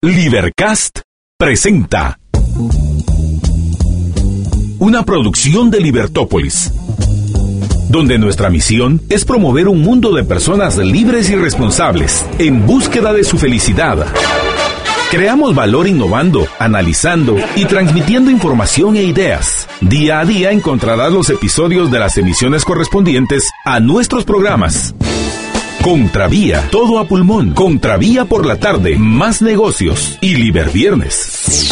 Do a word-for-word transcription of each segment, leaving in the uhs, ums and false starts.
Libercast presenta una producción de Libertópolis, donde nuestra misión es promover un mundo de personas libres y responsables en búsqueda de su felicidad. Creamos valor innovando, analizando y transmitiendo información e ideas. Día a día encontrarás los episodios de las emisiones correspondientes a nuestros programas. Contravía, todo a pulmón. Contravía por la tarde, más negocios y Liberviernes.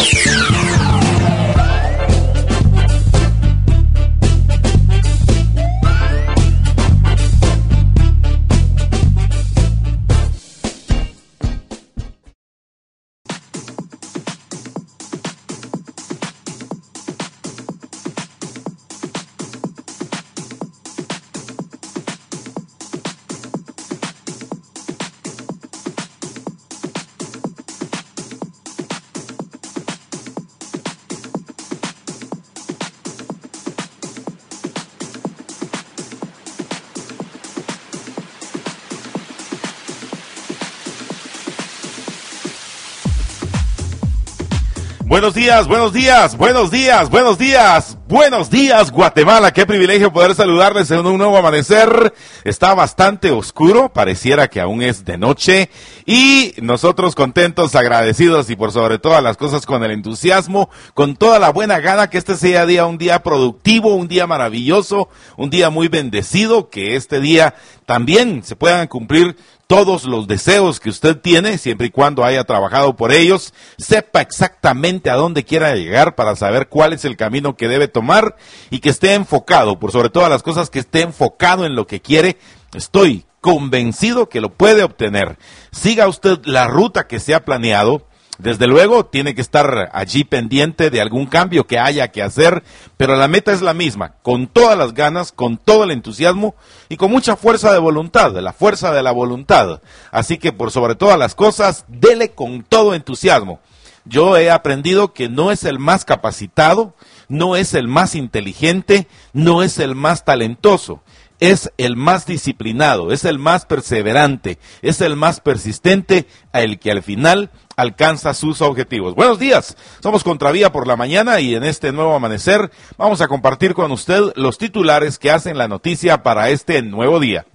Buenos días, buenos días, buenos días, buenos días, buenos días, Guatemala. Qué privilegio poder saludarles en un nuevo amanecer. Está bastante oscuro, pareciera que aún es de noche. Y nosotros contentos, agradecidos y por sobre todas las cosas con el entusiasmo, con toda la buena gana que este sea día un día productivo, un día maravilloso, un día muy bendecido, que este día también se puedan cumplir todos los deseos que usted tiene, siempre y cuando haya trabajado por ellos, sepa exactamente a dónde quiera llegar para saber cuál es el camino que debe tomar y que esté enfocado, por sobre todas las cosas, que esté enfocado en lo que quiere. Estoy convencido que lo puede obtener. Siga usted la ruta que se ha planeado. Desde luego tiene que estar allí pendiente de algún cambio que haya que hacer, pero la meta es la misma, con todas las ganas, con todo el entusiasmo y con mucha fuerza de voluntad, la fuerza de la voluntad. Así que por sobre todas las cosas, dele con todo entusiasmo. Yo he aprendido que no es el más capacitado, no es el más inteligente, no es el más talentoso. Es el más disciplinado, es el más perseverante, es el más persistente, el que al final alcanza sus objetivos. Buenos días, somos Contravía por la mañana y en este nuevo amanecer vamos a compartir con usted los titulares que hacen la noticia para este nuevo día.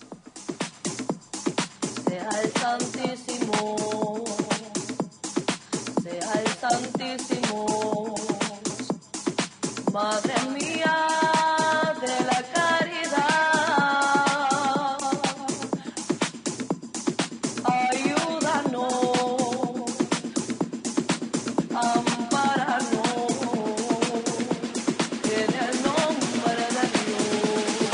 Sea el Santísimo, sea el Santísimo, Madre mía de la caridad, ayúdanos, ampáranos, en el nombre de Dios.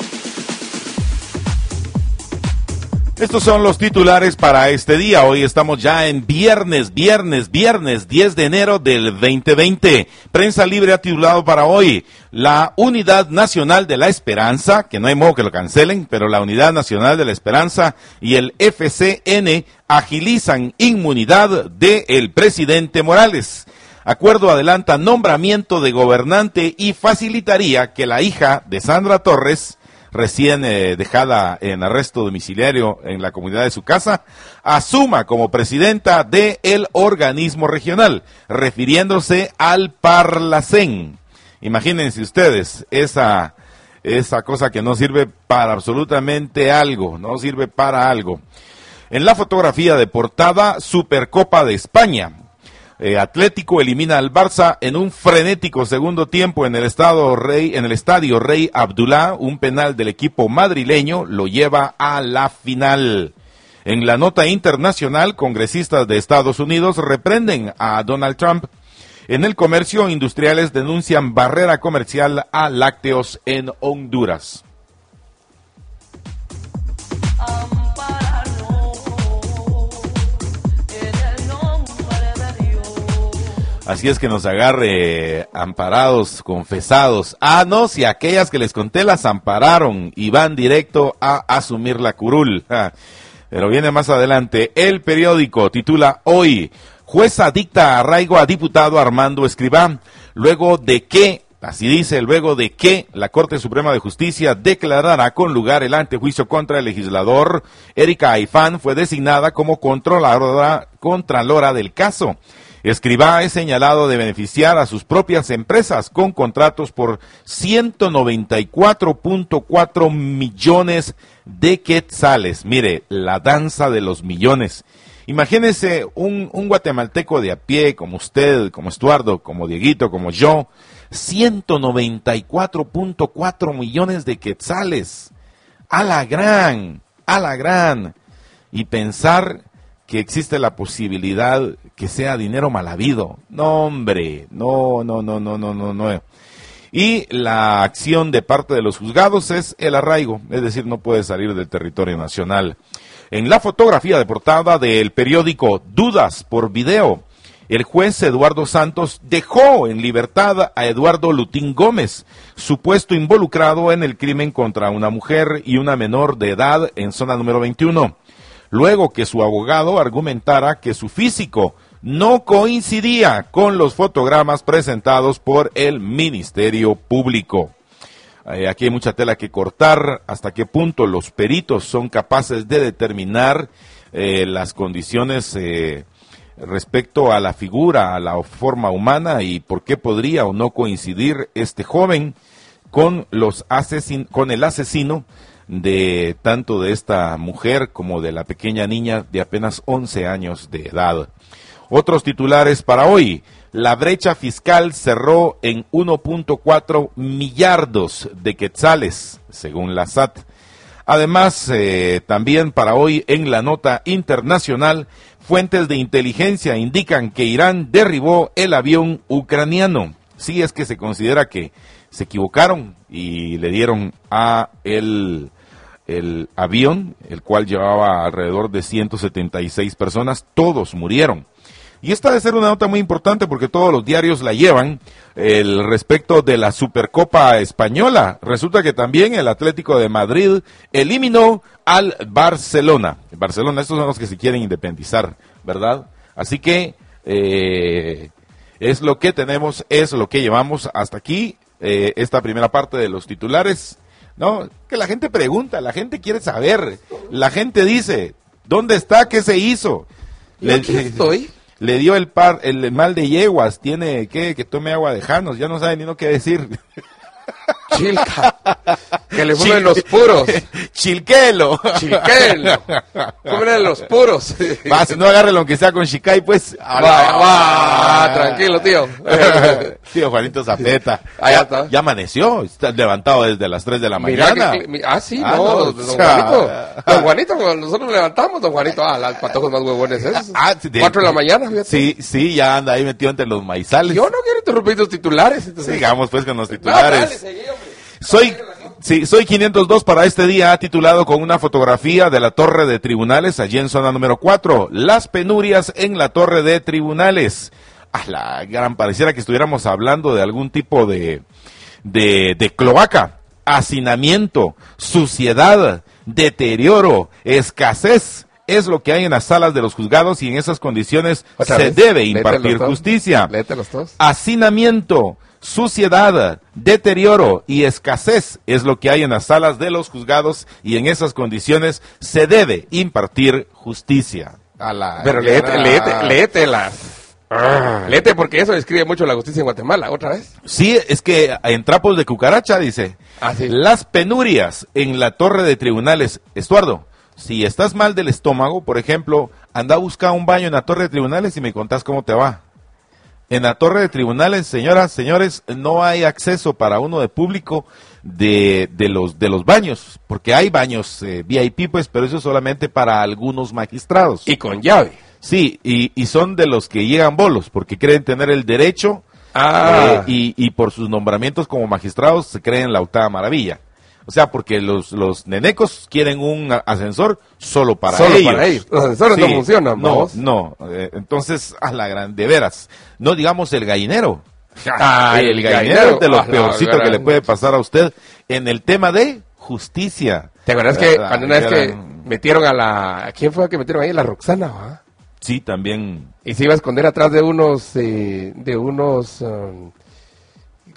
Estos son los titulares para este día. Hoy estamos ya en viernes, viernes, viernes, diez de enero del veinte veinte. Prensa Libre ha titulado para hoy: la Unidad Nacional de la Esperanza, que no hay modo que lo cancelen, pero la Unidad Nacional de la Esperanza y el F C N agilizan inmunidad del presidente Morales. Acuerdo adelanta nombramiento de gobernante y facilitaría que la hija de Sandra Torres, recién eh, dejada en arresto domiciliario en la comunidad de su casa, asuma como presidenta del organismo regional, refiriéndose al Parlacén. Imagínense ustedes, esa, esa cosa que no sirve para absolutamente algo, no sirve para algo. En la fotografía de portada, Supercopa de España. Eh, Atlético elimina al Barça en un frenético segundo tiempo en el estado Rey, en el estadio Rey Abdullah. Un penal del equipo madrileño lo lleva a la final. En la nota internacional, congresistas de Estados Unidos reprenden a Donald Trump. En el comercio, industriales denuncian barrera comercial a lácteos en Honduras. Así es que nos agarre eh, amparados, confesados. Ah, no, si aquellas que les conté las ampararon y van directo a asumir la curul. Ja. Pero viene más adelante. El periódico titula hoy: jueza dicta arraigo a diputado Armando Escrivá, luego de que Así dice, luego de que la Corte Suprema de Justicia declarara con lugar el antejuicio contra el legislador, Erika Aifán fue designada como controladora, contralora del caso. Escrivá es señalado de beneficiar a sus propias empresas con contratos por ciento noventa y cuatro punto cuatro millones de quetzales. Mire, la danza de los millones. Imagínese un, un guatemalteco de a pie, como usted, como Estuardo, como Dieguito, como yo, ciento noventa y cuatro punto cuatro millones de quetzales. A la gran, a la gran. Y pensar que existe la posibilidad que sea dinero mal habido. No, hombre, no, no, no, no, no, no, no. Y la acción de parte de los juzgados es el arraigo, es decir, no puede salir del territorio nacional. En la fotografía de portada del periódico Dudas por Video, el juez Eduardo Santos dejó en libertad a Eduardo Lutín Gómez, supuesto involucrado en el crimen contra una mujer y una menor de edad en zona número veintiuno. Luego que su abogado argumentara que su físico no coincidía con los fotogramas presentados por el Ministerio Público. Eh, aquí hay mucha tela que cortar, hasta qué punto los peritos son capaces de determinar eh, las condiciones eh, respecto a la figura, a la forma humana y por qué podría o no coincidir este joven con, los asesin- con el asesino de tanto de esta mujer como de la pequeña niña de apenas once años de edad. Otros titulares para hoy. La brecha fiscal cerró en uno punto cuatro millardos de quetzales, según la S A T. Además, eh, también para hoy en la nota internacional, fuentes de inteligencia indican que Irán derribó el avión ucraniano. Sí, es que se considera que se equivocaron y le dieron a el... el avión, el cual llevaba alrededor de ciento setenta y seis personas, todos murieron. Y esta debe ser una nota muy importante porque todos los diarios la llevan, el respecto de la Supercopa Española. Resulta que también el Atlético de Madrid eliminó al Barcelona. Barcelona, estos son los que se quieren independizar, ¿verdad? Así que eh, es lo que tenemos, es lo que llevamos hasta aquí, eh, esta primera parte de los titulares. No, que la gente pregunta, la gente quiere saber, la gente dice, ¿dónde está? ¿Qué se hizo? Le, aquí estoy. Le dio el par, el mal de yeguas, tiene que que tome agua de Janos, ya no sabe ni lo que decir. Chilca. Que le fumen los puros. Chilquelo. Chilquelo. Fumen los puros. Va, si no agárrelo aunque sea con Chicay, pues. Va, va, tranquilo, tío. Tío Juanito Zapeta. Allá ya, está. ya amaneció, está levantado desde las tres de la Mira mañana. que- mi- ah, sí, Ah, no, no, don o sea, Juanito. Don Juanito, cuando nosotros nos levantamos, don Juanito, ah, los patojos más huevones esos. Ah, sí, de- Cuatro de la mañana, fíjate. Sí, sí, ya anda ahí metido entre los maizales. Yo no quiero interrumpir tus titulares. entonces- Sigamos pues con los No, titulares. dale, seguí, hombre. Soy, sí, soy quinientos dos para este día, titulado con una fotografía de la torre de tribunales, allí en zona número cuatro. Las penurias en la torre de tribunales. A la gran, pareciera que estuviéramos hablando de algún tipo de, de, de cloaca, hacinamiento, suciedad, deterioro, escasez. Es lo que hay en las salas de los juzgados y en esas condiciones Otra se vez, debe léetelos impartir todos. justicia. Léetelos todos. Hacinamiento, suciedad, deterioro y escasez es lo que hay en las salas de los juzgados y en esas condiciones se debe impartir justicia. A la Pero léete, léete, léetelas. Léete porque eso describe mucho la justicia en Guatemala. ¿Otra vez? Sí, es que en trapos de cucaracha dice, Ah, sí. las penurias en la torre de tribunales. Estuardo, si estás mal del estómago, por ejemplo, anda a buscar un baño en la torre de tribunales y me contás cómo te va. En la torre de tribunales, señoras, señores, no hay acceso para uno de público de, de los de los baños, porque hay baños eh, V I P, pues, pero eso es solamente para algunos magistrados. Y con llave. Sí, y, y son de los que llegan bolos, porque creen tener el derecho Ah. eh, y, y por sus nombramientos como magistrados se creen la octava maravilla. O sea, porque los, los nenecos quieren un a- ascensor solo para Solo ellos. para ellos. Los ascensores no funcionan, No, vamos. no. eh, entonces, a la gran, de veras. No digamos el gallinero. Ah, el el gallinero gallinero. es de lo Ah, la peorcito gran- que le puede pasar a usted en el tema de justicia. ¿Te acuerdas que La cuando una vez que gran- metieron a la... ¿A quién fue que metieron ahí? La Roxana, ¿va? Sí, también. Y se iba a esconder atrás de unos... eh, de unos... um,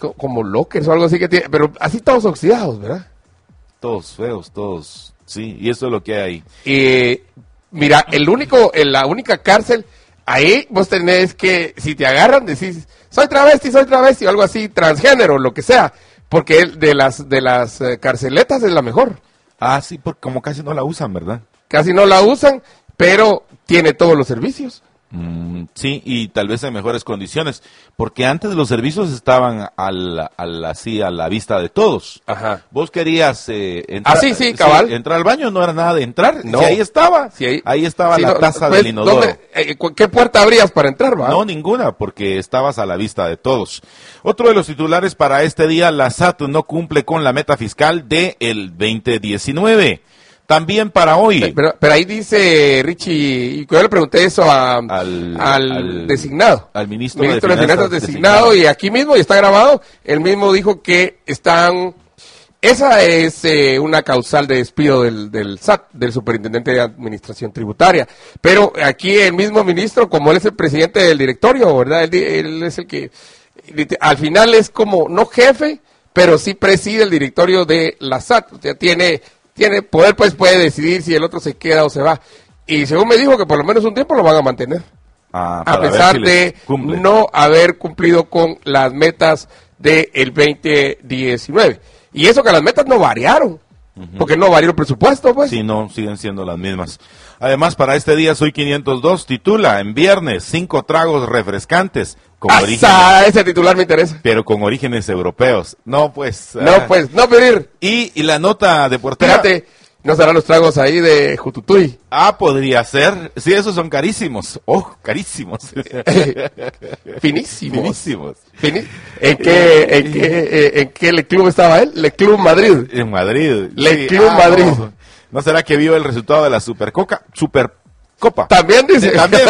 co- como lockers o algo así que tiene, pero así todos oxidados, ¿verdad? Todos feos, todos. Sí, y eso es lo que hay ahí. Eh, mira, el único, en la única cárcel, ahí vos tenés que, si te agarran, decís, soy travesti, soy travesti, o algo así, transgénero, lo que sea, porque el de las, de las eh, carceletas es la mejor. Ah, sí, porque como casi no la usan, ¿verdad? Casi no la usan, pero tiene todos los servicios. Mm, sí, y tal vez en mejores condiciones, porque antes los servicios estaban al, al, así a la vista de todos. Ajá. Vos querías eh, entrar, Ah, sí, sí, cabal. entrar al baño, no era nada de entrar, No. si ahí estaba, Sí, ahí- ahí estaba Sí, la no, taza pues, del inodoro. ¿dónde- eh, cu- ¿Qué puerta abrías para entrar, va? No, ninguna, porque estabas a la vista de todos. Otro de los titulares para este día, la S A T no cumple con la meta fiscal de el veinte diecinueve. También para hoy. Pero, pero ahí dice Richie, y yo le pregunté eso a- Al- al, al- designado. al ministro ministro de de Finanzas Finanzas designado, designado. y aquí mismo, y está grabado, él mismo dijo que están... Esa es eh, una causal de despido del, del S A T, del Superintendente de Administración Tributaria. Pero aquí el mismo ministro, como él es el presidente del directorio, ¿verdad? Él, di- él es el que... Al final es como, no jefe, pero sí preside el directorio de la S A T. O sea, tiene... tiene poder, pues puede decidir si el otro se queda o se va. Y según me dijo que por lo menos un tiempo lo van a mantener. Ah, A para ver pesar si les de cumple. no haber cumplido con las metas del veinte diecinueve. Y eso que las metas no variaron. Porque no varió el presupuesto, pues. Sí, no, siguen siendo las mismas. Además, para este día, Soy quinientos dos titula, en viernes, cinco tragos refrescantes con orígenes, ¡Asa! Ese titular me interesa. pero con orígenes europeos. No, pues. No, ah. pues, no pedir. Y, y la nota deportiva. Espérate, no serán los tragos ahí de Jututuy. Ah, podría ser. Sí, esos son carísimos. Oh, carísimos. Finísimos. Finísimos. Fini- ¿En qué, en qué, eh, en qué le club estaba él? Le Club Madrid. En Madrid. Le Club Madrid. No. ¿No será que vio el resultado de la Supercopa? Supercopa. También dice. Sí, también.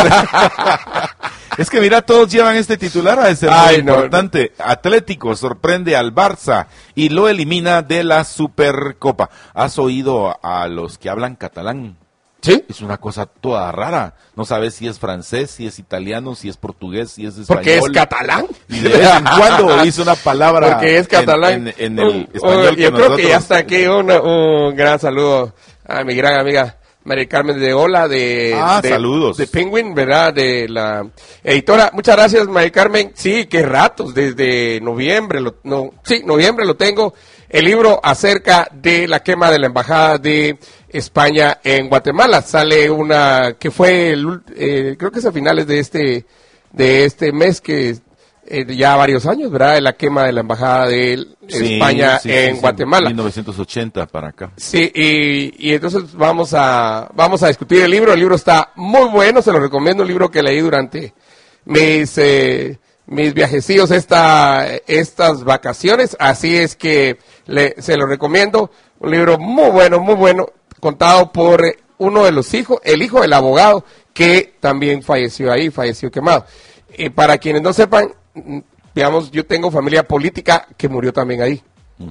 Es que mira, todos llevan este titular a ser Ay, muy no, importante. Atlético sorprende al Barça y lo elimina de la Supercopa. ¿Has oído a los que hablan catalán? ¿Sí? Es una cosa toda rara. No sabes si es francés, si es italiano, si es portugués, si es español. Porque es catalán. Y de vez en cuando dice una palabra Porque es catalán. en, en- en el Un- español un- que yo creo que nosotros- ya está aquí una- un gran saludo a mi gran amiga María Carmen de Ola de, Ah, de- saludos. de Penguin, ¿verdad? De la editora. Muchas gracias, María Carmen. Sí, qué ratos, desde noviembre, lo, no, sí, noviembre lo tengo. El libro acerca de la quema de la embajada de España en Guatemala. Sale una que fue el, ult- eh, creo que es a finales de este de este mes, que eh, ya varios años, ¿verdad? De la quema de la embajada de Sí, España sí, en sí, sí, Guatemala. mil novecientos ochenta para acá. Sí, y, y entonces vamos a vamos a discutir el libro. El libro está muy bueno, se lo recomiendo, un libro que leí durante mis eh, mis viajecillos esta estas vacaciones, así es que le, se lo recomiendo. Un libro muy bueno, muy bueno, contado por eh, uno de los hijos, el hijo del abogado, que también falleció ahí, falleció quemado. Y para quienes no sepan, mm, digamos, yo tengo familia política que murió también ahí,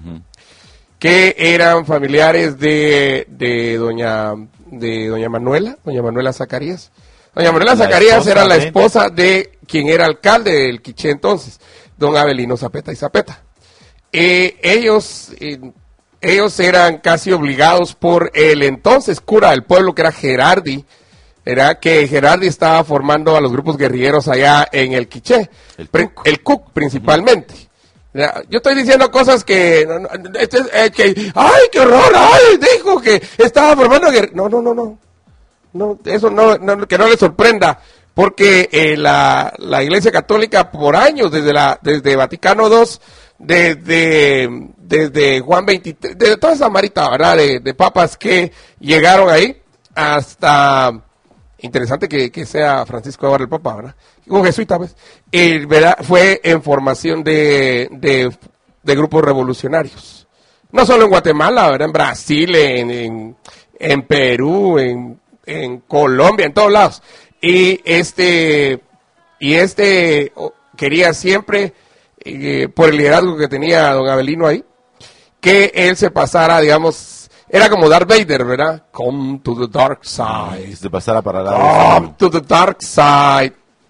que eran familiares de, de doña de doña Manuela, doña Manuela Zacarías. Doña Manuela La Zacarías esposa era la de- esposa de quien era alcalde del Quiché entonces, don Abelino Zapeta y Zapeta. Eh, ellos, eh, ellos eran casi obligados por el entonces cura del pueblo, que era Gerardi, era que Gerardi estaba formando a los grupos guerrilleros allá en el Quiché, El Pri- Cuc. el Cuc principalmente. Ya, yo estoy diciendo cosas que, no, no, este es, eh, que, ay, qué horror, ay, dijo que estaba formando guerri-". No, no, no, no, no, eso no, no, que no le sorprenda, porque eh, la, la Iglesia Católica por años, desde la, desde Vaticano segundo, desde, desde Juan veintitrés, desde toda esa marita, ¿verdad? De, de papas que llegaron ahí, hasta, interesante que, que sea Francisco ahora el Papa, ¿verdad? Un jesuita, pues, eh, ¿verdad? Fue en formación de, de, de grupos revolucionarios. No solo en Guatemala, ¿verdad? En Brasil, en, en, en Perú, en, en Colombia, en todos lados. Y este, y este oh, quería siempre, eh, por el liderazgo que tenía don Abelino ahí, que él se pasara, digamos, era como Darth Vader, ¿verdad? Come to the dark side. Se pasara para la Come to the dark side.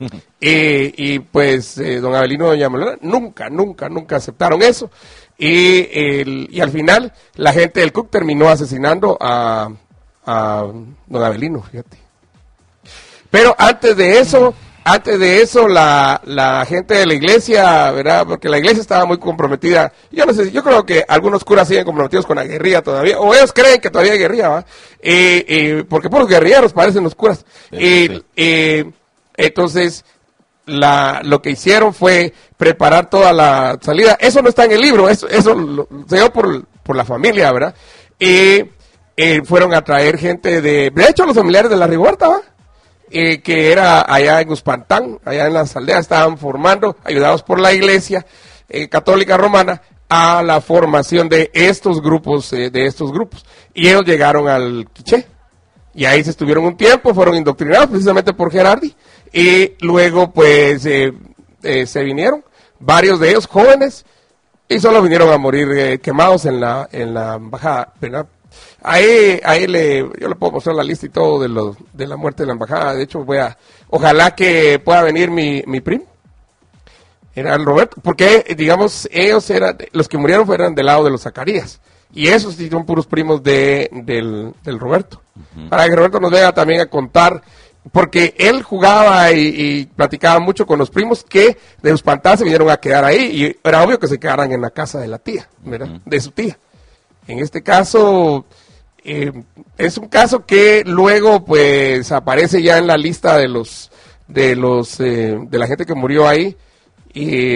y, y pues eh, don Abelino y doña Melona nunca, nunca, nunca aceptaron eso. Y, el, y al final la gente del C U C terminó asesinando a, a don Abelino, fíjate. Pero antes de eso, antes de eso, la, la gente de la iglesia, ¿verdad? Porque la iglesia estaba muy comprometida. Yo no sé, yo creo que algunos curas siguen comprometidos con la guerrilla todavía, o ellos creen que todavía hay guerrilla, ¿va? Eh, eh, porque puros guerrilleros parecen los curas. Eh, eh, entonces, la, lo que hicieron fue preparar toda la salida. Eso no está en el libro, eso, eso lo, se dio por, por la familia, ¿verdad? Eh, eh, fueron a traer gente de, de hecho, los familiares de la Rigoberta, ¿va? Eh, que era allá en Uspantán, allá en las aldeas, estaban formando, ayudados por la iglesia eh, católica romana, a la formación de estos grupos, eh, de estos grupos. Y ellos llegaron al Quiché, y ahí se estuvieron un tiempo, fueron indoctrinados precisamente por Gerardi, y luego pues eh, eh, se vinieron, varios de ellos jóvenes, y solo vinieron a morir eh, quemados en la, en la embajada, ¿verdad? Ahí, ahí le, yo le puedo mostrar la lista y todo de los, de la muerte de la embajada. De hecho, voy a, ojalá que pueda venir mi, mi primo. Era el Roberto, porque, digamos, ellos eran, los que murieron fueron del lado de los Zacarías. Y esos sí son puros primos de, del, del Roberto. Uh-huh. Para que Roberto nos venga también a contar, porque él jugaba y, y platicaba mucho con los primos que de Uspantán se vinieron a quedar ahí. Y era obvio que se quedaran en la casa de la tía, ¿verdad? Uh-huh. De su tía. En este caso, eh, es un caso que luego pues aparece ya en la lista de los de los eh, de la gente que murió ahí y,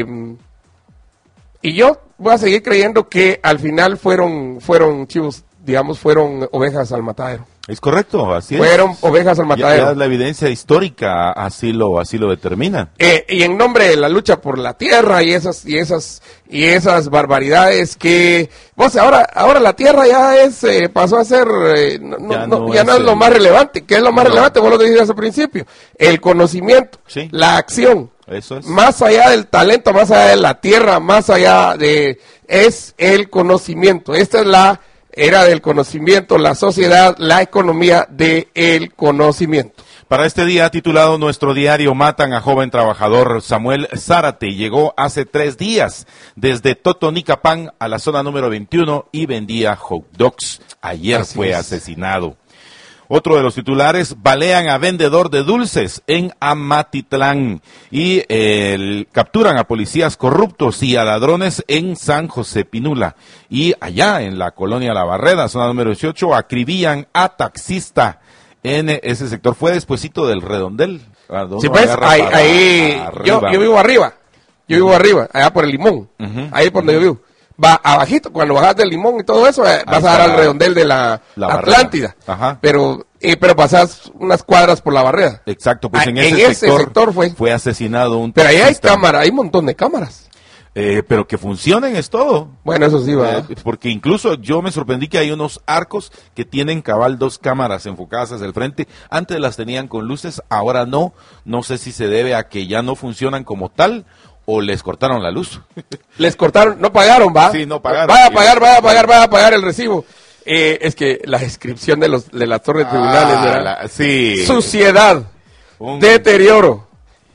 y yo voy a seguir creyendo que al final fueron fueron chivos, digamos, fueron ovejas al matadero. Es correcto, así Fueron es. ovejas al matadero. Ya, ya la evidencia histórica así lo así lo determina. Eh, y en nombre de la lucha por la tierra y esas y esas y esas barbaridades que, vos ahora ahora la tierra ya es eh, pasó a ser eh, no, ya no, no, ya es, no es lo el... más relevante. ¿Qué es lo más no. relevante? Vos lo dijiste al principio. El conocimiento, sí. La acción. Eso es. Más allá del talento, más allá de la tierra, más allá de es el conocimiento. Esta es la era del conocimiento, la sociedad, la economía del conocimiento. Para este día titulado Nuestro diario, matan a joven trabajador Samuel Zárate. Llegó hace tres días desde Totonicapán a la zona número veintiuno y vendía hot dogs. Ayer Así fue es. asesinado. Otro de los titulares, balean a vendedor de dulces en Amatitlán y eh, capturan a policías corruptos y a ladrones en San José Pinula. Y allá en la colonia La Barreda, zona número dieciocho, acribillan a taxista en ese sector. Fue despuesito del Redondel. Sí, pues, ahí, ahí yo, yo vivo arriba, yo vivo arriba, allá por el Limón, uh-huh. Ahí por donde yo vivo. Va abajito, cuando bajas del Limón y todo eso, eh, vas a dar al redondel de la, la Atlántida. Ajá. Pero eh, pero pasas unas cuadras por la Barrera. Exacto, pues ah, en, ese, en ese sector, sector fue. fue asesinado un Pero ahí hay cámaras, hay un montón de cámaras. Eh, pero que funcionen es todo. Bueno, eso sí va. Eh, porque incluso yo me sorprendí que hay unos arcos que tienen cabal dos cámaras enfocadas hacia el frente. Antes las tenían con luces, ahora no. No sé si se debe a que ya no funcionan como tal o les cortaron la luz. Les cortaron, no pagaron, va. Sí, no pagaron. Vaya a pagar, vaya a pagar, vaya a pagar el recibo. Eh, es que la descripción de los de la torre de tribunales, ah, ¿verdad? La, sí. Suciedad, Un... deterioro,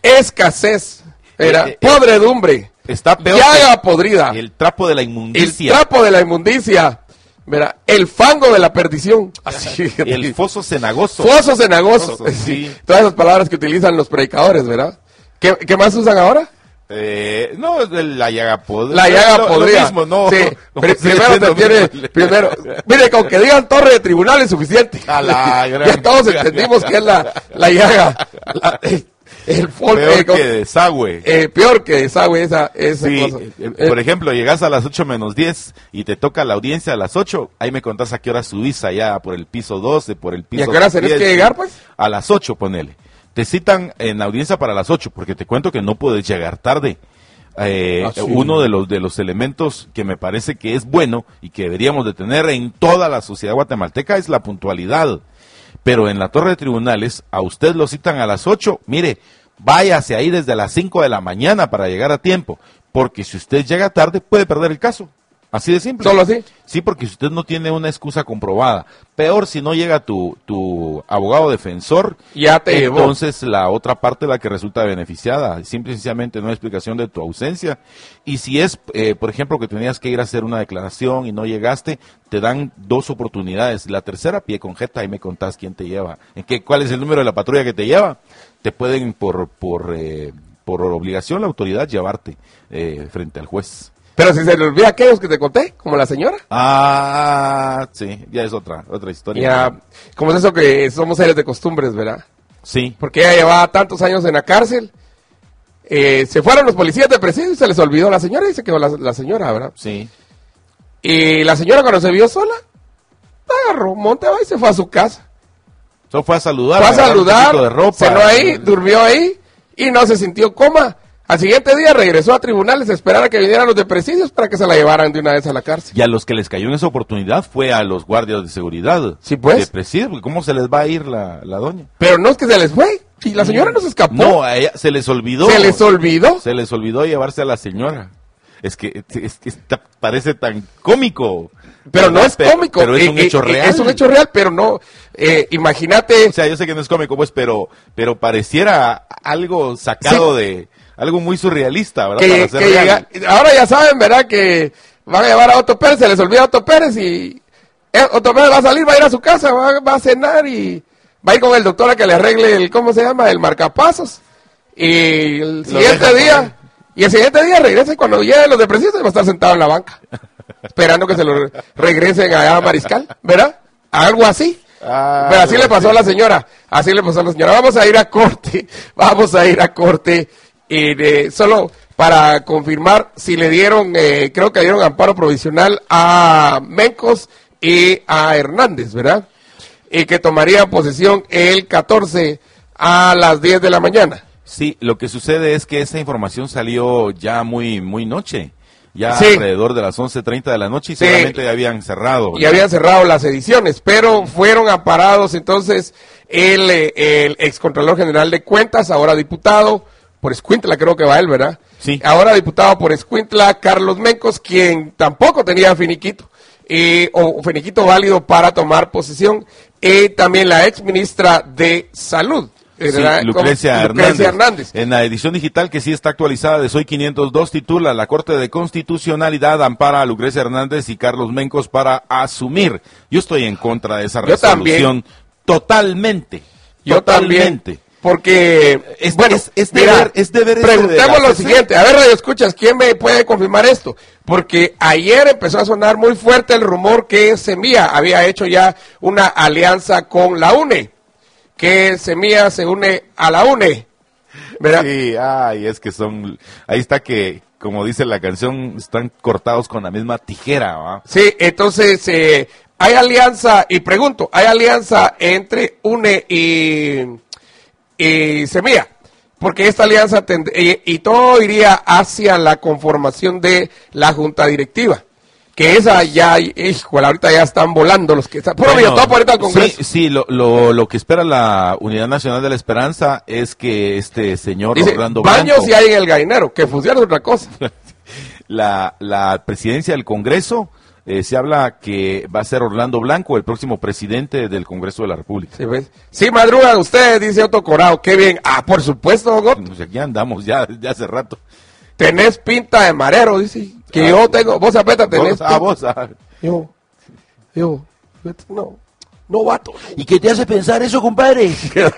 escasez, era eh, eh, podredumbre, está peor llaga podrida, el trapo de la inmundicia, el trapo de la inmundicia, ¿verdad? El fango de la perdición, así, el foso cenagoso, foso cenagoso, foso, sí. Sí. Todas esas palabras que utilizan los predicadores, ¿verdad? ¿Qué, qué más usan ahora? Eh, no, la llaga podrida. La llaga lo, podrida. Lo mismo, no. Sí. no Pr primero te tiene, primero, mire, con que digan torre de tribunal es suficiente. A la gran ya todos entendimos que es la, la llaga. La, el folk, peor eh, con, que desagüe. Eh, peor que desagüe esa, esa sí, cosa. Eh, por eh, ejemplo, llegas a las ocho menos diez y te toca la audiencia a las ocho, ahí me contás a qué hora subís allá por el piso doce, por el piso ¿Y a qué hora tenés que llegar, pues? A las ocho, ponele. Te citan en la audiencia para las ocho, porque te cuento que no puedes llegar tarde. Eh, ah, sí. Uno de los de los elementos que me parece que es bueno y que deberíamos de tener en toda la sociedad guatemalteca es la puntualidad. Pero en la torre de tribunales a usted lo citan a las ocho, mire, váyase ahí desde las cinco de la mañana para llegar a tiempo, porque si usted llega tarde puede perder el caso. Así de simple. Solo así. Sí, porque si usted no tiene una excusa comprobada, peor si no llega tu, tu abogado defensor, Ya te llevó. entonces la otra parte es la que resulta beneficiada. Simple y sencillamente no hay explicación de tu ausencia. Y si es, eh, por ejemplo, que tenías que ir a hacer una declaración y no llegaste, te dan dos oportunidades. La tercera, pie con jeta, y me contás quién te lleva. ¿En qué, cuál es el número de la patrulla que te lleva? Te pueden, por, por, eh, por obligación, la autoridad llevarte eh, frente al juez. Pero si se le olvida aquellos que te conté, como la señora. Ah, sí, ya es otra, otra historia. Ya, como es eso que somos seres de costumbres, ¿verdad? Sí. Porque ella llevaba tantos años en la cárcel. Eh, se fueron los policías de presidio y se les olvidó la señora y se quedó la, la señora, ¿verdad? Sí. Y la señora cuando se vio sola, agarró, monte va y se fue a su casa. Solo fue a saludar. Fue a agarrar un saludar, poquito de ropa. cenó ahí, durmió ahí y no se sintió coma. Al siguiente día regresó a tribunales a esperar a que vinieran los de presidios para que se la llevaran de una vez a la cárcel. Y a los que les cayó en esa oportunidad fue a los guardias de seguridad. Sí, pues. De presidio, porque ¿cómo se les va a ir la, la doña? Pero no es que se les fue. Y la señora no se escapó. No, a ella se les olvidó. Se les olvidó. Se les olvidó llevarse a la señora. Es que, es que está- parece tan cómico. Pero no es Pe- cómico. Pero es un Eh, hecho eh, real. Es un hecho real, pero no. Eh, imagínate. O sea, yo sé que no es cómico, pues, pero, pero pareciera algo sacado de, algo muy surrealista, ¿verdad? que, Para ser que real. llega- ahora ya saben, ¿verdad? Que van a llevar a Otto Pérez, se les olvida a Otto Pérez y eh, Otto Pérez va a salir, va a ir a su casa, va, va a cenar y va a ir con el doctor a que le arregle el, ¿cómo se llama? El marcapasos. Y el siguiente deja día, poner. y el siguiente día regresa y cuando lleguen los depresivos va a estar sentado en la banca, esperando que se lo re- regresen allá a Mariscal, ¿verdad? Algo así. Ah, Pero así algo le pasó a así. la señora, así le pasó a la señora. Vamos a ir a corte, vamos a ir a corte, y de- solo para confirmar si le dieron, eh, creo que dieron amparo provisional a Mencos y a Hernández, ¿verdad? Y que tomarían posesión el catorce a las diez de la mañana. Sí, lo que sucede es que esa información salió ya muy, muy noche. Ya Sí. alrededor de las once treinta de la noche y Sí. seguramente ya habían cerrado. Y habían cerrado las ediciones, pero fueron amparados entonces el, eh, el excontralor general de cuentas, ahora diputado por Escuintla, creo que va él, ¿verdad? Sí. Ahora diputado por Escuintla, Carlos Mencos, quien tampoco tenía finiquito, eh, o finiquito válido para tomar posesión, y también la ex ministra de Salud. Sí, ¿verdad? Lucrecia, Como- Hernández. Lucrecia Hernández. En la edición digital que sí está actualizada de Soy quinientos dos titula La Corte de Constitucionalidad ampara a Lucrecia Hernández y Carlos Mencos para asumir. Yo estoy en contra de esa Yo también. resolución totalmente. Yo también, totalmente. porque Es- bueno, es- es mira, deber- es deber este de preguntemos la lo C C. siguiente, a ver, radio escuchas, ¿quién me puede confirmar esto? Porque ayer empezó a sonar muy fuerte el rumor que Semilla había hecho ya una alianza con la U N E, que Semilla se une a la U N E, ¿verdad? Sí, ay, es que son, ahí está que, como dice la canción, están cortados con la misma tijera, ¿va? Sí, entonces eh, hay alianza, y pregunto, ¿hay alianza entre U N E y, y Semilla? Porque esta alianza tend- y, y todo iría hacia la conformación de la junta directiva. Que esa ya, híjole, ahorita ya están volando los que están. Puro Bueno, biotopo ahorita al Congreso. Sí, sí, lo, lo, lo que espera la Unidad Nacional de la Esperanza es que este señor Dice, Orlando baños Blanco, y hay en el gallinero, que funciona es otra cosa. la, la presidencia del Congreso, eh, se habla que va a ser Orlando Blanco el próximo presidente del Congreso de la República. Sí, ¿ves? Sí, madrugan ustedes, dice Otto Corado, qué bien. Ah, por supuesto, don Otto. Pues aquí andamos ya, ya hace rato. Tenés pinta de marero, dice. Que Ah, yo tengo, vos apeta tenés Vos, ah, pinta. vos, ah. Yo, yo, no, no vato. ¿Y qué te hace pensar eso, compadre?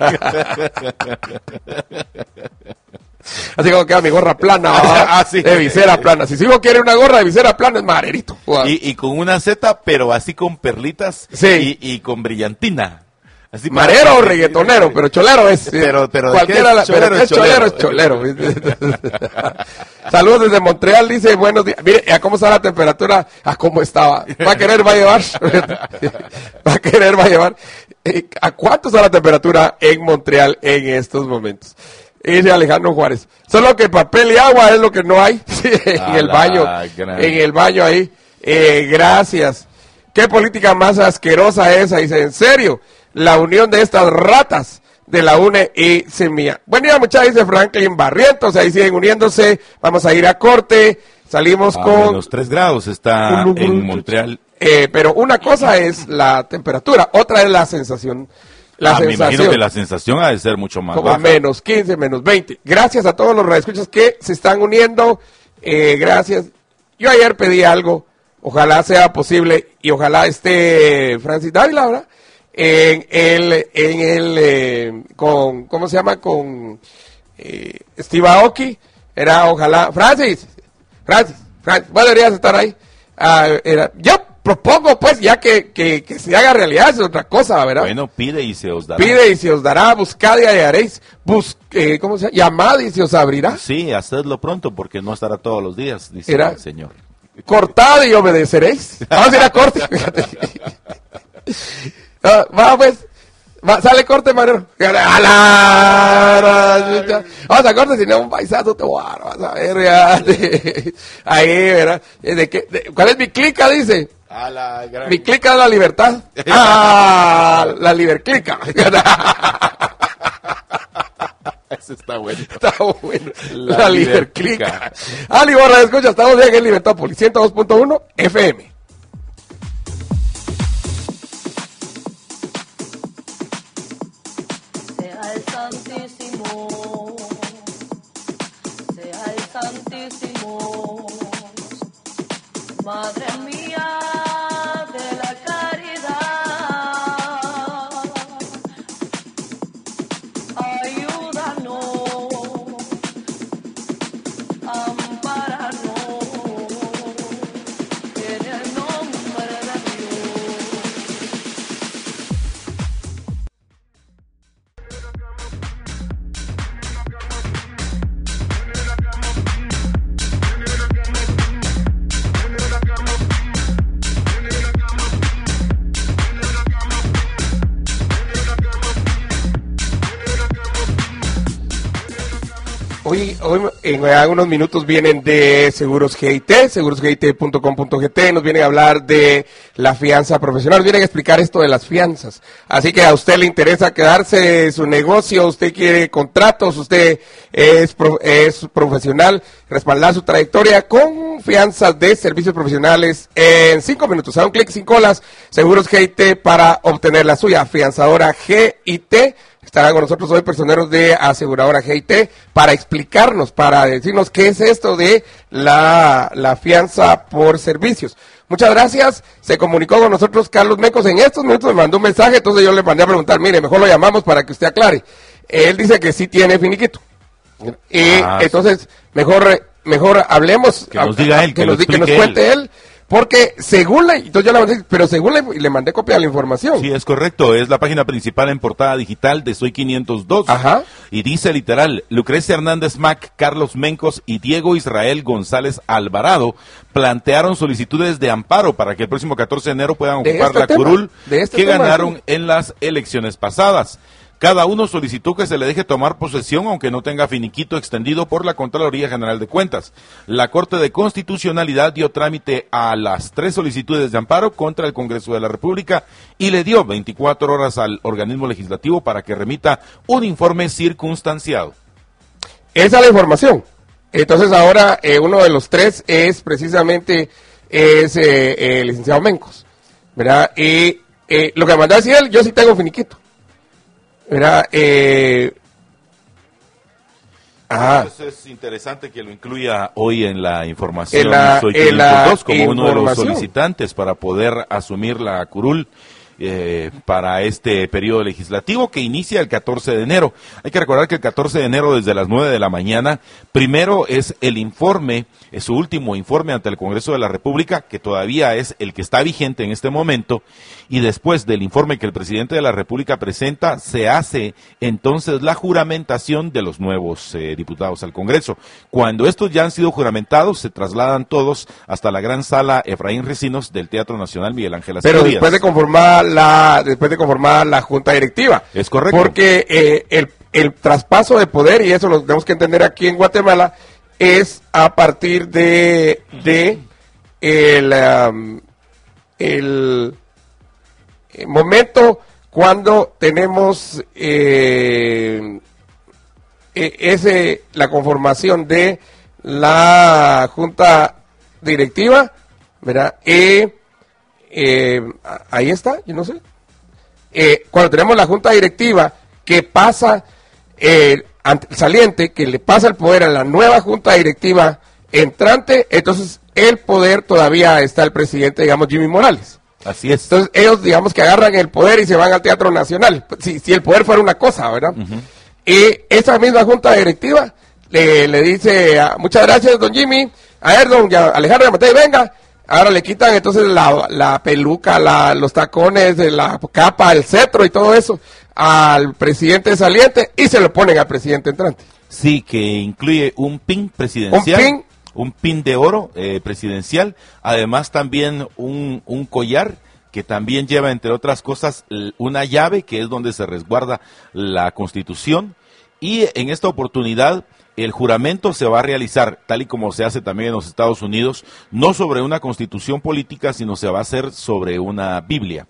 Así como queda mi gorra plana, ¿verdad? Ah, sí. De visera plana. Si sigo quiere una gorra de visera plana, es marerito. Y, y con una Z, pero así con perlitas Sí. y, y con brillantina. Así para- Marero o reggaetonero, pero cholero es. Pero- pero ¿de cualquiera qué la, es cholero? pero que es Es cholero, es cholero. cholero. Saludos desde Montreal, dice, buenos días. Mire, ¿a cómo está la temperatura? ¿A cómo estaba? ¿Va a querer, va a llevar? ¿Va a querer, va a llevar? Eh, ¿A cuánto está la temperatura en Montreal en estos momentos? Dice Alejandro Juárez. Solo que papel y agua es lo que no hay sí, en A el la baño. gran. En el baño ahí. Eh, gracias. ¿Qué política más asquerosa esa? Dice, en serio, la unión de estas ratas de la U N E y Semilla. Buen día, muchachos, dice Franklin Barrientos, ahí siguen uniéndose. Vamos a ir a corte. Salimos A con... menos tres grados está en Montreal. Eh, pero una cosa es la temperatura, otra es la sensación. La ah, sensación. me imagino que la sensación ha de ser mucho más Como baja. menos quince, menos veinte. Gracias a todos los radioescuchas que se están uniendo. Eh, gracias. Yo ayer pedí algo. Ojalá sea posible y ojalá esté Francis Dávila, ¿verdad? En el, en el, eh, con, ¿cómo se llama? Con eh, Steve Aoki. Era, ojalá, Francis, Francis, Francis, vos deberías estar ahí. Ah, era, yo propongo, pues, ya que, que, que se haga realidad, es otra cosa, ¿verdad? Bueno, pide y se os dará. Pide y se os dará, buscad y hallaréis, bus, eh, ¿cómo se llama? Llamad y se os abrirá. Sí, hacedlo pronto porque no estará todos los días, dice Era- el Señor. Cortad y obedeceréis. Vamos a ir a corte. Ah, va, pues. Va, sale corte, Manero. A la- Vamos a corte, si no, un paisazo te voy a dar, vas a ver, ya. Ahí, ¿verdad? ¿De qué? De- ¿Cuál es mi clica? Dice. A la gran... Mi clica es la libertad. Ah, la liberclica. Ese está bueno. Está bueno. La La, liberclica. liberclica. Ali Borra, escucha, estamos bien en Libertópolis, ciento dos punto uno F M. Sea el Santísimo, sea el Santísimo, Madre mía de la caridad, ayúdanos, amparanos, en el nombre de Dios. Hoy, hoy en algunos minutos vienen de Seguros G I T, seguros g i t punto com punto g t, nos vienen a hablar de la fianza profesional, nos vienen a explicar esto de las fianzas. Así que a usted le interesa quedarse su negocio, usted quiere contratos, usted es, pro- es profesional, respaldar su trayectoria con fianzas de servicios profesionales en cinco minutos. A un clic sin colas, Seguros G I T para obtener la suya, fianzadora G I T. Estarán con nosotros hoy personeros de aseguradora G I T para explicarnos, para decirnos qué es esto de la, la fianza por servicios. Muchas gracias. Se comunicó con nosotros Carlos Mecos en estos minutos, me mandó un mensaje, entonces yo le mandé a preguntar, mire, mejor lo llamamos para que usted aclare. Él dice que sí tiene finiquito. Y Ah, entonces, mejor, mejor hablemos. Que nos diga él, que, que nos, lo di- que nos explique cuente él. Porque según la, entonces yo le mandé, pero según le, le mandé copia de la información. Sí, es correcto. Es la página principal en portada digital de Soy quinientos dos. Ajá. Y dice literal, Lucrecia Hernández Mac, Carlos Mencos y Diego Israel González Alvarado plantearon solicitudes de amparo para que el próximo catorce de enero puedan De ocupar este la tema, curul de este que tema, ganaron sí. en las elecciones pasadas. Cada uno solicitó que se le deje tomar posesión aunque no tenga finiquito extendido por la Contraloría General de Cuentas. La Corte de Constitucionalidad dio trámite a las tres solicitudes de amparo contra el Congreso de la República y le dio veinticuatro horas al organismo legislativo para que remita un informe circunstanciado. Esa es la información. Entonces ahora eh, uno de los tres es precisamente es eh, eh, el licenciado Mencos, ¿verdad? Y eh, lo que me mandó a decir él, yo sí tengo finiquito, ¿verdad? Eh, ajá. Entonces es interesante que lo incluya hoy en la información En la- Soy en la quinientos dos como uno de los información. solicitantes para poder asumir la curul eh, para este periodo legislativo que inicia el catorce de enero. Hay que recordar que el catorce de enero desde las nueve de la mañana, primero es el informe, es su último informe ante el Congreso de la República, que todavía es el que está vigente en este momento, y después del informe que el presidente de la República presenta, se hace entonces la juramentación de los nuevos eh, diputados al Congreso. Cuando estos ya han sido juramentados, se trasladan todos hasta la gran sala Efraín Recinos del Teatro Nacional Miguel Ángel Pero Asturias. después de conformar la después de conformar la junta directiva. Es correcto. Porque eh, el, el traspaso de poder, y eso lo tenemos que entender aquí en Guatemala, es a partir de, de el, um, el, el momento cuando tenemos eh, eh, ese la conformación de la junta directiva, ¿verdad? Eh, eh, ahí está, yo no sé. Eh, cuando tenemos la junta directiva que pasa, eh, ante, saliente, que le pasa el poder a la nueva junta directiva entrante, entonces el poder todavía está el presidente, digamos, Jimmy Morales. Así es. Entonces ellos, digamos, que agarran el poder y se van al Teatro Nacional, si, si el poder fuera una cosa, ¿verdad? Uh-huh. Y esa misma junta directiva le, le dice, a, muchas gracias, don Jimmy, a ver, don Alejandro Yamatei, venga. Ahora le quitan entonces la, la peluca, la, los tacones, la capa, el cetro y todo eso al presidente saliente y se lo ponen al presidente entrante. Sí, que incluye un pin presidencial. Un pin. Un pin de oro eh, presidencial, además también un, un collar que también lleva, entre otras cosas, una llave que es donde se resguarda la Constitución, y en esta oportunidad el juramento se va a realizar, tal y como se hace también en los Estados Unidos, no sobre una Constitución política, sino se va a hacer sobre una Biblia.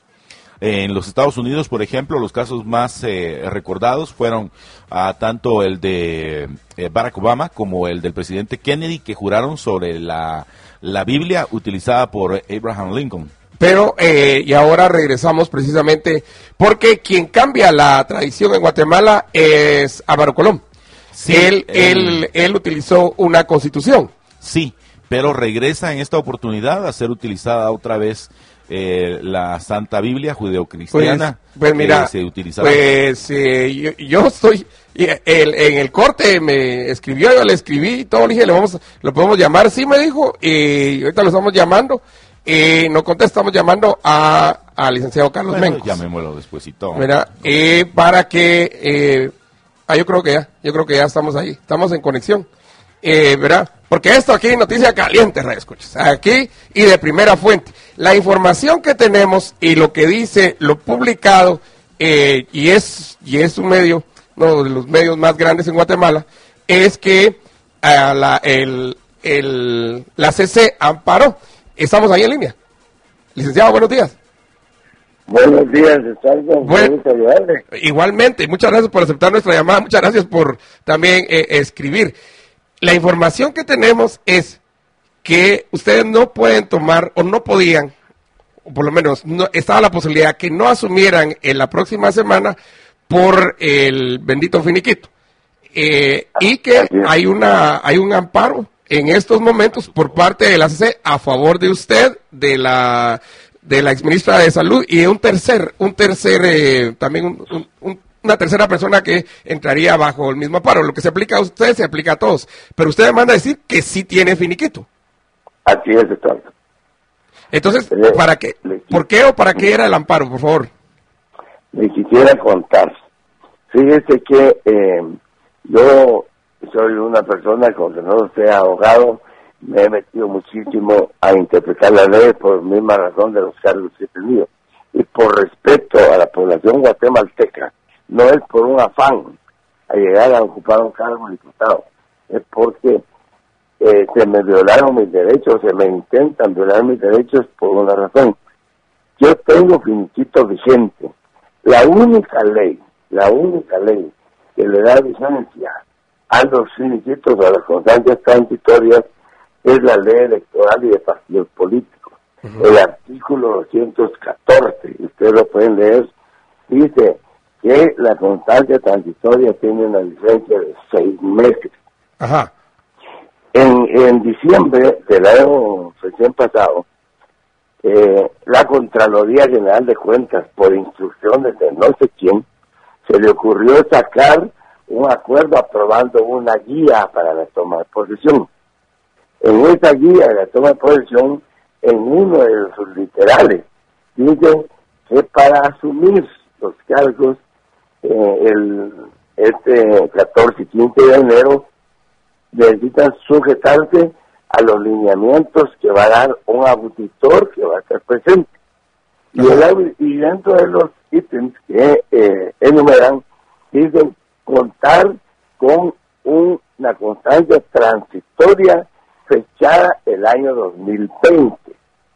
En los Estados Unidos, por ejemplo, los casos más eh, recordados fueron uh, tanto el de eh, Barack Obama como el del presidente Kennedy, que juraron sobre la, la Biblia utilizada por Abraham Lincoln. Pero, eh, y ahora regresamos precisamente, porque quien cambia la tradición en Guatemala es Álvaro Colón. Sí, él, eh, él, él utilizó una constitución. Sí, pero regresa en esta oportunidad a ser utilizada otra vez Eh, la Santa Biblia judeocristiana. Pues, pues mira, eh, se utilizará. Pues eh, yo, yo estoy, el, en el corte me escribió, yo le escribí y todo, le dije, le vamos, lo podemos llamar, sí me dijo, y ahorita lo estamos llamando, y no contestamos llamando a, al licenciado Carlos bueno, Mencos. Llamémoslo despuesito. Mira, eh, para que, eh, ah, yo creo que ya, yo creo que ya estamos ahí, estamos en conexión. Eh, ¿verdad? Porque esto aquí es noticia caliente, radio escuchas, aquí y de primera fuente. La información que tenemos y lo que dice lo publicado, eh, y es y es un medio, uno de los medios más grandes en Guatemala, es que a la, el, el, la C C amparó. Estamos ahí en línea. Licenciado, buenos días. Buenos días, Ricardo. Bueno, igualmente, muchas gracias por aceptar nuestra llamada, muchas gracias por también eh, escribir. La información que tenemos es que ustedes no pueden tomar, o no podían, o por lo menos no, estaba la posibilidad que no asumieran en la próxima semana por el bendito finiquito. Eh, y que hay una hay un amparo en estos momentos por parte de la C C a favor de usted, de la de la exministra de Salud y de un tercer, un tercer, eh, también un, un, un una tercera persona que entraría bajo el mismo amparo. Lo que se aplica a usted se aplica a todos. Pero usted me manda a decir que sí tiene finiquito. Así es, doctor. Entonces, ¿para qué? ¿Por qué o para qué era el amparo, por favor? Le quisiera contar. Fíjese que eh, yo soy una persona, con que no sea abogado, me he metido muchísimo a interpretar la ley por misma razón de los cargos que he tenido. Y por respeto a la población guatemalteca, no es por un afán a llegar a ocupar un cargo de diputado, es porque eh, se me violaron mis derechos, se me intentan violar mis derechos por una razón. Yo tengo finiquito vigente. La única ley, la única ley que le da vigencia a los finiquitos, a las constancias transitorias, es la ley electoral y de partidos políticos. Uh-huh. El artículo doscientos catorce, ustedes lo pueden leer, dice que la constancia transitoria tiene una vigencia de seis meses. Ajá. En, en diciembre del año recién pasado, eh, la Contraloría General de Cuentas, por instrucciones de no sé quién, se le ocurrió sacar un acuerdo aprobando una guía para la toma de posesión. En esa guía de la toma de posesión, en uno de sus literales, dice que para asumir los cargos eh, el este catorce y quince de enero necesitan sujetarse a los lineamientos que va a dar un auditor que va a estar presente. Y, el, y dentro de los ítems que eh, enumeran, dicen contar con un, una constancia transitoria fechada el año dos mil veinte.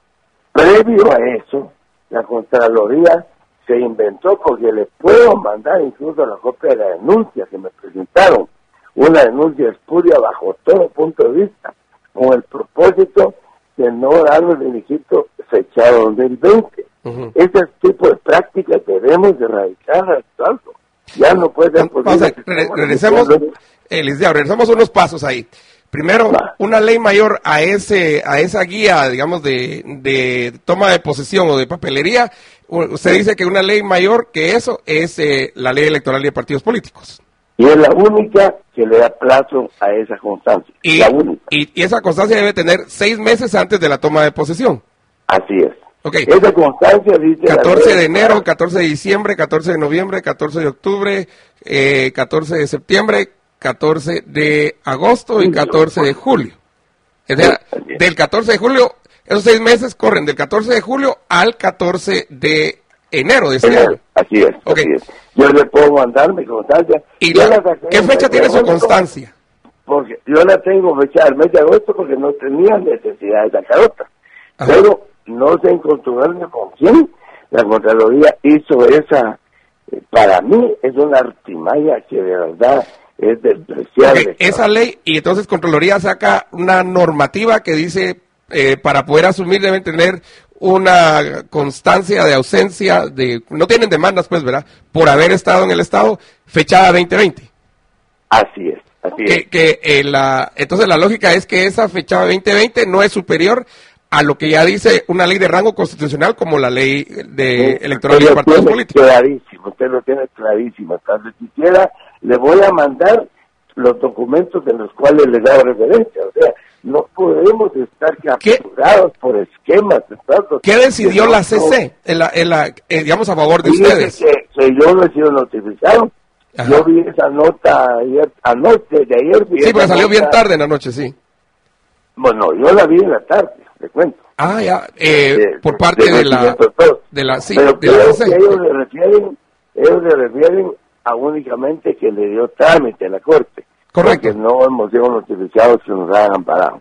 Previo a eso, la Contraloría se inventó, porque le puedo mandar incluso la copia de la denuncia que me presentaron, una denuncia espuria bajo todo punto de vista, con el propósito de no darle el finiquito fechado dos mil veinte. Uh-huh. Ese tipo de prácticas debemos de erradicar algo. Ya no puede ser posible. Re- regresemos, eh, Licenciado, regresamos unos pasos ahí. Primero, una ley mayor a ese a esa guía, digamos, de, de toma de posesión o de papelería. Usted dice que una ley mayor que eso es eh, la ley electoral de partidos políticos. Y es la única que le da plazo a esa constancia. Y, la única. Y, y esa constancia debe tener seis meses antes de la toma de posesión. Así es. Okay. Esa constancia dice... catorce de enero, catorce de diciembre, catorce de noviembre, catorce de octubre, eh, catorce de septiembre, catorce de agosto y catorce de julio. Es decir, del catorce de julio, esos seis meses corren del catorce de julio al catorce de enero de este año. Así es, okay. Así es. Yo le puedo mandar mi constancia. ¿Y la, la ¿Qué fecha tiene su constancia? Porque yo la tengo fecha el mes de agosto porque no tenía necesidad de sacar otra. Ajá. Pero no sé en controversia con quién la Contraloría hizo esa. Eh, para mí es una artimaña que de verdad es despreciable. Okay. Esa ley, y entonces Contraloría saca una normativa que dice eh, para poder asumir deben tener una constancia de ausencia, de no tienen demandas, pues, ¿verdad? Por haber estado en el Estado, fechada veinte veinte. Así es, así que, es. Que, eh, la, entonces la lógica es que esa fechada veinte veinte no es superior a lo que ya dice una ley de rango constitucional como la ley de sí, electoral de partidos políticos. Clarísimo, usted lo tiene clarísimo. Entonces, si quiera, le voy a mandar los documentos en los cuales le da referencia. O sea, no podemos estar capturados por esquemas. Entonces, ¿qué decidió no, la C C, en la, en la, eh, digamos, a favor de ustedes? Que, que yo no he sido notificado. Ajá. Yo vi esa nota ayer, anoche, de ayer. Vi sí, porque salió nota, bien tarde en la noche, sí. Bueno, yo la vi en la tarde, le cuento. Ah, ya, eh, de, por parte de, de, la, de la, sí, Pero de la C C. Que ellos le refieren, ellos le refieren a únicamente que le dio trámite a la Corte. Correcto. Porque no hemos sido notificados que nos hayan amparado.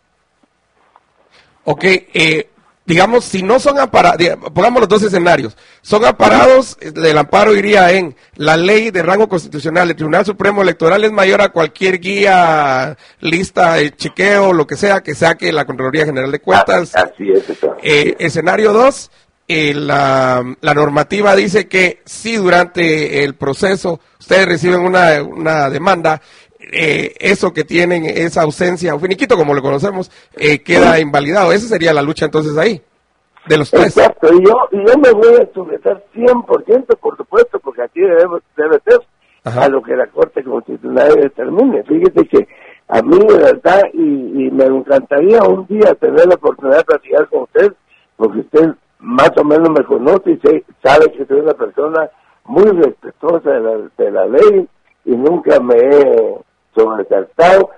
Ok, eh, digamos, si no son amparados, pongamos los dos escenarios, son amparados, el amparo iría en la ley de rango constitucional, el Tribunal Supremo Electoral es mayor a cualquier guía, lista de chequeo, lo que sea, que saque la Contraloría General de Cuentas. Así es, eso. Eh, escenario dos, eh, la, la normativa dice que si durante el proceso ustedes reciben una, una demanda, Eh, eso que tienen, esa ausencia, un finiquito como lo conocemos, eh, queda invalidado. Esa sería la lucha entonces ahí, de los tres. Exacto, y yo, y yo me voy a sujetar cien por ciento, por supuesto, porque aquí debe, debe ser Ajá. a lo que la Corte Constitucional determine. Fíjese que a mí de verdad, y, y me encantaría un día tener la oportunidad de platicar con usted, porque usted más o menos me conoce y se, sabe que soy una persona muy respetuosa de la, de la ley y nunca me he sobresaltado.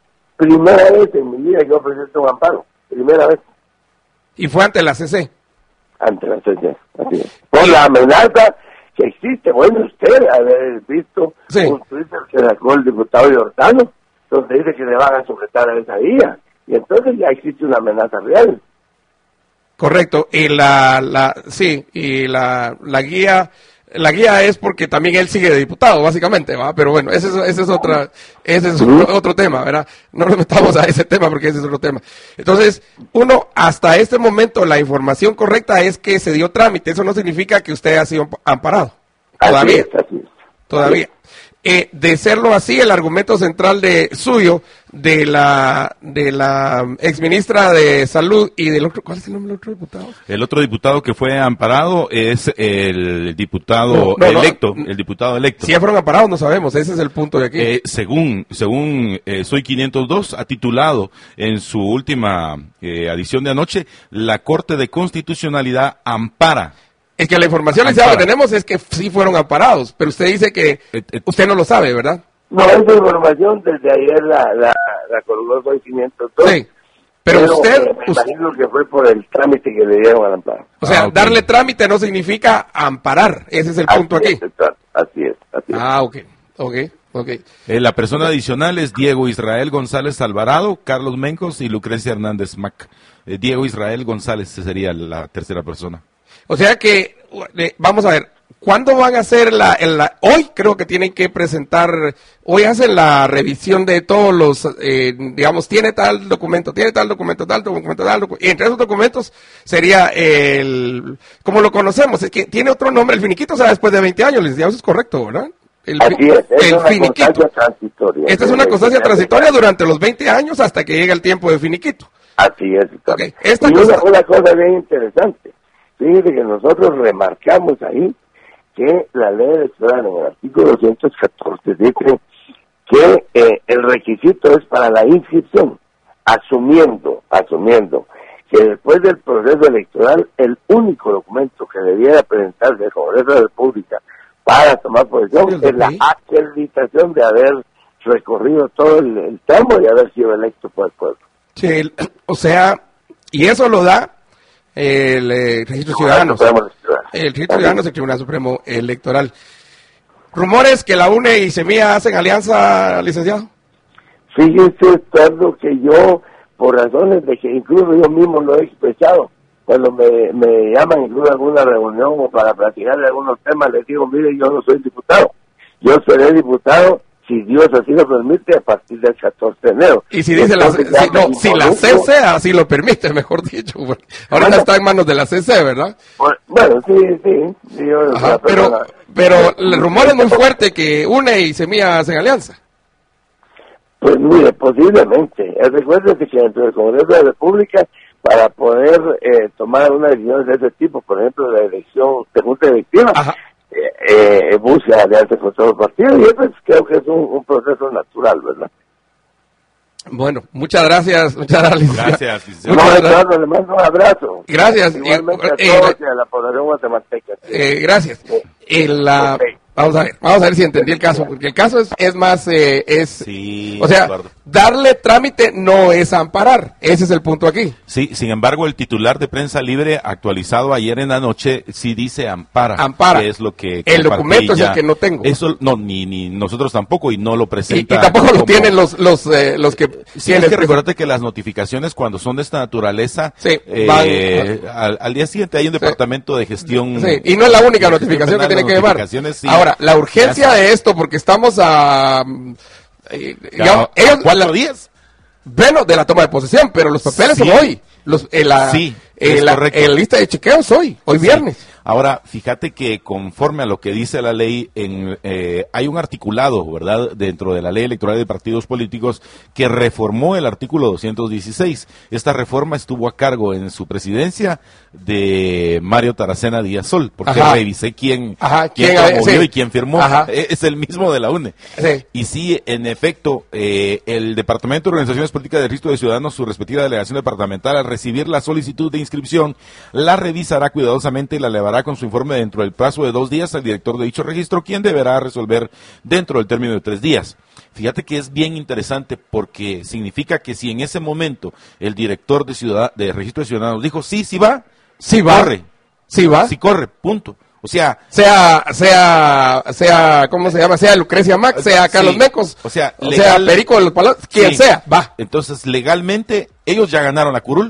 Primera vez en mi vida que yo presento un amparo, primera vez. ¿Y fue ante la C C? Ante la C C, así es. Por la amenaza que existe. Bueno, usted haber visto sí. un Twitter que sacó el diputado Giordano, donde dice que le van a sujetar a esa guía. Y entonces ya existe una amenaza real. Correcto. Y la, la sí, y la, la guía... La guía es porque también él sigue de diputado, básicamente, ¿va? Pero bueno, ese es, ese es, otra, ese es otro, otro tema, ¿verdad? No nos metamos a ese tema porque ese es otro tema. Entonces, uno, hasta este momento, la información correcta es que se dio trámite. Eso no significa que usted ha sido amparado. Todavía. Así es, así es. Todavía. Eh, de serlo así, el argumento central de suyo, de la de la exministra de Salud y del otro, ¿cuál es el nombre del otro diputado? El otro diputado que fue amparado es el diputado no, no, electo, no, el diputado electo. Si ya fueron amparados no sabemos, ese es el punto de aquí. Eh, según según eh, Soy quinientos dos ha titulado en su última eh, adición de anoche, la Corte de Constitucionalidad ampara. Es que la información que tenemos es que sí fueron amparados, pero usted dice que usted no lo sabe, ¿verdad? No, esa información desde ayer la, la, la colgó Soy quinientos dos. Sí, pero, pero usted... Eh, me usted, imagino que fue por el trámite que le dieron al amparo. O sea, ah, okay. darle trámite no significa amparar, ese es el así punto aquí. Es, así es, así es. Ah, ok, ok, ok. Eh, la persona adicional es Diego Israel González Alvarado, Carlos Mencos y Lucrecia Hernández Mac. Eh, Diego Israel González sería la tercera persona. O sea que, vamos a ver, ¿cuándo van a hacer la, el- la- hoy creo que tienen que presentar, hoy hacen la revisión de todos los, eh, digamos, tiene tal documento, tiene tal documento, tal documento, tal documento, y entre esos documentos sería el, como lo conocemos, es que tiene otro nombre, el finiquito, o sea, después de veinte años, licenciado, eso es correcto, ¿verdad? El, Así fi- es, es el una finiquito. constancia transitoria. Esta es una constancia transitoria durante los veinte años hasta que llegue el tiempo de finiquito. Así es. Ok, esta y una, cosa- una cosa bien interesante, fíjate que nosotros remarcamos ahí que la ley electoral en el artículo doscientos catorce dice que eh, el requisito es para la inscripción, asumiendo, asumiendo que después del proceso electoral el único documento que debiera presentarse al Congreso de la República para tomar posesión Sí, es la sí. acreditación de haber recorrido todo el, el tramo y haber sido electo por el pueblo. Sí, el- o sea, y eso lo da el eh, registro ciudadano. Supremo Electoral. El registro ciudadano es el Tribunal Supremo Electoral. Rumores que la U N E y Semilla hacen alianza, licenciado. Fíjese, Eduardo, que yo, por razones de que incluso yo mismo lo he expresado, cuando me, me llaman incluso a alguna reunión o para platicar de algunos temas, les digo, mire, yo no soy diputado. Yo seré diputado, si Dios así lo permite, a partir del catorce de enero. Y si dice la, Entonces, si, ya no, me si la involucro. C C así lo permite, mejor dicho. Porque ahorita Bueno. está en manos de la C C, ¿verdad? Bueno, sí, sí. sí, yo, Ajá, la pero, persona- pero el rumor es muy fuerte que U N E y Semilla hacen alianza. Pues mire, posiblemente. Eh, Recuérdese que dentro del Congreso de la República, para poder eh, tomar una decisión de ese tipo, por ejemplo, la elección de junta directiva, Ajá. eh, eh, busca alianzas con todos los partidos, y eso es- creo que es un, un proceso natural, ¿verdad? Bueno, muchas gracias, muchas gracias, licenciado. Gracias, licenciado. No, Muchas gracias. Eduardo, le mando un abrazo. Gracias. Igualmente a Eh, todos eh, y a la población guatemalteca. Eh, gracias. En la, Ok. vamos a ver, vamos a ver si entendí el caso, porque el caso es, es más, eh, es, Sí, o sea, Eduardo. darle trámite no es amparar, ese es el punto aquí. Sí, sin embargo, el titular de Prensa Libre, actualizado ayer en la noche, sí dice ampara. Ampara. Que es lo que El compartí documento es el ya. que no tengo. Eso, no, ni, ni nosotros tampoco, y no lo Y, y presenta. tampoco lo como- tienen los, los, eh, los que Sí, tienen es que recuérdate que las notificaciones cuando son de esta naturaleza, Sí, eh, al, al día siguiente hay un Sí. departamento de gestión. Sí, y no es la única de notificación que gestión tiene penal, que las llevar. notificaciones, sí. Ahora, la urgencia Ya de esto, porque estamos a, mm, eh, Ya, digamos, a ellos, cuatro la- días. bueno, de la toma de posesión, pero los papeles Sí. son hoy. Los, eh, la, Sí, eh, es la, correcto. eh, lista de chequeos hoy, hoy Sí. viernes. Ahora, fíjate que conforme a lo que dice la ley, en, eh, hay un articulado, ¿verdad?, dentro de la ley electoral de partidos políticos que reformó el artículo doscientos dieciséis. Esta reforma estuvo a cargo en su presidencia de Mario Taracena Díaz Sol, porque Ajá. revisé quién, Ajá, quién quién, promovió sí. y quién firmó. Ajá. Eh, Es el mismo de la U N E. Sí. Y sí, en efecto, eh, el Departamento de Organizaciones Políticas de Registro de Ciudadanos, su respectiva delegación departamental, al recibir la solicitud de inscripción, la revisará cuidadosamente y la elevará con su informe dentro del plazo de dos días al director de dicho registro, quien deberá resolver dentro del término de tres días. Fíjate que es bien interesante porque significa que si en ese momento el director de, ciudad, de Registro de Ciudadanos dijo, sí, sí va, Sí va. corre, Sí va. sí corre, punto. O sea, Sea, sea, sea, ¿cómo se llama? Sea Lucrecia Max, sea Carlos Sí. Mecos, O sea, o legal- sea Perico de los Palos, quien Sí. sea, va. Entonces, legalmente, ellos ya ganaron la curul.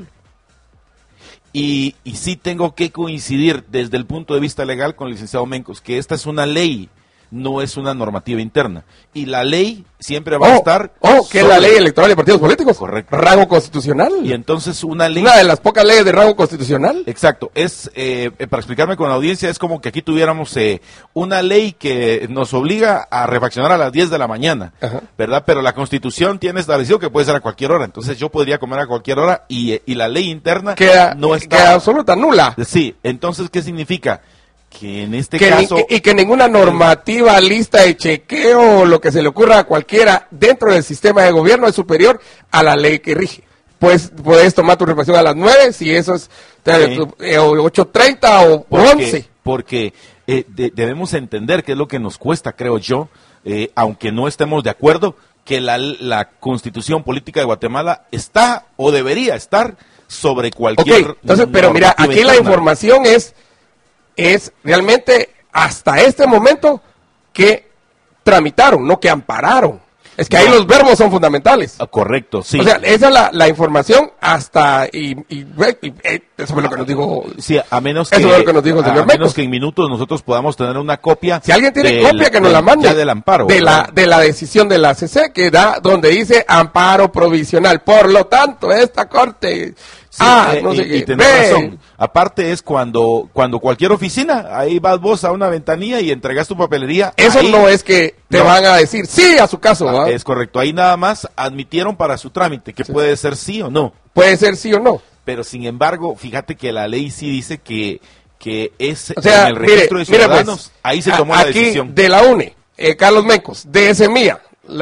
Y, y sí tengo que coincidir desde el punto de vista legal con el licenciado Mencos, que esta es una ley, no es una normativa interna. Y la ley siempre va a Oh, estar... oh, que es la sobre- ley electoral de partidos políticos. Correcto. Rango constitucional. Y entonces una ley... Una de las pocas leyes de rango constitucional. Exacto, es, eh, eh, para explicarme con la audiencia, es como que aquí tuviéramos eh, una ley que nos obliga a refaccionar a las diez de la mañana, Ajá. ¿verdad? Pero la Constitución tiene establecido que puede ser a cualquier hora, entonces yo podría comer a cualquier hora y, eh, y la ley interna Queda, no está... queda absoluta, nula. Sí, entonces, ¿qué significa? Que en este Que ni- caso... y que ninguna normativa, lista de chequeo o lo que se le ocurra a cualquiera dentro del sistema de gobierno es superior a la ley que rige. Pues puedes tomar tu reflexión a las nueve, si eso es Sí. eh, ocho treinta o Porque, once. porque eh, de- debemos entender que es lo que nos cuesta, creo yo, eh, aunque no estemos de acuerdo, que la, la Constitución Política de Guatemala está o debería estar sobre Ok, cualquier... entonces, pero mira, normativa aquí la interna. información es, es realmente hasta este momento que tramitaron, no que ampararon. Es que ahí No. los verbos son fundamentales. Ah, correcto, sí. O sea, esa es la, la información hasta, y, y, y- y- eso fue lo que nos dijo. Sí, a menos que, Eso es lo que nos dijo el señor a menos Mecos. que en minutos nosotros podamos tener una copia. Si alguien tiene del- copia, que nos la del- mande. ya del amparo. De la, ¿verdad? de la decisión de la C C, que da, donde dice amparo provisional. Por lo tanto, esta corte. Sí, ah, eh, no sé y, qué. y tenés ve. razón. Aparte es cuando, cuando cualquier oficina, ahí vas vos a una ventanilla y entregas tu papelería. Eso ahí- no es que te no. van a decir sí a su caso, Ah, ¿va? es correcto. Ahí nada más admitieron para su trámite, que puede ser sí o no. Puede ser sí o no. Pero sin embargo, fíjate que la ley sí dice que, que es O sea, en el registro mire, de mire, ciudadanos. pues, ahí se a- tomó la aquí, decisión. de la UNE, eh, Carlos Mencos, de Semilla,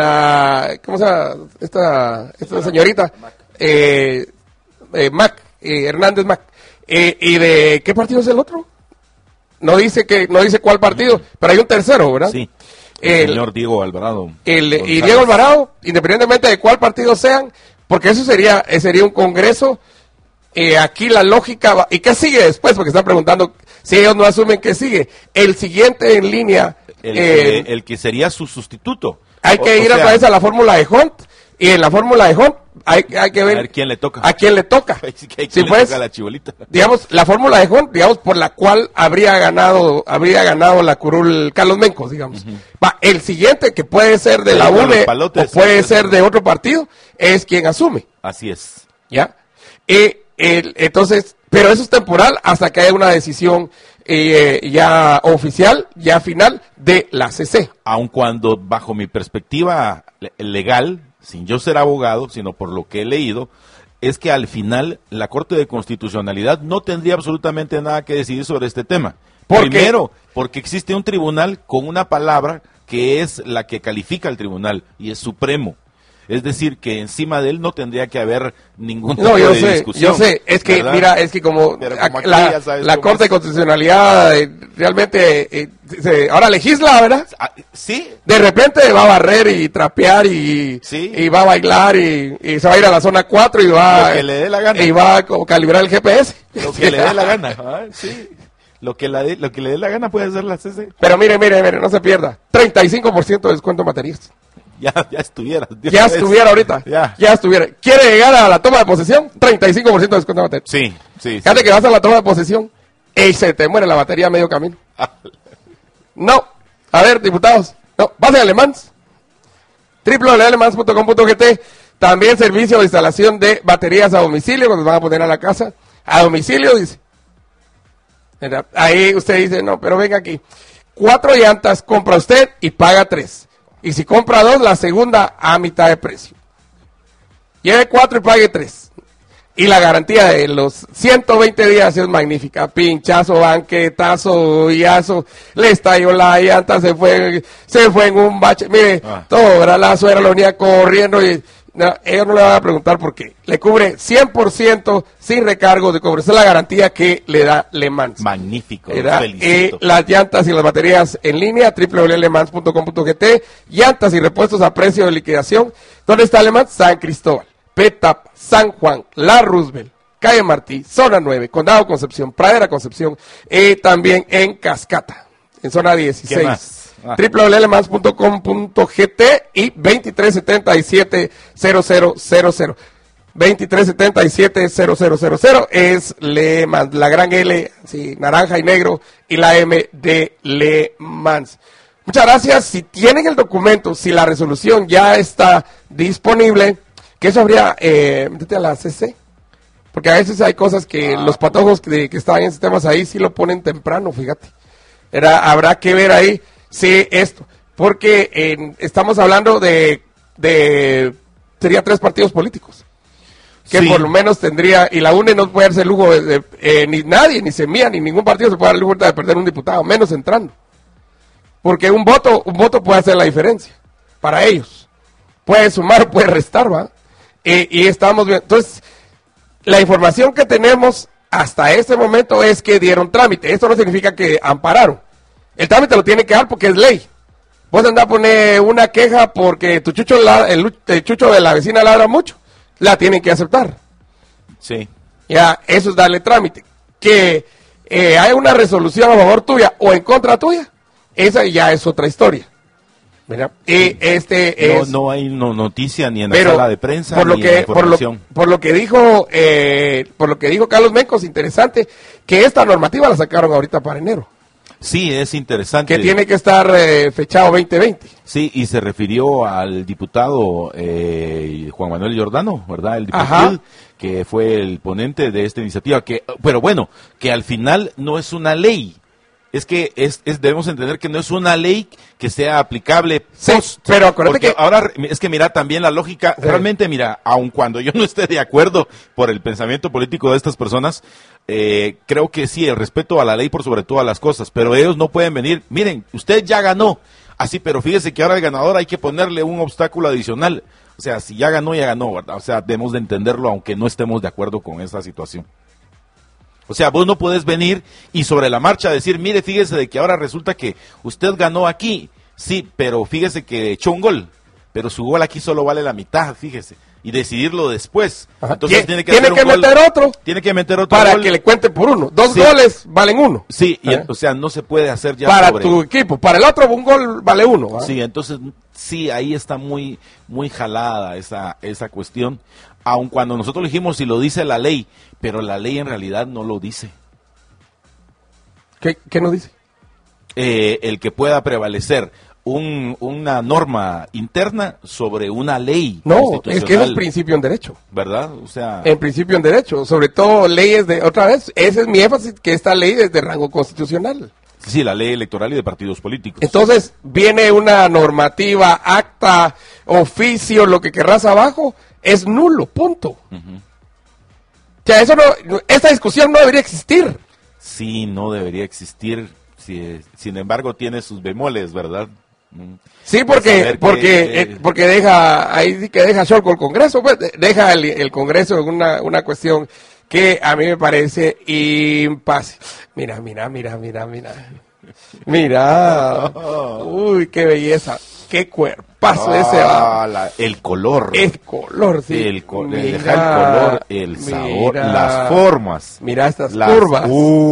la, ¿cómo se llama? Esta, esta señorita, eh, eh, Mac, eh, Hernández Mac, eh, y de, ¿qué partido es el otro? No dice que, no dice cuál partido, pero hay un tercero, ¿verdad? Sí. El, El- señor Diego Alvarado. El, y González. Diego Alvarado, independientemente de cuál partido sean, porque eso sería, eh, sería un congreso. Eh, aquí la lógica va, ¿y qué sigue después? Porque están preguntando si ellos no asumen qué sigue. El siguiente en línea, El, eh, que, el que sería su sustituto. hay O- que o ir a sea, través de la fórmula de Hunt, y en la fórmula de Hunt hay, hay que ver A ver quién le toca. a quién le toca. Sí, que- Si quién le pues, toca a la chibolita. digamos, la fórmula de Hunt, digamos, por la cual habría ganado, habría ganado la curul Carlos Mencos, digamos. Va, el siguiente, que puede ser de Sí, la con UNE los palotes, o puede sí, ser sí. de otro partido, es quien asume, Así es. ¿ya? Eh, el- entonces, pero eso es temporal hasta que haya una decisión eh, ya oficial, ya final de la C C. Aun cuando bajo mi perspectiva le- legal, sin yo ser abogado, sino por lo que he leído, es que al final la Corte de Constitucionalidad no tendría absolutamente nada que decidir sobre este tema. ¿Por qué? Primero, porque existe un tribunal con una palabra que es la que califica el tribunal y es supremo. Es decir, que encima de él no tendría que haber ningún tipo No, yo de sé, discusión. yo sé, es que, ¿verdad? mira, es que como, Pero a- como aquí la, ya sabes la cómo Corte de es. Constitucionalidad eh, realmente eh, se- ahora legisla, ¿verdad? Ah, sí, De repente va a barrer y trapear y, Sí. y va a bailar y, y se va a ir a la zona cuatro y va, Lo que le dé la gana. y va a co- calibrar el G P S. lo que le dé la gana. Ah, sí. Lo que, la de- lo que le dé la gana puede hacer la C C. Pero mire, mire, mire, no se pierda. treinta y cinco por ciento de descuento en baterías. Ya, ya estuviera. de Ya una vez. estuviera ahorita. Ya. Ya estuviera. ¿Quiere llegar a la toma de posesión? treinta y cinco por ciento de descuento en baterías. Sí, sí. sí. Fíjate que vas a la toma de posesión y se te muere la batería a medio camino. No. A ver, diputados. No, pase a Alemans. doble u doble u doble u punto alemans punto com punto g t. También servicio de instalación de baterías a domicilio, cuando van a poner a la casa. A domicilio, dice. Mira, ahí usted dice, no, pero venga aquí. Cuatro llantas compra usted y paga tres. Y si compra dos, la segunda a mitad de precio. Lleve cuatro y pague tres. Y la garantía de los ciento veinte días es magnífica. Pinchazo, banquetazo, guillazo, le estalló la llanta, se fue, se fue en un bache. Mire, Ah. todo, ¿verdad? La suegra lo venía corriendo y no, ellos no le van a preguntar por qué. Le cubre cien por ciento sin recargo de cobre. Esa es la garantía que le da Le Mans. Magnífico. los ¿Verdad? felicito. Eh, las llantas y las baterías en línea, doble u doble u doble u punto alemans punto com punto g t, llantas y repuestos a precio de liquidación. ¿Dónde está Alemán? San Cristóbal, Petapa, San Juan, La Roosevelt, Calle Martí, Zona nueve, Condado Concepción, Pradera Concepción, eh, también en Cascata, en Zona dieciséis. ¿Qué más? Ah. doble u doble u doble u punto alemans punto com punto g t y veintitrés setenta y siete cero cero cero cero. veintitrés setenta y siete cero cero cero cero es Le Mans, la gran L, sí, naranja y negro, y la M de Le Mans. Muchas gracias. Si tienen el documento, si la resolución ya está disponible, que eso habría, eh, métete a la C C, porque a veces hay cosas que los patojos que, que estaban en sistemas ahí sí lo ponen temprano, fíjate. Era, habrá que ver ahí si esto, porque eh, estamos hablando de, de, sería tres partidos políticos, que Sí. por lo menos tendría, y la UNE no puede darse el lujo de, de- eh, ni nadie, ni Semilla, ni ningún partido se puede dar el lujo de perder un diputado, menos entrando. Porque un voto, un voto puede hacer la diferencia para ellos. Puede sumar, puede restar, ¿va? Eh, y estamos viendo. Entonces, la información que tenemos hasta este momento es que dieron trámite. Esto no significa que ampararon. El trámite lo tiene que dar porque es ley. Vos andás a poner una queja porque tu chucho, la- el, lu- el chucho de la vecina ladra mucho. La tienen que aceptar. Sí. Ya, eso es darle trámite. Que eh, hay una resolución a favor tuya o en contra tuya, esa ya es otra historia. Mira, y este No, es... no hay no, noticia ni en la pero sala de prensa por lo ni que en por lo, información. por lo que dijo eh, por lo que dijo Carlos Mencos, interesante que esta normativa la sacaron ahorita para enero, Sí, es interesante. que tiene que estar eh, fechado veinte veinte. Sí, y se refirió al diputado eh, Juan Manuel Giordano, ¿verdad? El Ajá. diputado que fue el ponente de esta iniciativa, que, pero bueno, que al final no es una ley. Es que es, es debemos entender que no es una ley que sea aplicable Sí, post. pero acuérdate Porque que- ahora es que mira también la lógica, Sí. realmente mira, aun cuando yo no esté de acuerdo por el pensamiento político de estas personas, eh, creo que sí, el respeto a la ley por sobre todas las cosas, pero ellos no pueden venir, miren, usted ya ganó, así, pero fíjese que ahora el ganador hay que ponerle un obstáculo adicional. O sea, si ya ganó, ya ganó, ¿verdad? O sea, debemos de entenderlo aunque no estemos de acuerdo con esta situación. O sea, vos no podés venir y sobre la marcha decir, mire, fíjese de que ahora resulta que usted ganó aquí, sí, pero fíjese que echó un gol, pero su gol aquí solo vale la mitad, fíjese, y decidirlo después. Ajá. Entonces Tie- tiene que, tiene hacer que un gol- meter otro tiene que meter otro para gol. que le cuente por uno. Dos Sí. goles valen uno. Sí, y, ¿Eh? o sea, no se puede hacer ya Para sobre... tu equipo. Para el otro un gol vale uno. ¿va? Sí, entonces sí, ahí está muy muy jalada esa esa cuestión, aun cuando nosotros dijimos si lo dice la ley, pero la ley en realidad no lo dice. ¿Qué, qué nos dice? Eh, el que pueda prevalecer un, una norma interna sobre una ley No, es constitucional, que eso es principio en derecho. ¿verdad? O sea, En principio en derecho. Sobre todo leyes de... Otra vez, ese es mi énfasis, que esta ley es de rango constitucional. sí, la ley electoral y de partidos políticos. Entonces, viene una normativa, acta, oficio, lo que querrás abajo, es nulo, punto. O sea, eso no, esta discusión no debería existir. Sí, no debería existir. Sí, sin embargo, tiene sus bemoles, ¿verdad? Mm. Sí, Saber porque que, porque eh, eh, porque deja, ahí sí que deja short el Congreso, pues, de- deja el, el Congreso en una, una cuestión que a mí me parece impasse. Mira, mira, mira, mira, mira. Mira. Uy, qué belleza. Qué cuerpazo ese va. Ah, la- el color. El color, sí. El, co- Mira, deja el color, el sabor, mira. las formas. Mira estas las- curvas.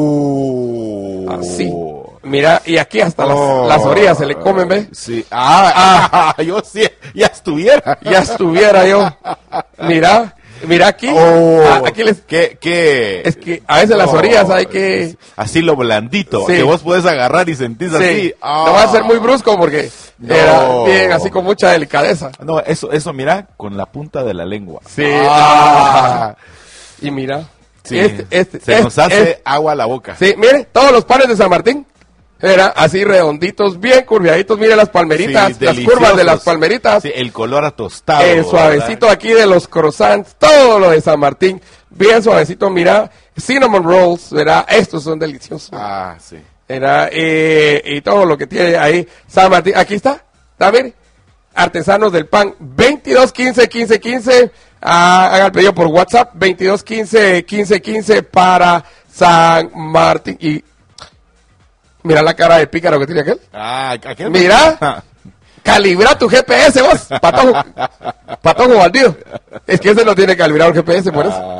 Uh. Así. Mira, y aquí hasta las, Oh. las orillas se le comen, ¿ve? Sí. Ah, yo sí, ya estuviera. Ya estuviera yo. Mira, mira aquí. Oh, Ah, aquí les, ¿Qué, qué? es que a veces las Oh, orillas hay que... Así lo blandito, Sí. que vos puedes agarrar y sentís Sí, así. Ah. no va a ser muy brusco porque No. era bien así con mucha delicadeza. No, eso, eso mira, con la punta de la lengua. Sí. Ah. Y mira. Sí. Este, este, Se este, nos hace este. agua a la boca. Sí, mire, todos los panes de San Martín. Era así redonditos, bien curviaditos. Mire las palmeritas, Sí, las deliciosos. curvas de las palmeritas. Sí, el color atostado. El suavecito aquí de los croissants, todo lo de San Martín, bien suavecito, mira, cinnamon rolls, ¿verdad? Estos son deliciosos. ¿verdad? Ah, sí. ¿Verdad? Eh, y todo lo que tiene ahí San Martín, aquí está, está, mire, artesanos del pan, veintidós quince quince quince, ah, haga el pedido por WhatsApp, veintidós quince quince quince para San Martín. Y mira la cara de pícaro que tiene aquel. Ah, aquel. Mira. Calibra tu G P S, vos, patojo, patojo bandido. Es que ese no tiene calibrado el G P S, por eso.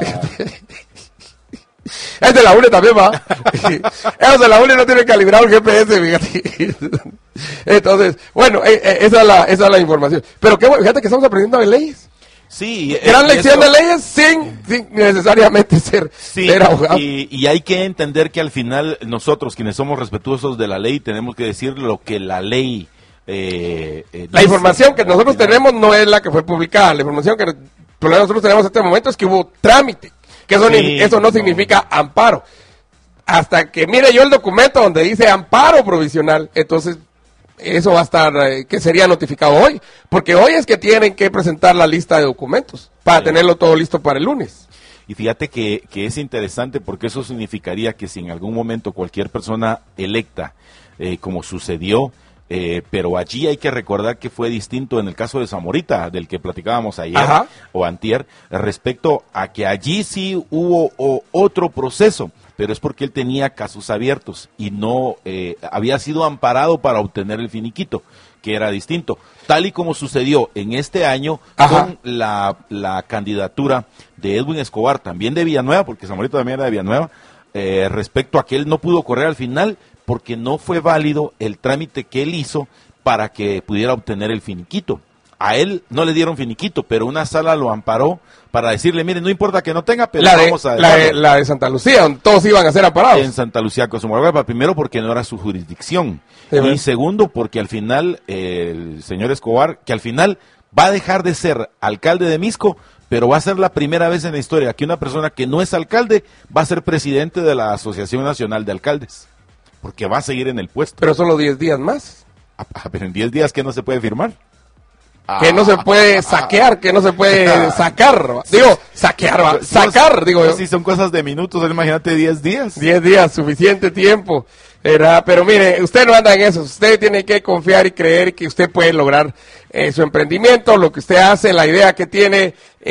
Es de la U N E también, va. Es de la U N E no tiene calibrado el G P S, fíjate. Entonces, bueno, eh, eh, esa, es la, esa es la información. Pero qué bueno, fíjate que estamos aprendiendo de leyes. Sí. Gran eh, lección eso- de leyes sin, sin necesariamente ser, Sí, ser abogado. y, y hay que entender que al final nosotros, quienes somos respetuosos de la ley, tenemos que decir lo que la ley... eh, eh, La dice. información que Al nosotros final. tenemos no es la que fue publicada. La información que por lo menos nosotros tenemos en este momento es que hubo trámite. Que eso, Sí, ni- eso no, no. significa amparo. Hasta que mire yo el documento donde dice amparo provisional, entonces eso va a estar, eh, que sería notificado hoy. Porque hoy es que tienen que presentar la lista de documentos para Sí. tenerlo todo listo para el lunes. Y fíjate que, que es interesante porque eso significaría que si en algún momento cualquier persona electa, eh, como sucedió, eh, pero allí hay que recordar que fue distinto en el caso de Zamorita, del que platicábamos ayer Ajá. o antier, respecto a que allí sí hubo o, otro proceso, pero es porque él tenía casos abiertos y no eh, había sido amparado para obtener el finiquito, que era distinto, tal y como sucedió en este año Ajá. con la, la candidatura de Edwin Escobar, también de Villanueva, porque Zamorita también era de Villanueva, eh, respecto a que él no pudo correr al final porque no fue válido el trámite que él hizo para que pudiera obtener el finiquito. A él no le dieron finiquito, pero una sala lo amparó para decirle, mire, no importa que no tenga, pero La de, vamos a la, de, dejarlo. la de Santa Lucía, donde todos iban a ser amparados. En Santa Lucía, Cosamaloapan, primero porque no era su jurisdicción, Sí, y bueno. segundo porque al final, eh, el señor Escobar, que al final va a dejar de ser alcalde de Misco, pero va a ser la primera vez en la historia que una persona que no es alcalde va a ser presidente de la Asociación Nacional de Alcaldes, porque va a seguir en el puesto. Pero solo diez días más. Ah, ah, pero en diez días que no se puede firmar. Que no se puede saquear, que no se puede sacar. Digo, saquear, va. Sacar, digo yo. Si son cosas de minutos, imagínate diez días. Diez días, suficiente tiempo, ¿verdad? Pero mire, usted no anda en eso, usted tiene que confiar y creer que usted puede lograr eh, su emprendimiento, lo que usted hace, la idea que tiene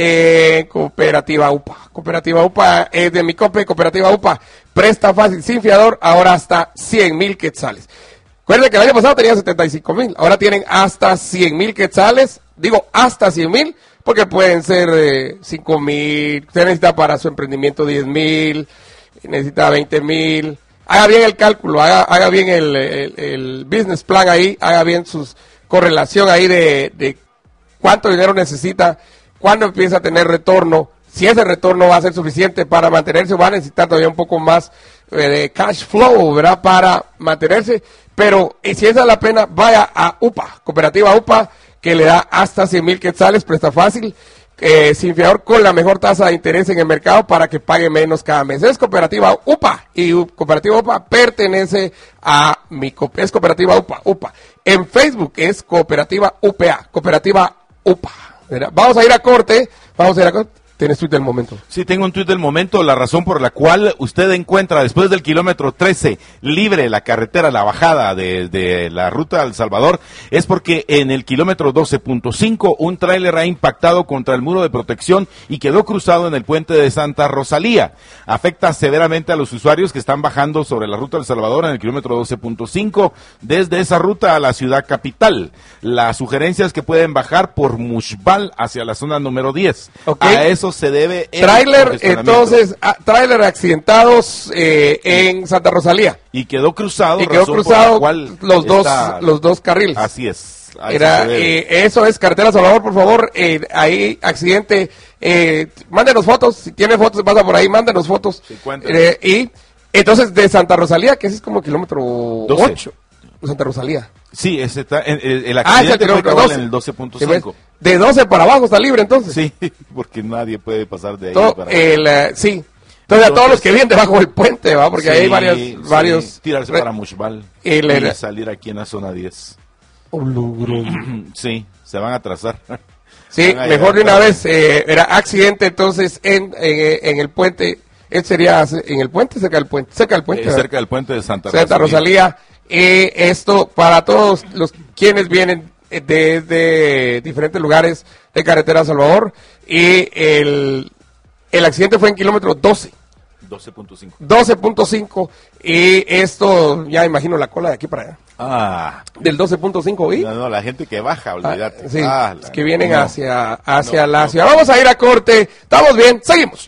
eh, Cooperativa U P A. Cooperativa U P A es de mi cope, Cooperativa U P A, presta fácil, sin fiador, ahora hasta cien mil quetzales. Recuerden que el año pasado tenían setenta y cinco mil, ahora tienen hasta cien mil quetzales, digo hasta cien mil, porque pueden ser eh, cinco mil, usted necesita para su emprendimiento diez mil, necesita veinte mil, haga bien el cálculo, haga, haga bien el, el, el business plan ahí, haga bien su correlación ahí de, de cuánto dinero necesita, cuándo empieza a tener retorno, si ese retorno va a ser suficiente para mantenerse, va a necesitar todavía un poco más eh, de cash flow, ¿verdad? Para mantenerse, pero y si esa es la pena, vaya a U P A, Cooperativa U P A, que le da hasta cien mil quetzales, presta fácil, eh, sin fiador, con la mejor tasa de interés en el mercado para que pague menos cada mes. Es Cooperativa U P A, y U- Cooperativa U P A pertenece a mi co- es Cooperativa U P A, U P A. En Facebook es Cooperativa U P A, Cooperativa U P A, ¿verdad? Vamos a ir a corte, vamos a ir a corte. Tienes tweet del momento. Sí, tengo un tuit del momento, la razón por la cual usted encuentra después del kilómetro trece libre la carretera, la bajada de, de la ruta al Salvador, es porque en el kilómetro doce punto cinco un tráiler ha impactado contra el muro de protección y quedó cruzado en el puente de Santa Rosalía. Afecta severamente a los usuarios que están bajando sobre la ruta al Salvador en el kilómetro doce punto cinco desde esa ruta a la ciudad capital. La sugerencia es que pueden bajar por Mushbal hacia la zona número diez. Ok. A eso se debe el Tráiler, congestionamiento. entonces, ah, tráiler accidentados eh, en Santa Rosalía. Y quedó cruzado. Y quedó razón por la cruzado cual los dos, está- los dos carriles. Así es. a eso Era, se debe. eh, eso es carretera Salvador, por favor. Eh, ahí, accidente. Eh, mándenos fotos. Si tiene fotos, pasa por ahí, mándenos fotos. Sí, cuéntenos. Eh, y entonces, de Santa Rosalía, que ese es como kilómetro doce. ocho. Santa Rosalía. Sí, ese está, el, el- el Ah, ese accidente fue kilómetro cabal doce. en el doce punto Sí, pues, cinco. de doce para abajo está libre, entonces. Sí, porque nadie puede pasar de ahí Todo, para el, eh, sí. Entonces, a todos los que vienen debajo del puente, ¿va? Porque Sí, hay varias, sí, varios... tirarse re- para Mushbal y y, le- salir aquí en la zona diez. Oh, logro. Sí, se van a atrasar. Sí, Van a mejor de llegar una tarde. vez, eh, era accidente entonces en, en, en el puente, él sería en el puente, cerca del puente, cerca del puente, Eh, ¿verdad? cerca del puente de Santa, Santa Rosalía. Eh, esto para todos los quienes vienen eh, desde diferentes lugares de Carretera Salvador, y el, el accidente fue en kilómetro doce. doce punto cinco. doce punto cinco, y esto, ya imagino la cola de aquí para allá, Ah, del doce punto cinco, ¿y? no, no, la gente que baja, olvídate. Ah, sí, Ah, es la- que vienen no. hacia, hacia No, la no. ciudad. Vamos a ir a corte. Estamos bien, seguimos.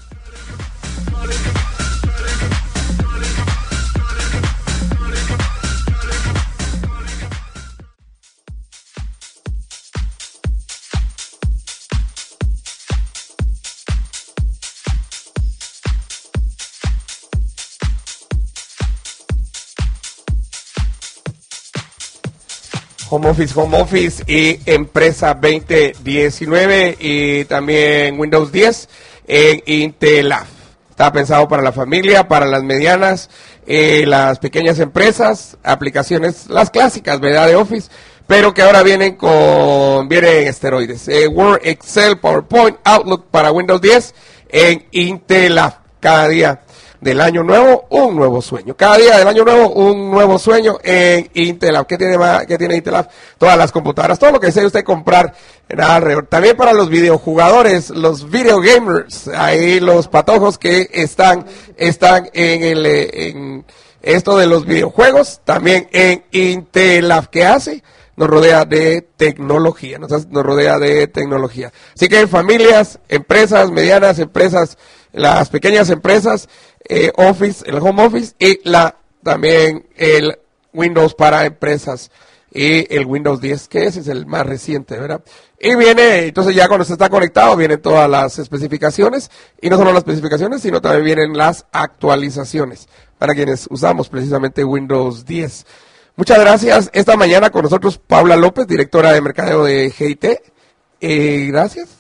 Home Office, Home Office y Empresa veinte diecinueve y también Windows diez en Intelaf. Está pensado para la familia, para las medianas, eh, las pequeñas empresas, aplicaciones, las clásicas, ¿verdad? De Office, pero que ahora vienen con, vienen en esteroides. Eh, Word, Excel, PowerPoint, Outlook para Windows diez en Intelaf. Cada día del año nuevo, un nuevo sueño. Cada día del año nuevo, un nuevo sueño en Intelaf. ¿Qué tiene, más- qué tiene Intelaf? Todas las computadoras, todo lo que desee usted comprar en alrededor. También para los videojugadores, los video gamers, ahí los patojos que están, están en el, eh, en esto de los videojuegos, también en Intelaf. ¿Qué hace? Nos rodea de tecnología, nos, hace- nos rodea de tecnología. Así que familias, empresas, medianas empresas, las pequeñas empresas, eh, Office, el Home Office y la también el Windows para empresas y el Windows diez, que ese es el más reciente, ¿verdad? Y viene, entonces ya cuando se está conectado, vienen todas las especificaciones, y no solo las especificaciones, sino también vienen las actualizaciones, para quienes usamos precisamente Windows diez. Muchas gracias. Esta mañana con nosotros Paula López, directora de mercadeo de G I T. Eh, gracias.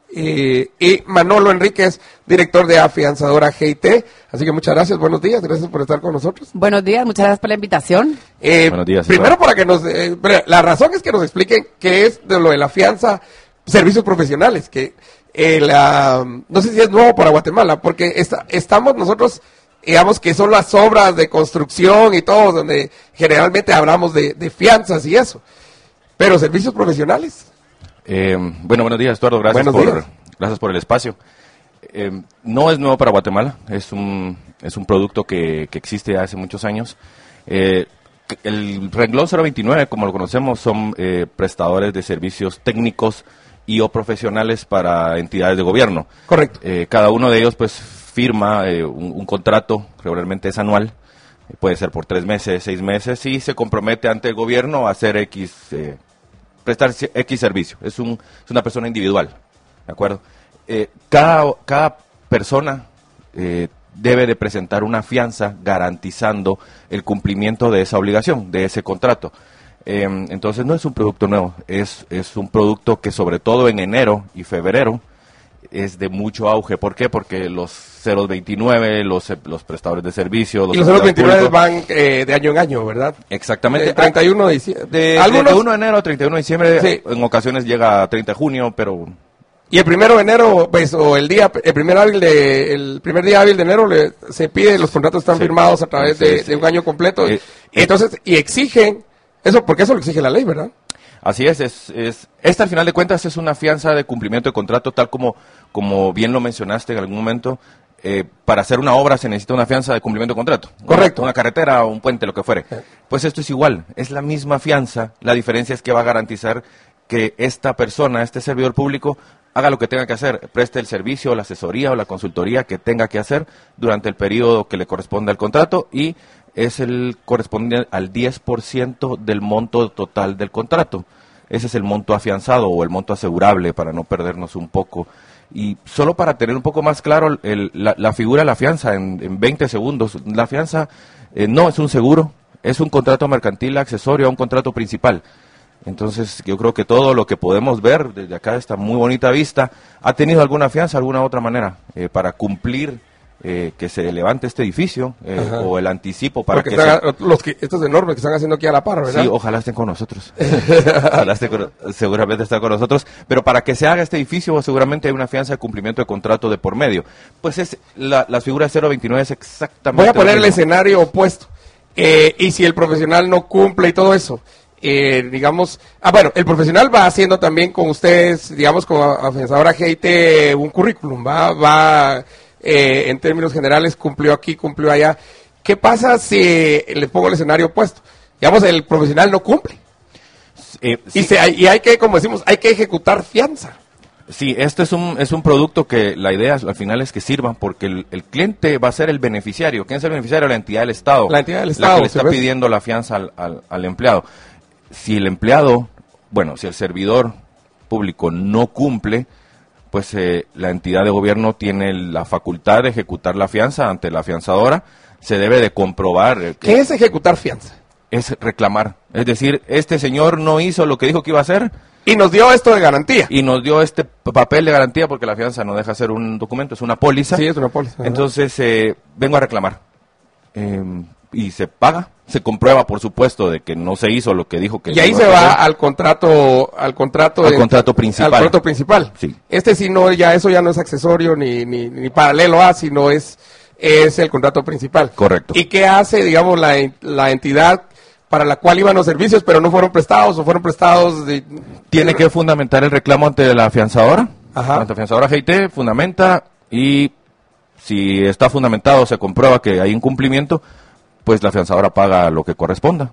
Eh, y Manolo Enríquez, director de afianzadora G I T. Así que muchas gracias, buenos días, gracias por estar con nosotros. Buenos días, muchas gracias por la invitación. Eh, Buenos días. Primero para que nos... Eh, la razón es que nos expliquen qué es de lo de la fianza, servicios profesionales, que eh, la, no sé si es nuevo para Guatemala, porque está, estamos nosotros, digamos que son las obras de construcción y todo, donde generalmente hablamos de, de fianzas y eso, pero servicios profesionales... Eh, bueno, buenos días, Eduardo. Gracias, Buenos por, días. gracias por el espacio. Eh, no es nuevo para Guatemala, es un, es un producto que, que existe hace muchos años. Eh, el renglón cero veintinueve, como lo conocemos, son eh, prestadores de servicios técnicos y o profesionales para entidades de gobierno. Correcto. Eh, cada uno de ellos pues firma eh, un, un contrato, regularmente es anual, eh, puede ser por tres meses, seis meses, y se compromete ante el gobierno a hacer X... Eh, prestar X servicio, es, un, es una persona individual, ¿de acuerdo? Eh, cada, cada persona eh, debe de presentar una fianza garantizando el cumplimiento de esa obligación, de ese contrato. Eh, entonces no es un producto nuevo, es, es un producto que sobre todo en enero y febrero es de mucho auge. ¿Por qué? Porque los cero veintinueve, los, los prestadores de servicios... Y los cero veintinueve van eh, de año en año, ¿verdad? Exactamente. De treinta y uno de diciembre. De, Algunos... de uno de enero a treinta y uno de diciembre, Sí. En ocasiones llega a treinta de junio, pero... Y el primero de enero, pues, o el día, el primer hábil de, el primer día hábil de enero le, se pide, los contratos están Sí. firmados a través Sí, de, sí. de un año completo. Eh, y entonces, y exigen, eso, porque eso lo exige la ley, ¿verdad? Así es, es, es, esta al final de cuentas es una fianza de cumplimiento de contrato, tal como, como bien lo mencionaste en algún momento. Eh, para hacer una obra se necesita una fianza de cumplimiento de contrato. Correcto. Una, una carretera o un puente, lo que fuere. Pues esto es igual, es la misma fianza. La diferencia es que va a garantizar que esta persona, este servidor público, haga lo que tenga que hacer, preste el servicio, la asesoría o la consultoría que tenga que hacer durante el periodo que le corresponde al contrato, y es el correspondiente al diez por ciento del monto total del contrato. Ese es el monto afianzado o el monto asegurable, para no perdernos un poco. Y solo para tener un poco más claro el, la, la figura de la fianza en, en veinte segundos. La fianza eh, no es un seguro, es un contrato mercantil accesorio a un contrato principal. Entonces yo creo que todo lo que podemos ver desde acá, esta muy bonita vista, ha tenido alguna fianza, alguna otra manera, eh, para cumplir eh, que se levante este edificio, eh, o el anticipo para Porque que están, se... los que, estos enormes que están haciendo aquí a la par, ¿verdad? Sí, ojalá estén con nosotros. Ojalá estén con- seguramente están con nosotros. Pero para que se haga este edificio, seguramente hay una fianza de cumplimiento de contrato de por medio. Pues es la, la figura cero veintinueve es exactamente... Voy a poner lo el mismo. escenario opuesto. Eh, y si el profesional no cumple y todo eso, eh, digamos, ah, bueno, el profesional va haciendo también con ustedes, digamos, como afianzadora G I T, un currículum, va, va, eh, en términos generales, cumplió aquí, cumplió allá. ¿Qué pasa si eh, le pongo el escenario opuesto? Digamos, el profesional no cumple. Eh, Y, sí, se, y hay que, como decimos, hay que ejecutar fianza. sí, este es un, es un producto que la idea al final es que sirva, porque el, el cliente va a ser el beneficiario. ¿Quién es el beneficiario? La entidad del Estado. La entidad del La Estado, que le ¿sí está ves? pidiendo la fianza al, al, al empleado. Si el empleado, bueno, si el servidor público no cumple, pues eh, la entidad de gobierno tiene la facultad de ejecutar la fianza ante la afianzadora. Se debe de comprobar eh, que ¿Qué es ejecutar fianza? es reclamar. Es decir, este señor no hizo lo que dijo que iba a hacer Y nos dio esto de garantía. y nos dio este p- papel de garantía, porque la fianza no deja de ser un documento, es una póliza. Sí, es una póliza. Ajá. Entonces, eh, vengo a reclamar. Eh, y se paga, se comprueba, por supuesto, de que no se hizo lo que dijo que Y ahí iba se a va hacer. al contrato, al contrato, Al de- contrato principal. Al contrato principal. Sí. Este sí no, ya eso ya no es accesorio ni, ni, ni paralelo a, sino es, es el contrato principal. Correcto. ¿Y qué hace, digamos, la, en- la entidad para la cual iban los servicios, pero no fueron prestados o fueron prestados de... Tiene que fundamentar el reclamo ante la afianzadora. Ajá. Ante la afianzadora G I T, fundamenta, y si está fundamentado, se comprueba que hay incumplimiento, pues la afianzadora paga lo que corresponda.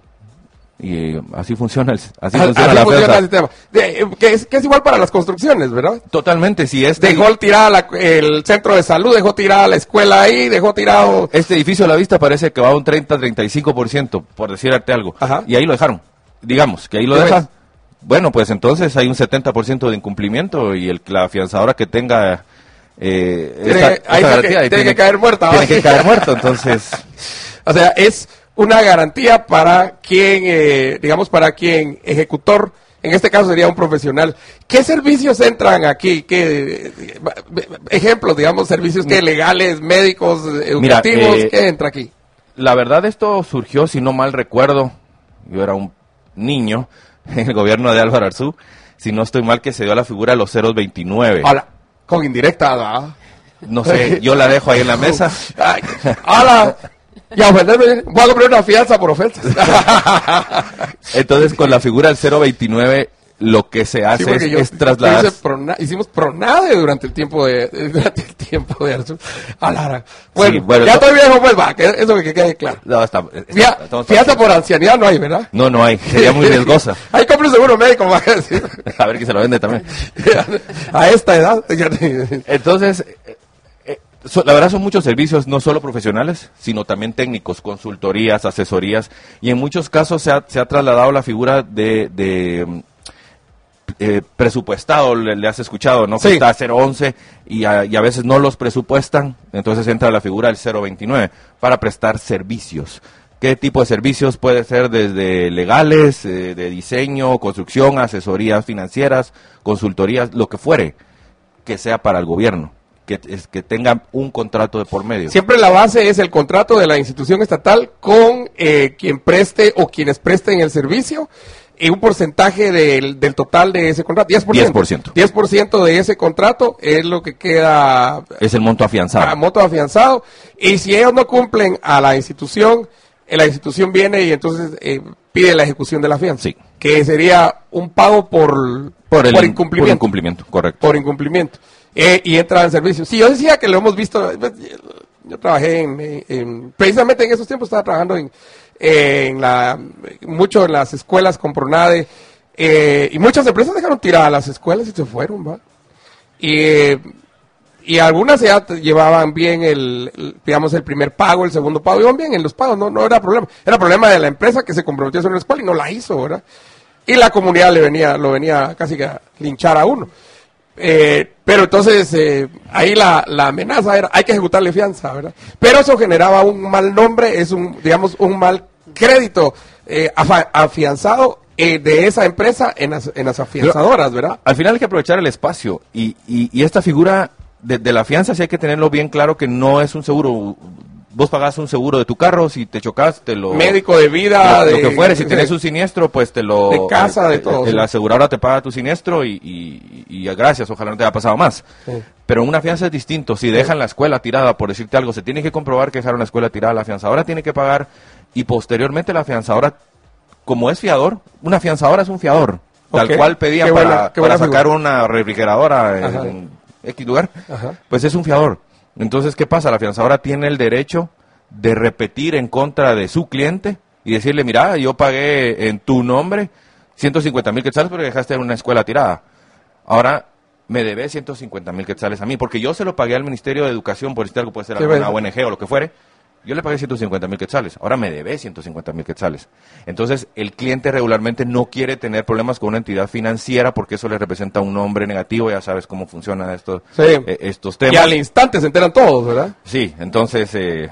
Y eh, así funciona, el, así Así funciona la funciona fianza. el sistema. De- eh, que, es, que es igual para las construcciones, ¿verdad? Totalmente, si este, Dejó tirada la- el centro de salud, dejó tirada la escuela ahí, dejó tirado... este edificio a la vista parece que va a un treinta a treinta y cinco por ciento, por decirte algo. Ajá. Y ahí lo dejaron. digamos que ahí lo ¿Qué deja, ves? bueno, pues entonces hay un setenta por ciento de incumplimiento y el, la afianzadora que tenga eh, Tiene- esta- ahí esta tiene garantía, que- ahí tiene que caer muerta, Tiene ¿va? que caer muerto, entonces... O sea, es una garantía para quien, eh, digamos, para quien ejecutor, en este caso sería un profesional. ¿Qué servicios entran aquí? ¿Qué eh, ejemplos, digamos, servicios que legales, médicos, educativos? eh, ¿Qué entra aquí? La verdad esto surgió, si no mal recuerdo, yo era un niño en el gobierno de Álvaro Arzú, si no estoy mal que se dio la figura de los cero veintinueve. Hola, con indirecta, ¿verdad? No sé, yo la dejo ahí en la mesa. Ay, hola. Y a ofenderme, voy a comprar una fianza por ofensas. Entonces con la figura del cero veintinueve lo que se hace Sí, porque es, yo- es yo trasladar... hice prona- hicimos pronade durante el tiempo de durante el tiempo de Arzú. A Lara. Bueno, Sí, bueno, ya no- estoy viejo, pues va, que eso que, que quede claro. No, está- está- Fia- estamos- fianza por ancianidad no hay, ¿verdad? No, no hay, sería muy riesgosa. Ahí compre un seguro médico, va a decir. A ver que se lo vende también. A esta edad. Entonces, eh, eh, so- la verdad son muchos servicios, no solo profesionales, sino también técnicos, consultorías, asesorías, y en muchos casos se ha, se ha trasladado la figura de, de, mm, eh, presupuestado, le, le has escuchado, ¿no? Sí. Que está cero once y a, y a veces no los presupuestan, entonces entra la figura del cero veintinueve para prestar servicios. ¿Qué tipo de servicios? Puede ser desde legales, eh, de diseño, construcción, asesorías financieras, consultorías, lo que fuere, que sea para el gobierno, que, es, que tenga un contrato de por medio. Siempre la base es el contrato de la institución estatal con eh, quien preste o quienes presten el servicio y un porcentaje del, del total de ese contrato. diez por ciento. diez por ciento. diez por ciento de ese contrato es lo que queda Es el monto afianzado. a moto afianzado. Y si ellos no cumplen a la institución, eh, la institución viene y entonces eh, pide la ejecución de la fianza. Sí. Que sería un pago por, por el por in- incumplimiento. por incumplimiento, correcto. Por incumplimiento. Eh, y entra en servicio. Sí, yo decía que lo hemos visto. Yo trabajé en, en- en- precisamente en esos tiempos estaba trabajando en, en la mucho en las escuelas con Pronade, eh, y muchas empresas dejaron tiradas las escuelas y se fueron, va. Y, eh, y algunas ya te- llevaban bien el, el, digamos, el primer pago, el segundo pago, iban bien en los pagos, no, no era problema. Era problema de la empresa que se comprometió a hacer una escuela y no la hizo, ¿verdad? Y la comunidad le venía, lo venía casi que a linchar a uno. Eh, pero entonces eh, ahí la, la amenaza era hay que ejecutarle fianza, ¿verdad? Pero eso generaba un mal nombre, es un, digamos, un mal crédito eh, afa- afianzado eh, de esa empresa en las, en las afianzadoras, ¿verdad? Al final hay que aprovechar el espacio y, y, y esta figura de, de la fianza sí hay que tenerlo bien claro que no es un seguro. Vos pagás un seguro de tu carro, si te chocas, te lo... Médico de vida, lo, lo de, que fuere, si tenés de- un siniestro, pues te lo... de casa, de eh, todo, eh, sí. La aseguradora te paga tu siniestro y, y, y gracias, ojalá no te haya pasado más. Sí. Pero una fianza es distinto. Si dejan la escuela tirada, por decirte algo, se tiene que comprobar que dejaron la escuela tirada, la fianzadora tiene que pagar y posteriormente la fianzadora, como es fiador, una fianzadora es un fiador, tal Ok. cual pedían Qué buena- para, qué buena para sacar figura. una refrigeradora en, Ajá. en X lugar, Ajá. pues es un fiador. Entonces, ¿qué pasa? La fianzadora tiene el derecho de repetir en contra de su cliente y decirle, mira, yo pagué en tu nombre ciento cincuenta mil quetzales porque dejaste una escuela tirada. Ahora me debes ciento cincuenta mil quetzales a mí, porque yo se lo pagué al Ministerio de Educación, por decirte algo, puede ser Sí, alguna bueno. O N G o lo que fuere. Yo le pagué ciento cincuenta mil quetzales, ahora me debes ciento cincuenta mil quetzales. Entonces, el cliente regularmente no quiere tener problemas con una entidad financiera porque eso le representa un nombre negativo, ya sabes cómo funcionan estos, Sí. eh, estos temas. Y al instante se enteran todos, ¿verdad? Sí, entonces... Eh,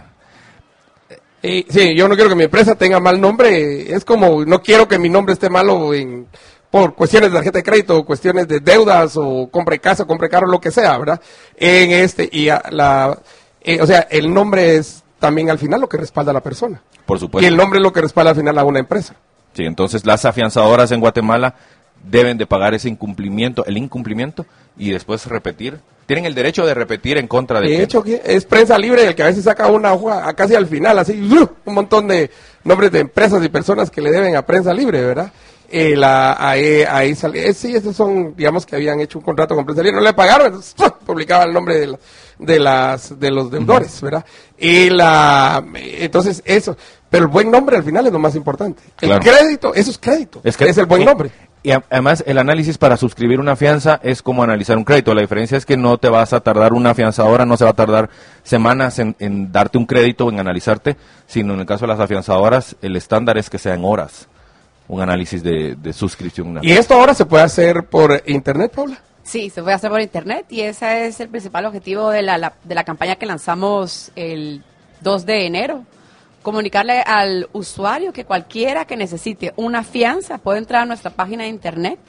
Y, sí, yo no quiero que mi empresa tenga mal nombre. Es como, no quiero que mi nombre esté malo en, por cuestiones de tarjeta de crédito, cuestiones de deudas, o compre casa, compre carro, lo que sea, ¿verdad? En este, y a la, eh, o sea, el nombre es también al final lo que respalda a la persona. por Y supuesto. el nombre es lo que respalda al final a una empresa. Sí, entonces las afianzadoras en Guatemala deben de pagar ese incumplimiento, el incumplimiento, y después repetir. Tienen el derecho de repetir en contra de... De hecho, que es prensa libre el que a veces saca una hoja a casi al final, así, ¡uh! Un montón de nombres de empresas y personas que le deben a prensa libre, ¿verdad? Eh, la, ahí, ahí sale, eh, sí, esos son, digamos que habían hecho un contrato con prensa libre, no le pagaron, entonces ¡pum! Publicaba el nombre de, la- de las de los deudores, ¿verdad? Y la, entonces eso, pero el buen nombre al final es lo más importante. El Claro. crédito, eso es crédito, es, que- el buen y- nombre. Y a- además el análisis para suscribir una fianza es como analizar un crédito. La diferencia es que no te vas a tardar una afianzadora, no se va a tardar semanas en, en darte un crédito, en analizarte, sino en el caso de las afianzadoras el estándar es que sean horas. un análisis de, de suscripción. Una ¿Y esto ahora se puede hacer por internet, Paula? Sí, se puede hacer por internet y ese es el principal objetivo de la, la- de la campaña que lanzamos el dos de enero. Comunicarle al usuario que cualquiera que necesite una fianza puede entrar a nuestra página de internet,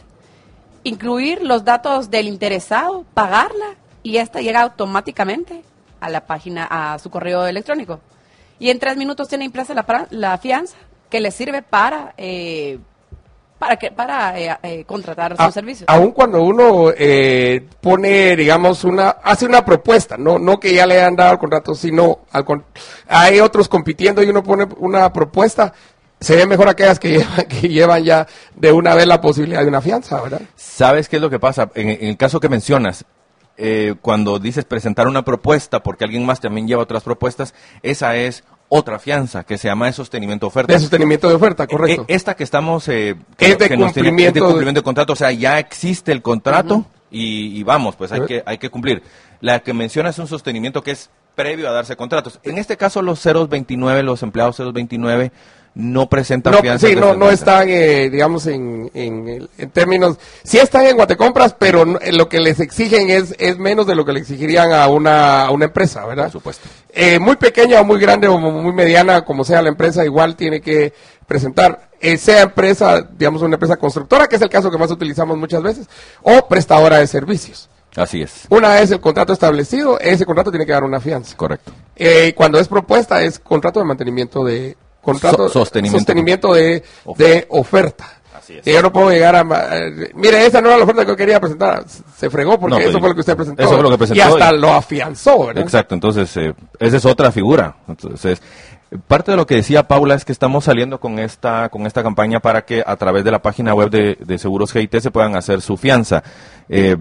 incluir los datos del interesado, pagarla y esta llega automáticamente a la página, a su correo electrónico. Y en tres minutos tiene impresa la, pra- la fianza que le sirve para eh, para que para eh, eh, contratar sus A- servicios. Aún cuando uno eh, pone, digamos, una, hace una propuesta, no, no que ya le hayan dado el contrato, sino al con- hay otros compitiendo y uno pone una propuesta, se ve mejor aquellas que llevan, que llevan ya de una vez la posibilidad de una fianza, ¿verdad? ¿Sabes qué es lo que pasa? En, en el caso que mencionas, eh, cuando dices presentar una propuesta, porque alguien más también lleva otras propuestas, esa es otra fianza que se llama de sostenimiento de oferta. De sostenimiento de oferta, correcto. Eh, Esta que estamos... eh, Es de que nos tiene- cumplimiento es de de- cumplimiento de contrato, o sea, ya existe el contrato y, y vamos, pues hay Ujú. que, hay que cumplir. La que menciona es un sostenimiento que es previo a darse contratos. En este caso, los cero veintinueve, los empleados cero veintinueve, no presentan No, fianzas sí, de no, no sentencia. están, eh, digamos, en, en, el- en términos, sí están en Guatecompras, pero no- eh, lo que les exigen es, es menos de lo que le exigirían a una, a una empresa, ¿verdad? Por supuesto. Eh, muy pequeña o muy grande o mu- muy mediana, como sea la empresa, igual tiene que presentar, eh, sea empresa, digamos, una empresa constructora, que es el caso que más utilizamos muchas veces, o prestadora de servicios. Así es, Una vez el contrato establecido, ese contrato tiene que dar una fianza. correcto. Eh, cuando es propuesta, es contrato de mantenimiento de contrato So- sostenimiento. sostenimiento de, de oferta. Así es. Y yo no puedo llegar a ma- eh, mire, esa no era la oferta que yo quería presentar, se fregó porque No, eso pues, fue lo que usted presentó. eso fue lo que presentó y hasta y- lo afianzó, ¿verdad? Exacto, entonces eh, esa es otra figura. Entonces, parte de lo que decía Paula es que estamos saliendo con esta con esta campaña para que a través de la página web de, de Seguros G I T se puedan hacer su fianza. Eh,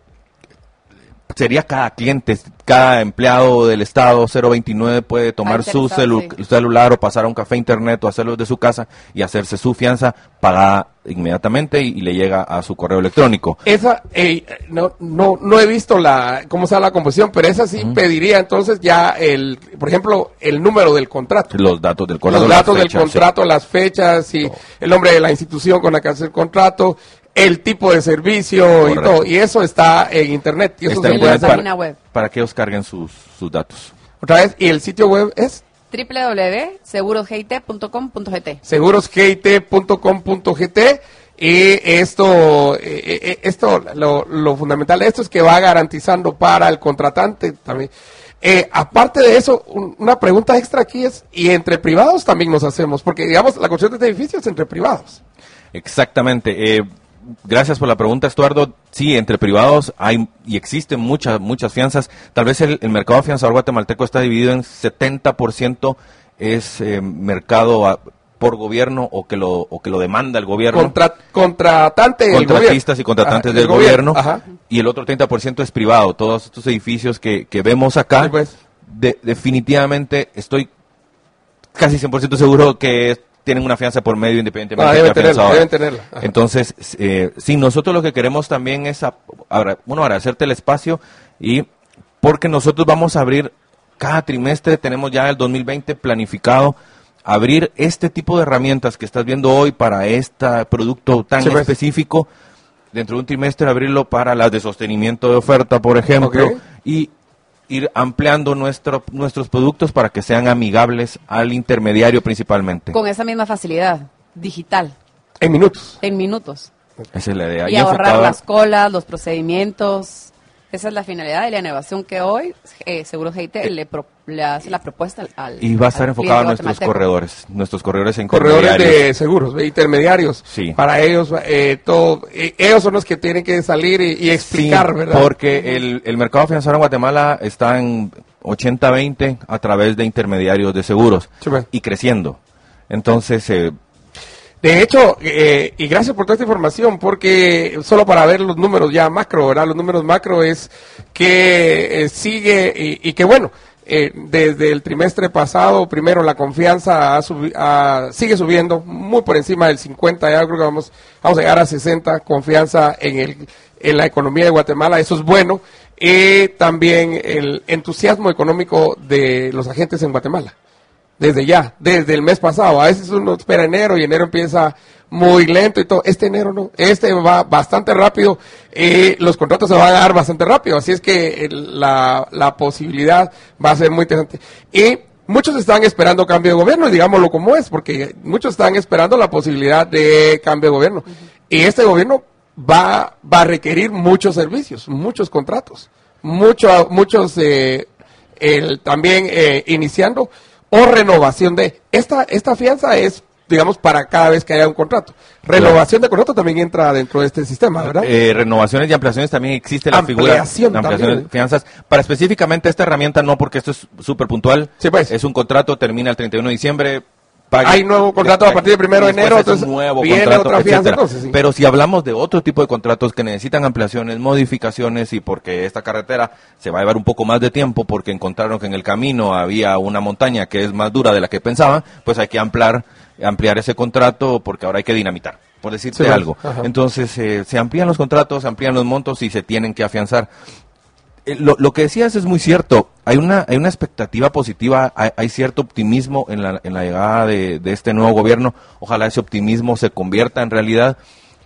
sería cada cliente, cada empleado del Estado cero veintinueve puede tomar su interesado, celu- sí. celular o pasar a un café internet o hacerlo desde su casa y hacerse su fianza pagada inmediatamente y, y le llega a su correo electrónico. Esa, eh, no, no, no he visto la, cómo sea la composición, pero esa sí pediría entonces ya el, por ejemplo, el número del contrato. Los datos del contrato. Los las datos del fechas, sí. contrato, las fechas y el nombre de la institución con la que hace el contrato, el tipo de servicio y Correcto. todo. Y eso está en internet. Y eso Está se en puede la internet hacer. página web. Para que ellos carguen sus, sus datos. Otra vez, y el sitio web es doble u doble u doble u punto seguros g i t punto com punto g t. seguros g i t punto com punto g t. Y esto, eh, eh, esto lo, lo fundamental de esto es que va garantizando para el contratante también. Eh, aparte de eso, un- una pregunta extra aquí es, y entre privados también nos hacemos, porque digamos, la construcción de este edificio es entre privados. Exactamente. Eh, gracias por la pregunta, Estuardo. Sí, entre privados hay y existen muchas muchas fianzas. Tal vez el, el mercado fianzador guatemalteco está dividido en setenta por ciento es eh, mercado a- por gobierno o que lo o que lo demanda el gobierno. Contra, contratante del Contratistas gobierno. y contratantes Ajá, del gobierno, Ajá. y el otro treinta por ciento es privado. Todos estos edificios que, que vemos acá, Sí, pues. de- definitivamente estoy casi cien por ciento seguro que tienen una fianza por medio independientemente Ah, de deben la tenerla, fianzadora. deben tenerla. Ajá. Entonces, eh, sí, nosotros lo que queremos también es, a- agra- bueno, agradecerte el espacio y porque nosotros vamos a abrir cada trimestre, tenemos ya el dos mil veinte planificado abrir este tipo de herramientas que estás viendo hoy para este producto tan Sí, pues. específico, dentro de un trimestre abrirlo para las de sostenimiento de oferta, por ejemplo, Ok. y ir ampliando nuestro, nuestros productos para que sean amigables al intermediario principalmente. Con esa misma facilidad digital, En minutos. en minutos. Esa es la idea. Y Y ahorrar enfocado- las colas, los procedimientos. Esa es la finalidad de la innovación que hoy eh, Seguros G I T le, pro- le hace la propuesta al, al- Y va a estar al enfocado a cliente nuestros guatemalteco. corredores, nuestros corredores en Corredores de seguros, de intermediarios. Sí. Para ellos, eh, todo, eh, ellos son los que tienen que salir y, y explicar, Sí, ¿verdad? porque el, el mercado financiero en Guatemala está en ochenta veinte a través de intermediarios de seguros Sí, pues. y creciendo. Entonces, eh, De hecho, eh, y gracias por toda esta información, porque solo para ver los números ya macro, ¿verdad? Los números macro es que eh, sigue y, y que bueno, eh, desde el trimestre pasado, primero la confianza ha subi- ha- sigue subiendo, muy por encima del cincuenta, ya creo que vamos, vamos a llegar a sesenta, confianza en, el, en la economía de Guatemala, eso es bueno, y también el entusiasmo económico de los agentes en Guatemala. Desde ya, desde el mes pasado. A veces uno espera enero y enero empieza muy lento y todo. Este enero no, este va bastante rápido, eh, los contratos se van a dar bastante rápido, así es que el, la, la posibilidad va a ser muy interesante. Y muchos están esperando cambio de gobierno, y digámoslo como es, porque muchos están esperando la posibilidad de cambio de gobierno. Uh-huh. Y este gobierno va, va a requerir muchos servicios, muchos contratos, mucho, muchos eh, el, también eh, iniciando o renovación de esta esta fianza es, digamos, para cada vez que haya un contrato. Renovación de contrato también entra dentro de este sistema, ¿verdad? Eh, renovaciones y ampliaciones también existe la ampliación figura. Ampliación también. de fianzas. Para específicamente esta herramienta no, porque esto es súper puntual. Sí, pues. Es un contrato, termina el treinta y uno de diciembre. Pague, hay nuevo contrato a partir del primero de enero, entonces nuevo viene contrato, otra fianza, etcétera. Entonces, sí. Pero si hablamos de otro tipo de contratos que necesitan ampliaciones, modificaciones, y porque esta carretera se va a llevar un poco más de tiempo porque encontraron que en el camino había una montaña que es más dura de la que pensaban, pues hay que ampliar, ampliar ese contrato porque ahora hay que dinamitar, por decirte sí, algo. Ajá. Entonces eh, se amplían los contratos, se amplían los montos y se tienen que afianzar. Eh, lo, lo que decías es muy cierto. Hay una hay una expectativa positiva, hay, hay cierto optimismo en la, en la llegada de, de este nuevo gobierno. Ojalá ese optimismo se convierta en realidad,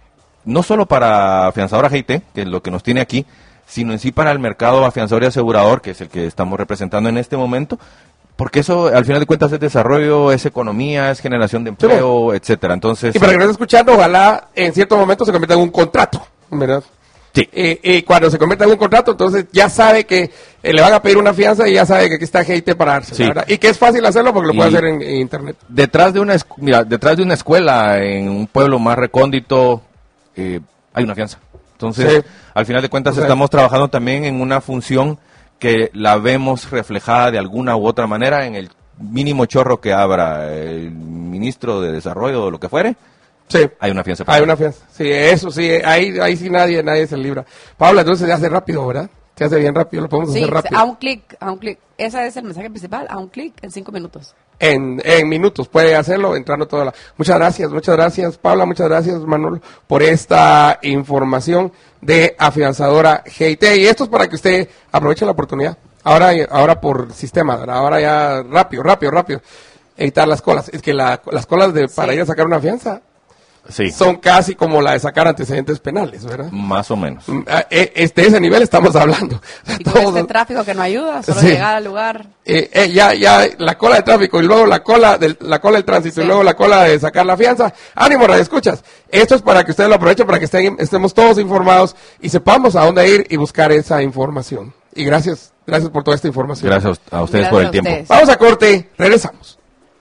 no solo para afianzadora G I T, que es lo que nos tiene aquí, sino en sí para el mercado afianzador y asegurador, que es el que estamos representando en este momento, porque eso al final de cuentas es desarrollo, es economía, es generación de empleo, sí, etcétera. Entonces, y para que nos esté escuchando, ojalá en cierto momento se convierta en un contrato, ¿verdad? Sí. Eh, eh, cuando se convierta en un contrato, entonces ya sabe que eh, le van a pedir una fianza y ya sabe que aquí está G I T para darse, sí, ¿verdad? Y que es fácil hacerlo porque lo puede hacer en, en internet. Detrás de una esc- mira, detrás de una escuela en un pueblo más recóndito eh, hay una fianza. Entonces, sí, al final de cuentas, o sea, estamos trabajando también en una función que la vemos reflejada de alguna u otra manera en el mínimo chorro que abra el ministro de Desarrollo o lo que fuere. Sí. Hay una fianza. Hay una fianza. Sí, eso sí, ahí, ahí sí nadie, nadie se libra. Paula, entonces se hace rápido, ¿verdad? Se hace bien rápido, lo podemos sí, hacer rápido. a un clic, a un clic. Ese es el mensaje principal, a un clic en cinco minutos. En, en minutos, puede hacerlo entrando toda la... Muchas gracias, muchas gracias, Paula, muchas gracias, Manuel, por esta información de afianzadora G I T. Y esto es para que usted aproveche la oportunidad. Ahora, ahora por sistema, ¿verdad? Ahora ya rápido, rápido, rápido. Evitar las colas. Es que la, las colas de para sí. ir a sacar una fianza... Sí. Son casi como la de sacar antecedentes penales, ¿verdad? Más o menos. Este, ese nivel estamos hablando. Y con todo, este tráfico que no ayuda, solo sí. llegar al lugar. Eh, eh, ya, ya, la cola de tráfico y luego la cola del, la cola del tránsito sí. y luego la cola de sacar la fianza. Ánimo, radio escuchas. Esto es para que ustedes lo aprovechen, para que estén, estemos todos informados y sepamos a dónde ir y buscar esa información. Y gracias, gracias por toda esta información. Gracias a ustedes gracias por el a tiempo. Ustedes. Vamos a corte, regresamos.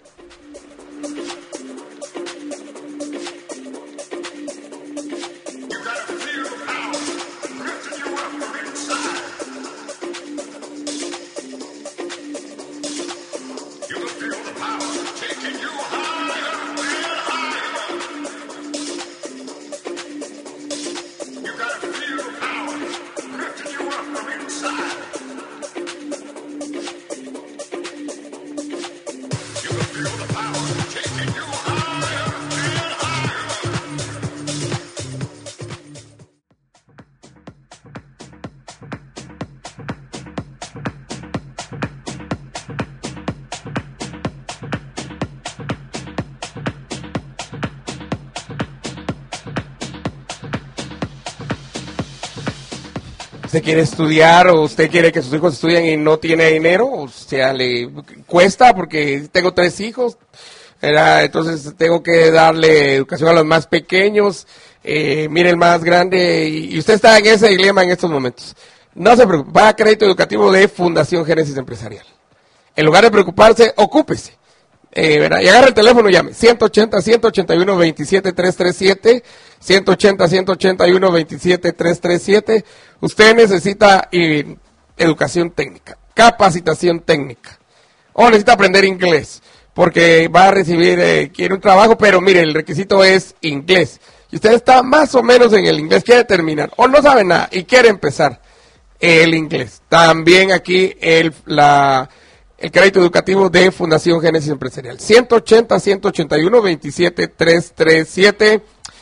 Usted quiere estudiar o usted quiere que sus hijos estudien y no tiene dinero, o sea, le cuesta porque tengo tres hijos, ¿verdad? Entonces tengo que darle educación a los más pequeños, eh, mire el más grande, y, y usted está en ese dilema en estos momentos. No se preocupe, va a crédito educativo de Fundación Génesis Empresarial. En lugar de preocuparse, ocúpese. Eh, ¿verdad? Y agarra el teléfono y llame. ciento ochenta, ciento ochenta y uno, veintisiete, trescientos treinta y siete. ciento ochenta, ciento ochenta y uno, veintisiete, trescientos treinta y siete. Usted necesita eh, educación técnica, capacitación técnica. O necesita aprender inglés, porque va a recibir, eh, quiere un trabajo, pero mire, el requisito es inglés. Y usted está más o menos en el inglés, quiere terminar, o no sabe nada y quiere empezar el inglés. También aquí el, la... el crédito educativo de Fundación Génesis Empresarial. ciento ochenta, ciento ochenta y uno, veintisiete, trescientos treinta y siete.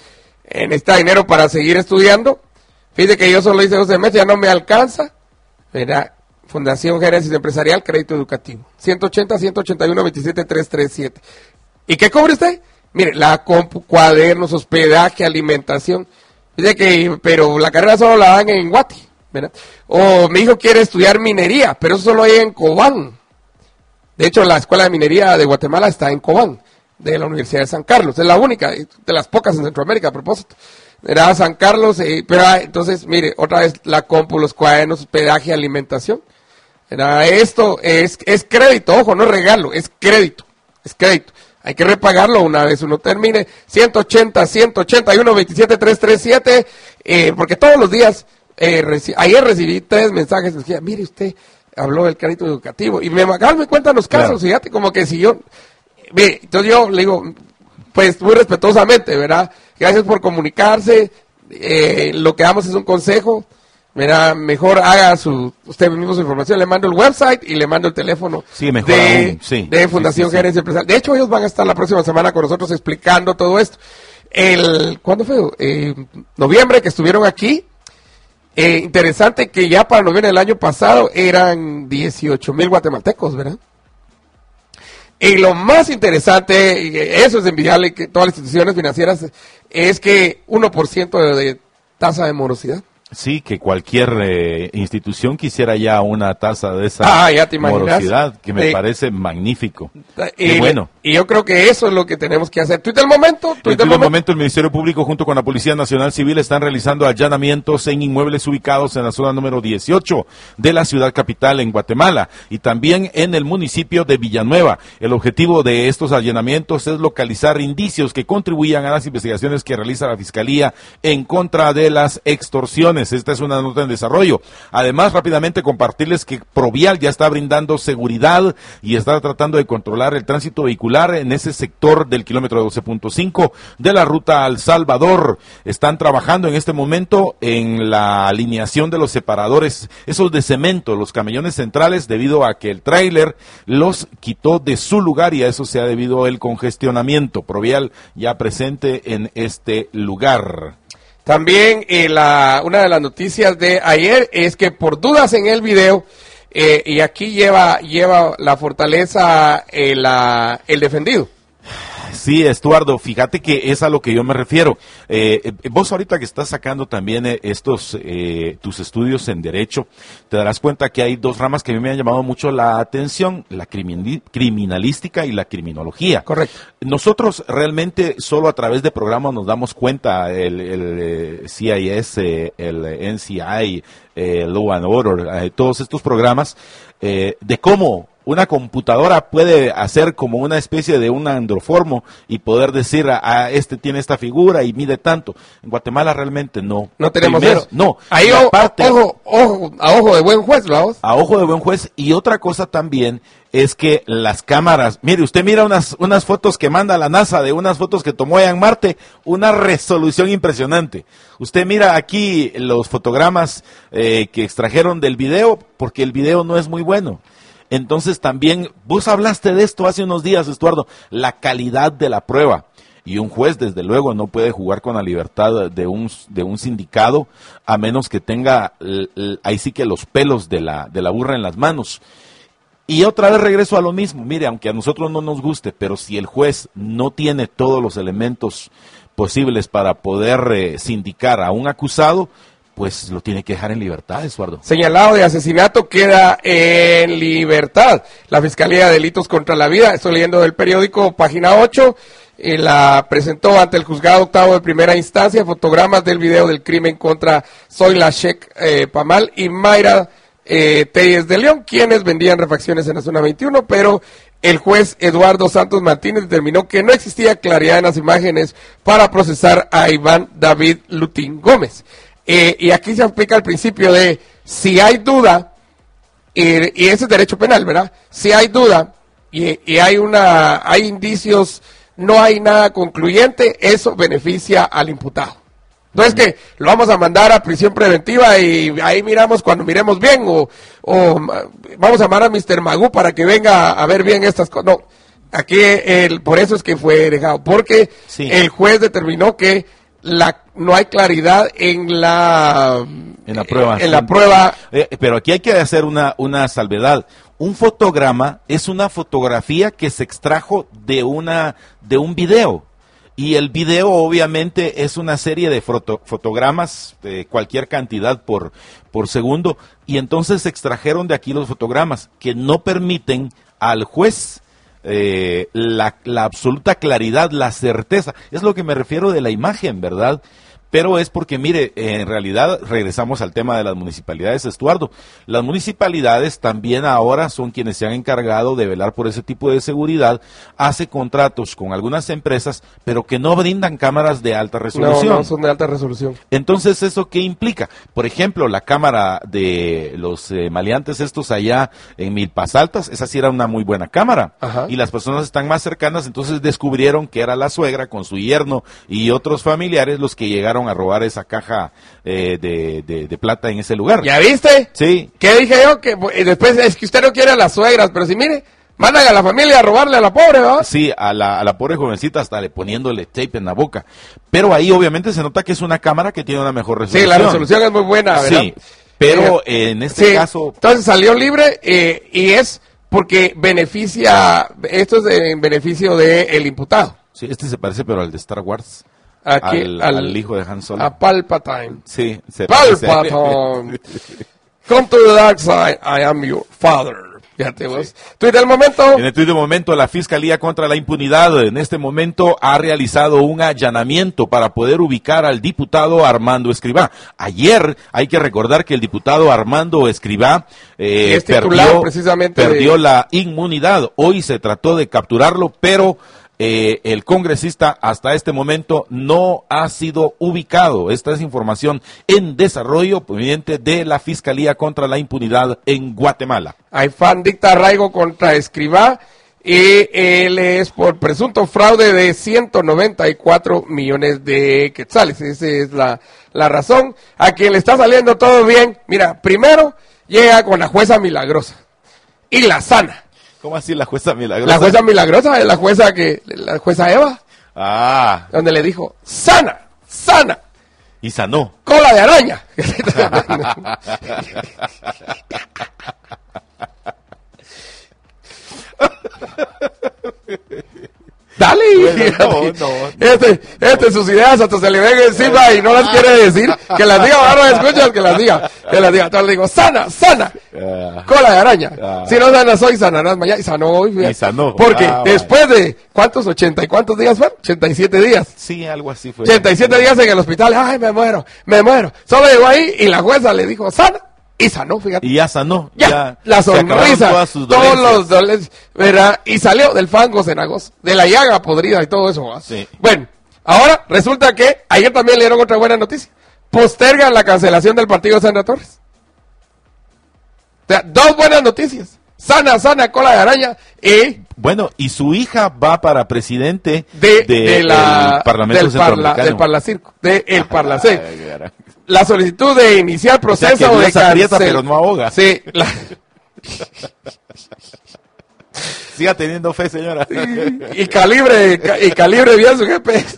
Eh, necesita dinero para seguir estudiando. Fíjate que yo solo hice doce meses, ya no me alcanza. ¿Verdad? Fundación Génesis Empresarial, crédito educativo. ciento ochenta, ciento ochenta y uno, veintisiete, trescientos treinta y siete. ¿Y qué cubre usted? Mire, la compu, cuadernos, hospedaje, alimentación. Dice que, pero la carrera solo la dan en Guati, ¿verdad? O mi hijo quiere estudiar minería, pero eso solo hay en Cobán. De hecho, la Escuela de Minería de Guatemala está en Cobán, de la Universidad de San Carlos. Es la única, de las pocas en Centroamérica, a propósito. Era San Carlos, eh, pero ah, entonces, mire, otra vez la compu, los cuadernos, hospedaje, alimentación. Era esto, es, es crédito, ojo, no es regalo, es crédito, es crédito. Hay que repagarlo una vez uno termine. ciento ochenta, ciento ochenta y uno, veintisiete, trescientos treinta y siete, eh, porque todos los días, eh, reci ayer recibí tres mensajes, que decía, mire usted, habló del crédito educativo, y me, me cuentan los casos, claro. Fíjate, como que si yo, mire, entonces yo le digo, pues muy respetuosamente, ¿verdad? Gracias por comunicarse, eh, lo que damos es un consejo, mira, mejor haga su usted mismo su información, le mando el website y le mando el teléfono sí, mejor de, aún, sí. de Fundación sí, sí, sí. Gerencia Empresarial. De hecho, ellos van a estar la próxima semana con nosotros explicando todo esto. El, ¿cuándo fue? Eh, noviembre que estuvieron aquí. Eh, interesante que ya para noviembre del año pasado eran dieciocho mil guatemaltecos, ¿verdad? Y lo más interesante, y eso es envidiable que todas las instituciones financieras, es que uno por ciento de, de tasa de morosidad. Sí, que cualquier eh, institución quisiera ya una tasa de esa ah, ya te morosidad, que me sí. parece magnífico. Y, Qué bueno. Y yo creo que eso es lo que tenemos que hacer. Tuit del momento. Tuit del momento. momento, el Ministerio Público junto con la Policía Nacional Civil están realizando allanamientos en inmuebles ubicados en la zona número dieciocho de la ciudad capital en Guatemala y también en el municipio de Villanueva. El objetivo de estos allanamientos es localizar indicios que contribuyan a las investigaciones que realiza la Fiscalía en contra de las extorsiones. Esta es una nota en desarrollo. Además, rápidamente compartirles que Provial ya está brindando seguridad y está tratando de controlar el tránsito vehicular en ese sector del kilómetro doce punto cinco de la ruta al Salvador. Están trabajando en este momento en la alineación de los separadores, esos de cemento, los camellones centrales, debido a que el tráiler los quitó de su lugar y a eso se ha debido el congestionamiento. Provial ya presente en este lugar. También eh, la, una de las noticias de ayer es que por dudas en el video, eh, y aquí lleva lleva la fortaleza eh, la, el defendido. Sí, Estuardo, fíjate que es a lo que yo me refiero. Eh, vos ahorita que estás sacando también eh, estos eh, tus estudios en Derecho, te darás cuenta que hay dos ramas que a mí me han llamado mucho la atención, la crimin criminalística y la criminología. Correcto. Nosotros realmente solo a través de programas nos damos cuenta, el, el C I S, el N C I, eh, Law and Order, eh, todos estos programas, eh, de cómo una computadora puede hacer como una especie de un androformo y poder decir, a, a este tiene esta figura y mide tanto. En Guatemala realmente no. No tenemos Primero, eso. No. Ahí o, aparte, ojo, ojo, a ojo de buen juez, ¿no? A ojo de buen juez. Y otra cosa también es que las cámaras, mire, usted mira unas, unas fotos que manda la NASA de unas fotos que tomó allá en Marte, una resolución impresionante. Usted mira aquí los fotogramas eh, que extrajeron del video, porque el video no es muy bueno. Entonces también, vos hablaste de esto hace unos días, Estuardo, la calidad de la prueba. Y un juez, desde luego, no puede jugar con la libertad de un, de un sindicado, a menos que tenga, l, l, ahí sí que los pelos de la, de la burra en las manos. Y otra vez regreso a lo mismo, mire, aunque a nosotros no nos guste, pero si el juez no tiene todos los elementos posibles para poder eh, sindicar a un acusado, pues lo tiene que dejar en libertad, Eduardo. Señalado de asesinato queda en libertad. La Fiscalía de Delitos contra la Vida, estoy leyendo del periódico, página ocho, eh, la presentó ante el juzgado octavo de primera instancia, fotogramas del video del crimen contra Zoila Sheikh eh, Pamal y Mayra eh, Telles de León, quienes vendían refacciones en la zona veintiuno, pero el juez Eduardo Santos Martínez determinó que no existía claridad en las imágenes para procesar a Iván David Lutín Gómez. Eh, y aquí se aplica el principio de si hay duda, eh, y ese es derecho penal, ¿verdad? Si hay duda y, y hay una, hay indicios, no hay nada concluyente, eso beneficia al imputado. No es que lo vamos a mandar a prisión preventiva y ahí miramos cuando miremos bien, o, o vamos a llamar a mister Magoo para que venga a ver bien estas cosas. No, aquí el, por eso es que fue dejado, porque sí. El juez determinó que La, no hay claridad en la en la prueba. En la prueba. Eh, pero aquí hay que hacer una, una salvedad. Un fotograma es una fotografía que se extrajo de una de un video. Y el video obviamente es una serie de foto, fotogramas de cualquier cantidad por, por segundo, y entonces se extrajeron de aquí los fotogramas que no permiten al juez eh, la, la absoluta claridad, la certeza. Es lo que me refiero de la imagen, ¿verdad? Pero es porque, mire, en realidad regresamos al tema de las municipalidades, Estuardo. Las municipalidades también ahora son quienes se han encargado de velar por ese tipo de seguridad, hace contratos con algunas empresas, pero que no brindan cámaras de alta resolución. No, no son de alta resolución. Entonces, ¿eso qué implica? Por ejemplo, la cámara de los eh, maleantes estos allá en Milpas Altas, esa sí era una muy buena cámara. Ajá. Y las personas están más cercanas, entonces descubrieron que era la suegra con su yerno y otros familiares los que llegaron a robar esa caja eh, de, de, de plata en ese lugar. ¿Ya viste? Sí. ¿Qué dije yo? Que eh, después es que usted no quiere a las suegras, pero si mire, mandan a la familia a robarle a la pobre, ¿verdad? Sí, a la, a la pobre jovencita hasta le poniéndole tape en la boca. Pero ahí obviamente se nota que es una cámara que tiene una mejor resolución. Sí, la resolución es muy buena, ¿verdad? Sí, pero Eh, en este sí, caso... entonces salió libre eh, y es porque beneficia, esto es en beneficio del imputado. Sí, este se parece pero al de Star Wars. Aquí, al, al, al hijo de Han Solo. A Palpatine. Sí, se parece. Palpatine. Come to the dark side, I am your father. Fíjate vos. Sí. Tuit del momento. En el tuit del momento, la Fiscalía contra la Impunidad en este momento ha realizado un allanamiento para poder ubicar al diputado Armando Escrivá. Ayer hay que recordar que el diputado Armando Escrivá eh, perdió, precisamente perdió de... la inmunidad. Hoy se trató de capturarlo, pero Eh, el congresista hasta este momento no ha sido ubicado. Esta es información en desarrollo proveniente de la Fiscalía contra la Impunidad en Guatemala. AIFAN dicta arraigo contra Escrivá y él es por presunto fraude de ciento noventa y cuatro millones de quetzales. Esa es la, la razón. A quien le está saliendo todo bien, mira, primero llega con la jueza milagrosa y la sana. ¿Cómo así la jueza milagrosa? La jueza milagrosa es la jueza que, la jueza Eva. Ah. Donde le dijo, sana, sana. Y sanó. Cola de araña. Dale, bueno, no, no, no. Este, este sus ideas hasta se le ven encima y no las quiere decir. Que las diga, ahora escuchas, que las diga. Que las diga. Entonces le digo, sana, sana. Uh, cola de araña. Uh, si no sana soy, sanarás mañana. Y sanó hoy. Y sanó. Porque ah, después vale. de, ¿cuántos? ¿ochenta y cuántos días fueron? ochenta y siete días. Sí, algo así fue. ochenta y siete días en el hospital. Ay, me muero, me muero. Solo llegó ahí y la jueza le dijo, sana. Y sanó, fíjate. Y ya sanó. Ya, ya la sonrisa, todos los dolencias, ¿verdad? Y salió del fango cenagoso, de la llaga podrida y todo eso. Sí. Bueno, ahora resulta que ayer también le dieron otra buena noticia. Postergan la cancelación del partido de Sandra Torres. O sea, dos buenas noticias. Sana, sana, cola de araña y... Bueno, y su hija va para presidente de, de, de la, del Parlamento del, parla, del Parlacirco, de el Parlacé. La solicitud de iniciar proceso o sea, que de cancelación. Pero no ahoga. Sí. La... Siga teniendo fe, señora. Y, y calibre, y calibre bien su G P S.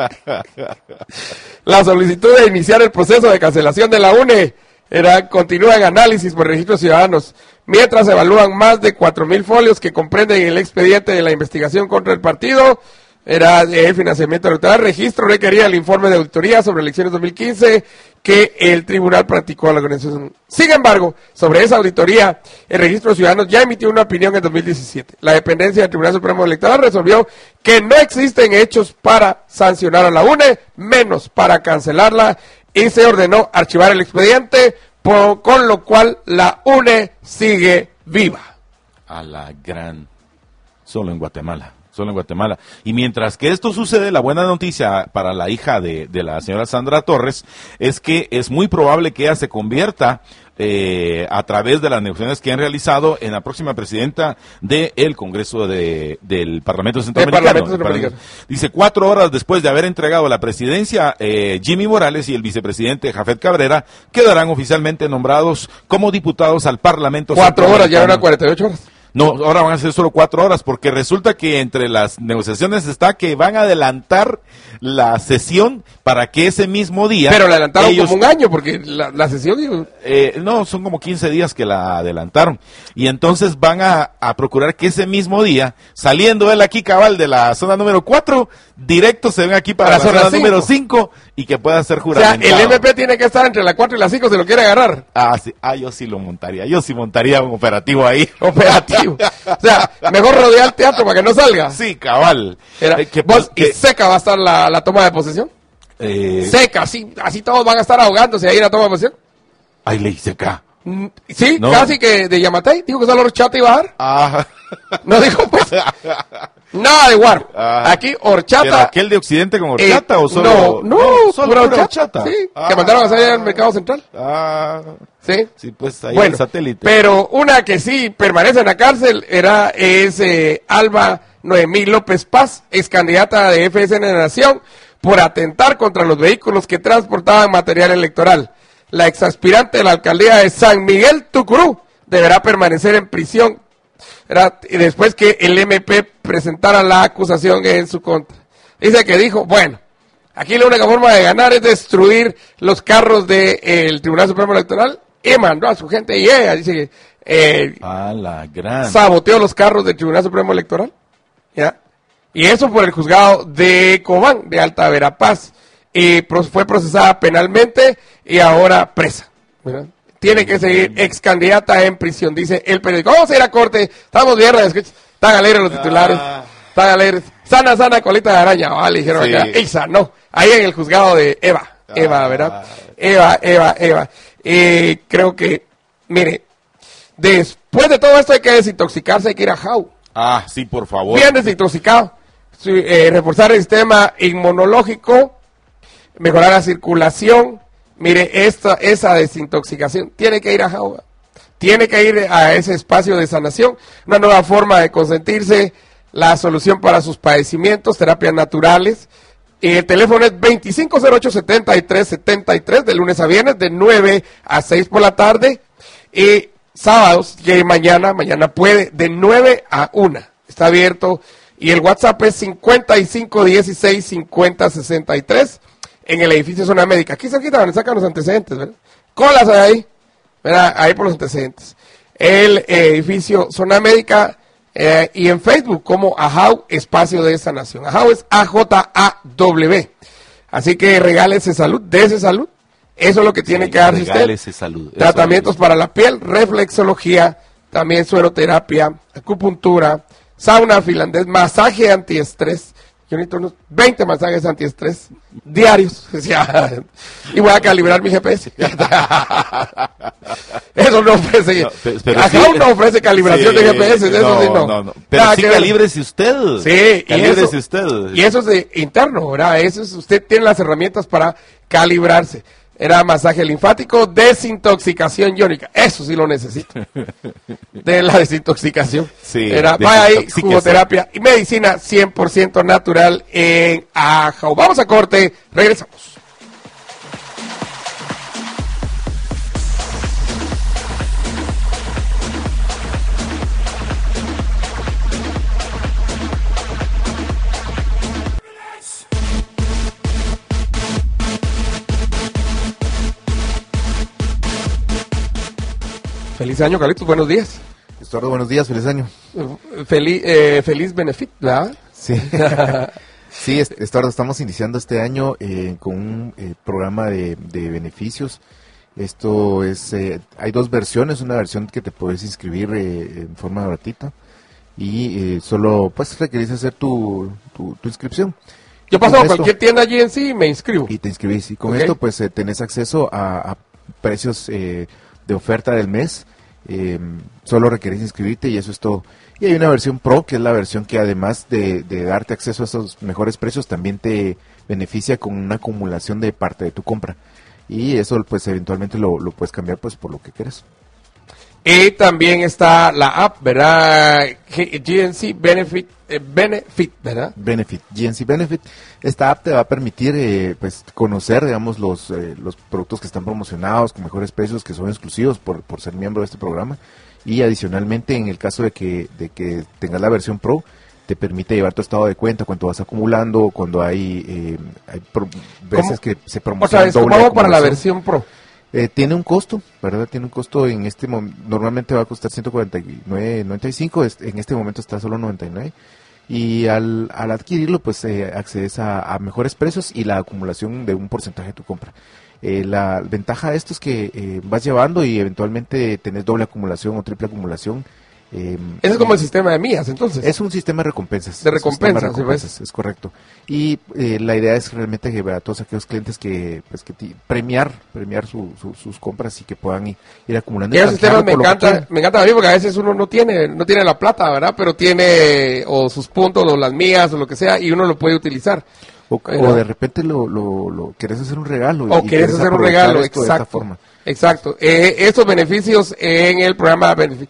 La solicitud de iniciar el proceso de cancelación de la U N E era, continúa en análisis por registros ciudadanos, mientras evalúan más de cuatro mil folios que comprenden el expediente de la investigación contra el partido. Era el financiamiento electoral. Registro requería el informe de auditoría sobre elecciones dos mil quince que el tribunal practicó a la organización. Sin embargo, sobre esa auditoría, el Registro de Ciudadanos ya emitió una opinión en dos mil diecisiete. La dependencia del Tribunal Supremo Electoral resolvió que no existen hechos para sancionar a la U N E, menos para cancelarla, y se ordenó archivar el expediente, por, con lo cual la U N E sigue viva. A la gran... Solo en Guatemala. Solo en Guatemala. Y mientras que esto sucede, la buena noticia para la hija de, de la señora Sandra Torres es que es muy probable que ella se convierta eh, a través de las negociaciones que han realizado en la próxima presidenta del Congreso de, del Parlamento Centroamericano. Parlamento Centroamericano. Dice, cuatro horas después de haber entregado la presidencia, eh, Jimmy Morales y el vicepresidente Jafet Cabrera quedarán oficialmente nombrados como diputados al Parlamento Cuatro Centroamericano. horas, ya eran cuarenta y ocho horas. No, ahora van a ser solo cuatro horas, porque resulta que entre las negociaciones está que van a adelantar la sesión para que ese mismo día... Pero la adelantaron ellos, como un año, porque la, la sesión... Digo, eh, no, son como quince días que la adelantaron. Y entonces van a, a procurar que ese mismo día, saliendo él aquí cabal de la zona número cuatro, directo se ven aquí para, Para la zona zona cinco. número cinco y que pueda ser o sea, juramentado. el M P tiene que estar entre la cuatro y la cinco, se lo quiere agarrar. Ah, sí. Ah, yo sí lo montaría. Yo sí montaría un operativo ahí. Operativo. O sea, mejor rodear el teatro para que no salga. Sí, cabal. Era, Eh, que, vos, que- ¿y seca va a estar la, la toma de posesión? eh, Seca, así, así todos van a estar ahogándose ahí en la toma de posesión. Ay, ley seca. Mm, Sí, No. casi que de Yamatei. Dijo que solo horchata iba a bajar. Ah. No dijo pues. Nada de guaro. Ah. Aquí ¿Era horchata. aquel de Occidente con eh, horchata o solo? No, no, solo pura pura horchata. horchata. Sí, Ah. que mandaron a salir al mercado central. Ah, Sí. sí, pues ahí Bueno, el satélite. pero una que sí permanece en la cárcel era es eh, Alba Noemí López Paz, ex candidata de F S N de Nación, por atentar contra los vehículos que transportaban material electoral. La ex aspirante de la alcaldía de San Miguel Tucurú deberá permanecer en prisión, ¿verdad? Y después que el M P presentara la acusación en su contra. Dice que dijo, bueno, aquí la única forma de ganar es destruir los carros del Tribunal Supremo Electoral, y mandó a su gente y ella dice que eh, Ah, la gran. saboteó los carros del Tribunal Supremo Electoral, ¿ya? Y eso por el juzgado de Cobán, de Alta Verapaz. Y pro- fue procesada penalmente y ahora presa, ¿verdad? Tiene que seguir ex candidata en prisión, dice el periódico. Vamos a ir a corte, estamos viernes, escucha, están alegres los titulares, Ah. están alegres. Sana, sana, colita de araña, vale, dijeron Sí. acá. Isa, no, ahí en el juzgado de Eva, Eva, Ah. ¿verdad? Eva, Eva, Eva. Eh, creo que, mire, después de todo esto hay que desintoxicarse, hay que ir a Jau. Ah, sí, por favor. Bien desintoxicado. Sí, eh, reforzar el sistema inmunológico, mejorar la circulación. Mire, esta, esa desintoxicación tiene que ir a Jauba. Tiene que ir a ese espacio de sanación, una nueva forma de consentirse, la solución para sus padecimientos, terapias naturales. Y el teléfono es veinticinco cero ocho, setenta y tres setenta y tres, de lunes a viernes, de nueve a seis por la tarde. Y sábados, que mañana, mañana puede, de nueve a una. Está abierto. Y el WhatsApp es cincuenta y cinco dieciséis cincuenta sesenta y tres en el edificio Zona Médica. Aquí cerquita donde sacan los antecedentes, ¿verdad? Colas hay ahí, ¿verdad? Ahí por los antecedentes. El eh, edificio Zona Médica eh, y en Facebook como Ajau Espacio de Sanación. Ajau es A J A W. Así que regálese salud, dése salud. Eso es lo que tiene Sí, que darse usted. regálese salud. Eso Tratamientos es. para la piel, reflexología, también sueroterapia, acupuntura, sauna finlandés, masaje antiestrés. Yo necesito unos veinte masajes antiestrés diarios. Decía, y voy a calibrar mi G P S. Eso no ofrece. No, pe- pero Acá sí- uno ofrece calibración Sí, de G P S. Eso no, sí no. no, no. Pero Nada sí que ver. calíbrese usted. Sí, y Calíbrese eso, usted. y eso es de interno, ¿verdad? Eso es, usted tiene las herramientas para calibrarse. Era masaje linfático, desintoxicación iónica. Eso sí lo necesito. De la desintoxicación. Sí, Era, vaya ahí, desintoxíquese. jugoterapia y medicina cien por ciento natural en Ajau. Vamos a corte, regresamos. Feliz año, Carlitos, buenos días. Estuardo, buenos días, feliz año. Feliz, eh, feliz benefit, ¿verdad? Sí, sí, est- Estuardo, estamos iniciando este año eh, con un eh, programa de, de beneficios. Esto es, eh, hay dos versiones, una versión que te puedes inscribir eh, en forma gratuita y eh, solo pues requerís hacer tu, tu, tu inscripción. Yo paso Con a esto- cualquier tienda allí en sí y me inscribo. Y te inscribís. Y con Ok. esto pues eh, tenés acceso a, a precios eh, de oferta del mes. Eh, solo requerís inscribirte y eso es todo. Y hay una versión Pro, que es la versión que además de, de darte acceso a esos mejores precios, también te beneficia con una acumulación de parte de tu compra. Y eso pues eventualmente lo, lo puedes cambiar pues por lo que quieras. Y también está la app, ¿verdad? G- GNC Benefit, eh, Benefit, ¿verdad? Benefit, G N C Benefit. Esta app te va a permitir eh, pues conocer, digamos, los eh, los productos que están promocionados con mejores precios, que son exclusivos por, por ser miembro de este programa. Y adicionalmente, en el caso de que de que tengas la versión Pro, te permite llevar tu estado de cuenta, cuánto vas acumulando, cuando hay, eh, hay pro- veces que se O sea, promociona es como doble hago para la acumulación. versión Pro. Eh, tiene un costo, ¿verdad? Tiene un costo en este momento, normalmente va a costar ciento cuarenta y nueve noventa y cinco, es- en este momento está solo noventa y nueve. Y al, al adquirirlo, pues eh, accedes a, a mejores precios y la acumulación de un porcentaje de tu compra. Eh, la ventaja de esto es que eh, vas llevando y eventualmente tenés doble acumulación o triple acumulación. Eh, Ese es como el sistema de mías, entonces. es un sistema de recompensas. De Es un sistema recompensas, de ¿sí recompensas, es correcto. Y eh, la idea es realmente que a todos aquellos clientes que, pues, que ti- premiar, premiar su- su- sus compras y que puedan ir, ir acumulando. y Esos sistemas canjearlo me por lo que encanta, quieran. me encanta a mí porque a veces uno no tiene, no tiene la plata, ¿verdad? Pero tiene o sus puntos o las mías o lo que sea y uno lo puede utilizar. O, ¿verdad? o de repente lo, lo, lo querés hacer un regalo. O y quieres hacer un aprovechar regalo, esto de esta exacto. forma. Exacto. Eh, estos beneficios en el programa Benefit.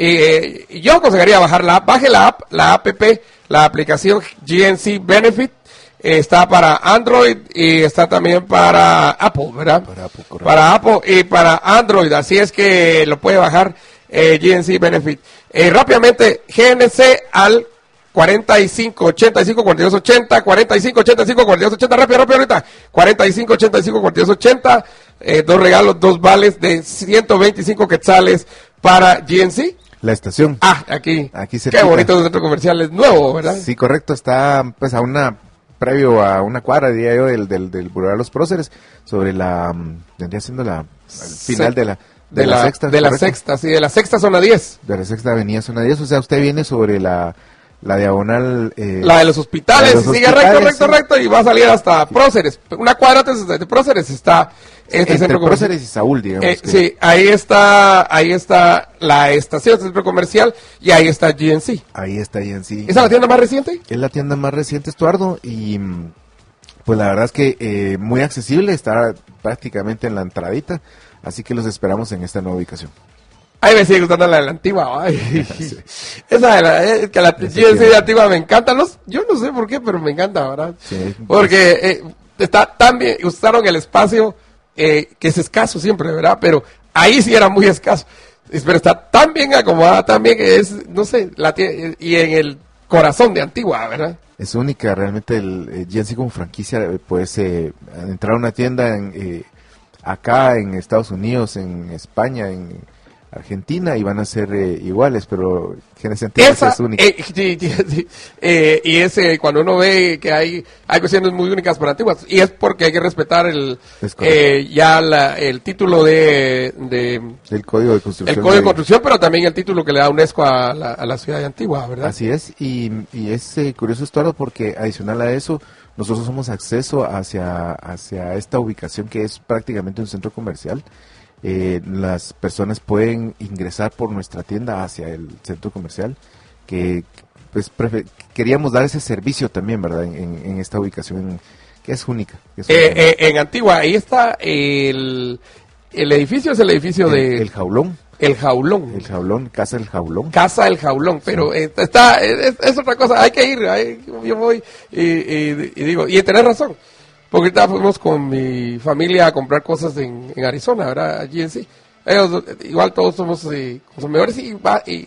Eh, yo aconsejaría bajar la app, baje la app, la app, la aplicación G N C Benefit. Eh, está para Android y está también para Apple, ¿verdad? Para Apple, correcto. Para Apple y para Android. Así es que lo puede bajar eh, G N C Benefit. Eh, rápidamente, G N C al cuarenta y cinco ochenta y cinco cuarenta y dos ochenta, cuarenta y cinco ochenta y cinco cuarenta y dos ochenta, rápido, rápido ahorita, cuarenta y cinco ochenta y cinco cuarenta y dos ochenta, eh, dos regalos, dos vales de ciento veinticinco quetzales para G N C. La estación. Ah, aquí, Aquí qué cerquita. bonito el centro comercial, es nuevo, ¿verdad? Sí, correcto. Está pues a una, previo a una cuadra, diría yo, del, del, del Boulevard de los Próceres, sobre la, mm, vendría siendo la, al final Se- de la, De, la, sexta. de la correcto. sexta, sí, de la sexta zona diez. De la sexta avenida zona diez, o sea, usted viene sobre la, la diagonal. Eh, La de los hospitales, la de los sigue hospitales, recto, recto, sí. recto y va a salir hasta Próceres. Una cuadra antes de Próceres está este entre centro comercial. Próceres y Saúl, digamos. Eh, que- sí, ahí está, ahí está la estación del centro comercial y ahí está G N C. Ahí está ahí en sí. ¿Esa es la tienda más reciente? Es la tienda más reciente, Estuardo, y mm, pues la verdad es que eh, muy accesible, está prácticamente en la entradita, así que los esperamos en esta nueva ubicación. Ahí me sigue gustando la de la antigua. Ay. Esa de la, eh, que la Ese G N C tiene. de antigua me encanta. Los, yo no sé por qué, pero me encanta, ¿verdad? Sí. Porque eh, está tan bien, usaron el espacio eh, que es escaso siempre, ¿verdad? Pero ahí sí era muy escaso. Es- Pero está tan bien acomodada, tan bien que es, no sé, la tiene, y en el corazón de Antigua, ¿verdad? Es única, realmente el eh, G N C como franquicia, eh, puedes eh, entrar a una tienda en, eh, acá en Estados Unidos, en España, en Argentina, y van a ser eh, iguales, pero G N C Antigua Esa, es única. eh, sí, sí, sí. Eh, y ese, cuando uno ve que hay, hay cuestiones muy únicas para Antiguas, y es porque hay que respetar el, Es correcto. eh, ya la, el título de, de El código de construcción. el código de de- construcción, pero también el título que le da UNESCO a la, a la ciudad de Antigua, ¿verdad? Así es, y, y es eh, curioso esto porque adicional a eso, nosotros somos acceso hacia, hacia esta ubicación que es prácticamente un centro comercial. Eh, las personas pueden ingresar por nuestra tienda hacia el centro comercial, que pues prefe- queríamos dar ese servicio también, ¿verdad? En, en- en esta ubicación que es única. que es Eh, única. eh, en Antigua, ahí está el, el edificio, es el edificio el, de el jaulón, El Jaulón. el jaulón, casa del jaulón. Casa El Jaulón, pero eh, está, es, es otra cosa, hay que ir, hay- yo voy y, y- y digo, y tenés razón, porque ahorita fuimos con mi familia a comprar cosas en, en Arizona, ¿verdad? Allí en sí. Ellos, eh, igual todos somos eh, consumidores y, va- y,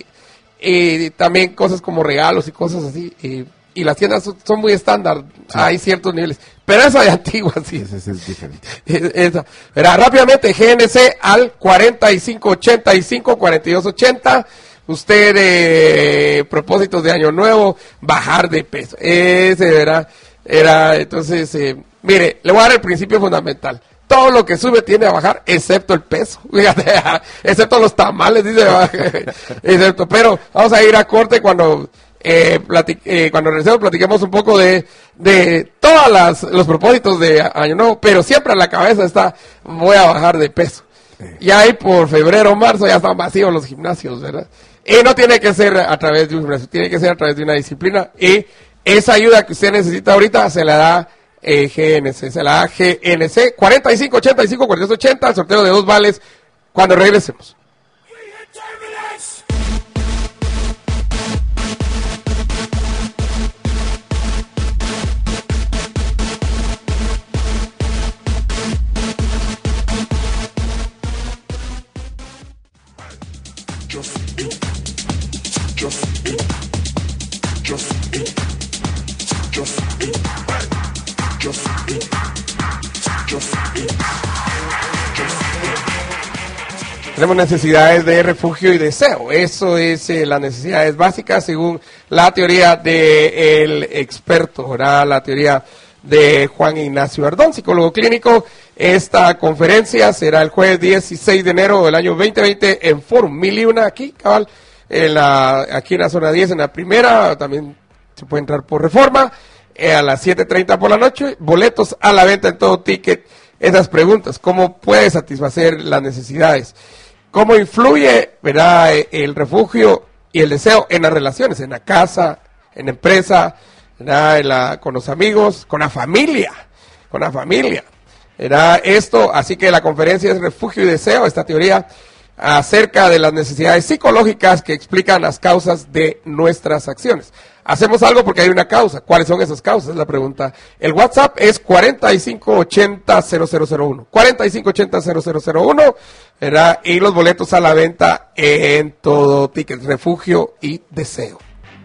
y también cosas como regalos y cosas así, y, y las tiendas son, son muy estándar, hay ciertos niveles, pero esa de Antigua, sí. Ese, ese es diferente. Es- Esa. Verá, rápidamente, G N C al cuarenta y cinco ochenta y cinco cuarenta y dos ochenta. Usted, eh, propósitos de año nuevo, bajar de peso. Ese, verá, era, entonces, eh, mire, le voy a dar el principio fundamental. Todo lo que sube tiende a bajar, excepto el peso. Fíjate, excepto los tamales, dice. excepto, pero vamos a ir a corte cuando eh, plati- eh, cuando regresemos platiquemos un poco de, de todos las, los propósitos de Año Nuevo, pero siempre en la cabeza está, voy a bajar de peso. Y ahí por febrero o marzo ya están vacíos los gimnasios, ¿verdad? Y no tiene que ser a través de un gimnasio, tiene que ser a través de una disciplina. Y esa ayuda que usted necesita ahorita se la da eh, G N C, se la da G N C, cuarenta y cinco ochenta y cinco cuarenta y dos ochenta, el sorteo de dos vales cuando regresemos. We had Tenemos necesidades de refugio y deseo. Eso es eh, las necesidades básicas según la teoría del experto, ¿verdad? La teoría de Juan Ignacio Ardón, psicólogo clínico. Esta conferencia será el jueves dieciséis de enero del año veinte veinte en Forum Mil y Una, aquí, cabal, en la, aquí en la zona diez, en la primera. También se puede entrar por Reforma, eh, a las siete treinta por la noche. Boletos a la venta en todo ticket. Esas preguntas, ¿cómo puede satisfacer las necesidades? ¿Cómo influye, verdad, el refugio y el deseo en las relaciones, en la casa, en la empresa, verdad, en la, con los amigos, con la familia, con la familia? ¿Verdad? Esto, así que la conferencia es Refugio y Deseo, esta teoría acerca de las necesidades psicológicas que explican las causas de nuestras acciones. Hacemos algo porque hay una causa. ¿Cuáles son esas causas? Es la pregunta. El WhatsApp es cuarenta y cinco ochenta cero cero cero uno. cuarenta y cinco ochenta cero cero cero uno. ¿Verdad? Y los boletos a la venta en todo ticket. Refugio y Deseo.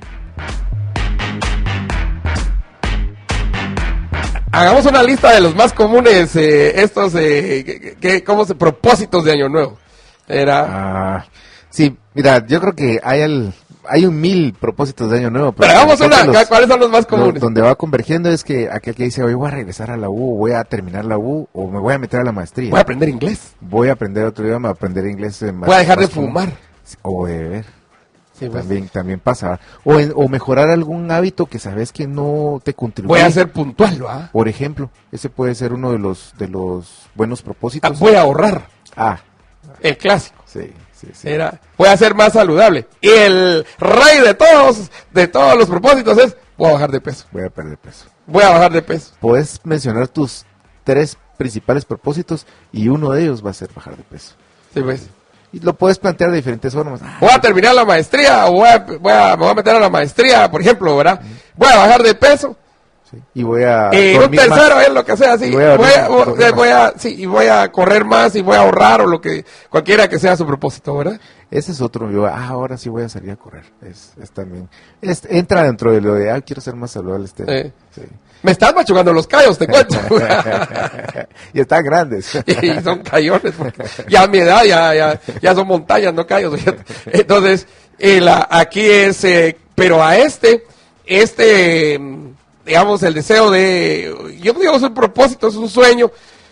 Hagamos una lista de los más comunes, eh, estos, eh, que, que, ¿cómo se, propósitos de Año Nuevo? Era... Ah, sí, mira, yo creo que hay el, hay un mil propósitos de Año Nuevo. Pero hagamos una, los, ¿cuáles son los más comunes? Lo, donde va convergiendo es que aquel que dice, hoy voy a regresar a la U, voy a terminar la U, o me voy a meter a la maestría. Voy a aprender inglés. Voy a aprender otro idioma, aprender inglés. Eh, más, voy a dejar de común, fumar. O de beber. Sí, pues. También, también pasa. O, en, o mejorar algún hábito que sabes que no te contribuye. Voy a ser puntual, ¿va? Por ejemplo, ese puede ser uno de los de los buenos propósitos. Ah, voy a ahorrar. Ah. El clásico. Sí, sí, sí. Era, voy a ser más saludable. Y el rey de todos, de todos los propósitos es, voy a bajar de peso. Voy a perder peso. Voy a bajar de peso. Puedes mencionar tus tres principales propósitos y uno de ellos va a ser bajar de peso. Sí, pues. Y lo puedes plantear de diferentes formas. Voy a terminar la maestría, o voy a, voy a, me voy a meter a la maestría, por ejemplo, ¿verdad? Voy a bajar de peso. Sí. Y voy a... Y un tercero más. Es lo que sea, sí. Voy a, voy a, voy, voy a, sí, y voy a correr más y voy a ahorrar o lo que, cualquiera que sea su propósito, ¿verdad? Ese es otro, yo, ah, ahora sí voy a salir a correr. Es, es también, es, entra dentro de lo de, ah, quiero ser más saludable. Este, sí. Sí. Me estás machucando los callos, te cuento. Y están grandes. Y son callones, porque ya a mi edad ya, ya, ya son montañas, no callos. Entonces, el, aquí es, eh, pero a este, este, digamos, el deseo de, yo digo, es un propósito, es un sueño,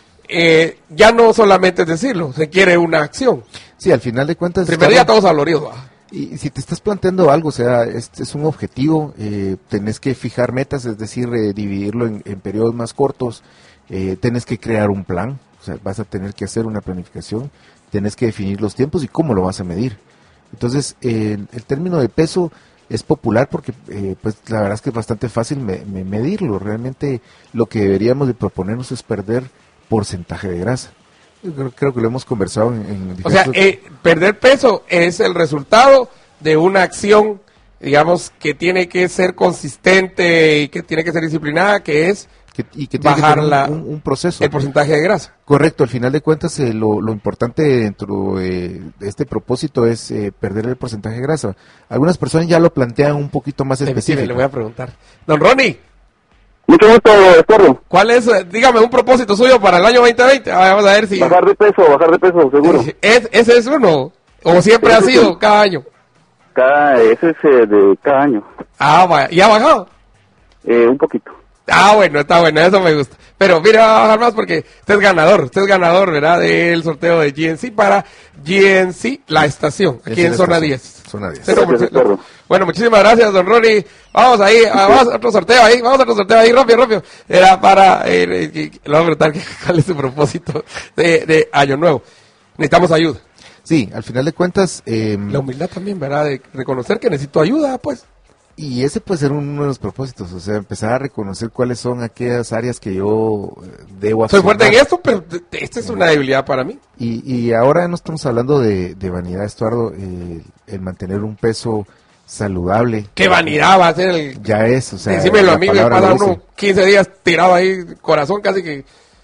eh, ya no solamente es decirlo, requiere una acción. Sí, al final de cuentas... Primer día todos doloridos, ¿va? Y si te estás planteando algo, o sea, es, es un objetivo, eh, tenés que fijar metas, es decir, eh, dividirlo en, en periodos más cortos, eh, tenés que crear un plan, o sea, vas a tener que hacer una planificación, tenés que definir los tiempos y cómo lo vas a medir. Entonces, eh, el, el término de peso es popular porque, eh, pues, la verdad es que es bastante fácil me, me medirlo. Realmente lo que deberíamos de proponernos es perder porcentaje de grasa. Yo creo, creo que lo hemos conversado en, en O sea, eh, perder peso es el resultado de una acción, digamos, que tiene que ser consistente y que tiene que ser disciplinada, que es que, y que tiene bajar que la, un, un, un proceso. El porcentaje de grasa. Correcto, al final de cuentas eh, lo, lo importante dentro de este propósito es eh, perder el porcentaje de grasa. Algunas personas ya lo plantean un poquito más específico. Le voy a preguntar. Don Ronnie. Mucho gusto, Eduardo. ¿Cuál es, dígame, un propósito suyo para el año veinte veinte? Ah, vamos a ver si... Bajar de peso, bajar de peso, seguro. ¿Es, ¿Ese es uno? ¿O siempre ha sido, sí, cada año? Cada, ese es eh, de cada año. Ah, vaya. ¿Y ha bajado? Eh, un poquito. Ah, bueno, está bueno, eso me gusta. Pero mira, va a bajar más porque usted es ganador, usted es ganador, ¿verdad? Del sorteo de G N C para G N C, la estación, aquí en zona diez. Zona diez. Pero, gracias, much- bueno, muchísimas gracias, don Ronnie. Vamos ahí, vamos a otro sorteo ahí, vamos a otro sorteo ahí, rápido, rápido. Era para, eh, eh, le voy a preguntar que, cuál es su propósito de, de Año Nuevo. Necesitamos ayuda. Sí, al final de cuentas... Eh, la humildad también, ¿verdad? De reconocer que necesito ayuda, pues. Y ese puede ser uno de los propósitos, o sea, empezar a reconocer cuáles son aquellas áreas que yo debo hacer. Soy fuerte en esto, pero esta es una debilidad para mí. Y, y ahora no estamos hablando de, de vanidad, Estuardo, eh, el mantener un peso saludable. ¿Qué vanidad va a ser el...? Ya es, o sea... Decímelo a mí, me pasa uno quince días tirado ahí, corazón casi que...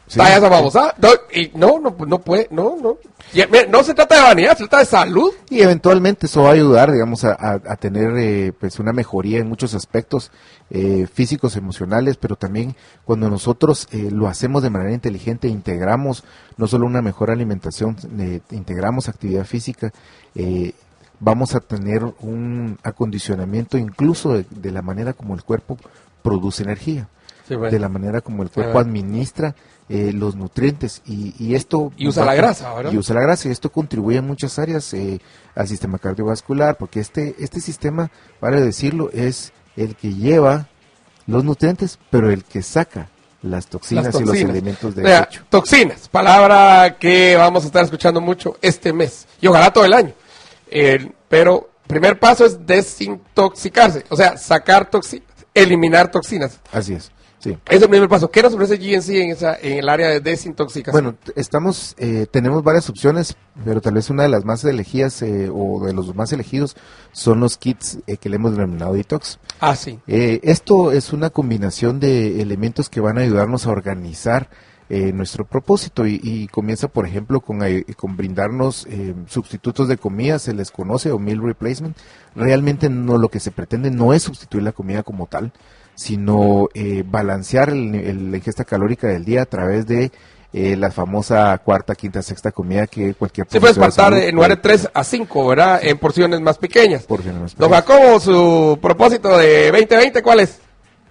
Sí, Está esa sí. babosada. No, y no, no, no puede, no, no. Y, mira, no se trata de vanidad, se trata de salud. Y eventualmente eso va a ayudar, digamos, a, a- a tener eh, pues una mejoría en muchos aspectos eh, físicos, emocionales, pero también cuando nosotros eh, lo hacemos de manera inteligente, integramos no solo una mejor alimentación, eh, integramos actividad física, eh, vamos a tener un acondicionamiento incluso de, de la manera como el cuerpo produce energía, Sí, bueno. de la manera como el Sí, cuerpo bueno. administra eh, los nutrientes y, y esto Y usa la grasa, ¿verdad? y usa la grasa y esto contribuye en muchas áreas eh, al sistema cardiovascular, porque este este sistema, para decirlo, es el que lleva los nutrientes, pero el que saca las toxinas, Las y los toxinas. elementos de O sea, desecho. toxinas, palabra que vamos a estar escuchando mucho este mes y ojalá todo el año. Eh, pero primer paso es desintoxicarse, o sea, sacar toxinas, eliminar toxinas. Así es, sí. Es el primer paso. ¿Qué nos ofrece G N C en, esa, en el área de desintoxicación? Bueno, t- estamos, eh, tenemos varias opciones, pero tal vez una de las más elegidas eh, o de los más elegidos son los kits eh, que le hemos denominado detox. Ah, sí. Eh, esto es una combinación de elementos que van a ayudarnos a organizar eh, nuestro propósito y, y comienza, por ejemplo, con, ay- con brindarnos eh, sustitutos de comida, se les conoce, o meal replacement. Realmente no, lo que se pretende no es sustituir la comida como tal, sino eh, balancear el, el- la ingesta calórica del día a través de eh, la famosa cuarta, quinta, sexta comida que cualquier Se puede profesor de espantar salud en lugar de puede- tres a cinco, ¿verdad? En porciones más pequeñas. porciones más Don pequeñas. Jacobo, su propósito de veinte veinte, ¿cuál es?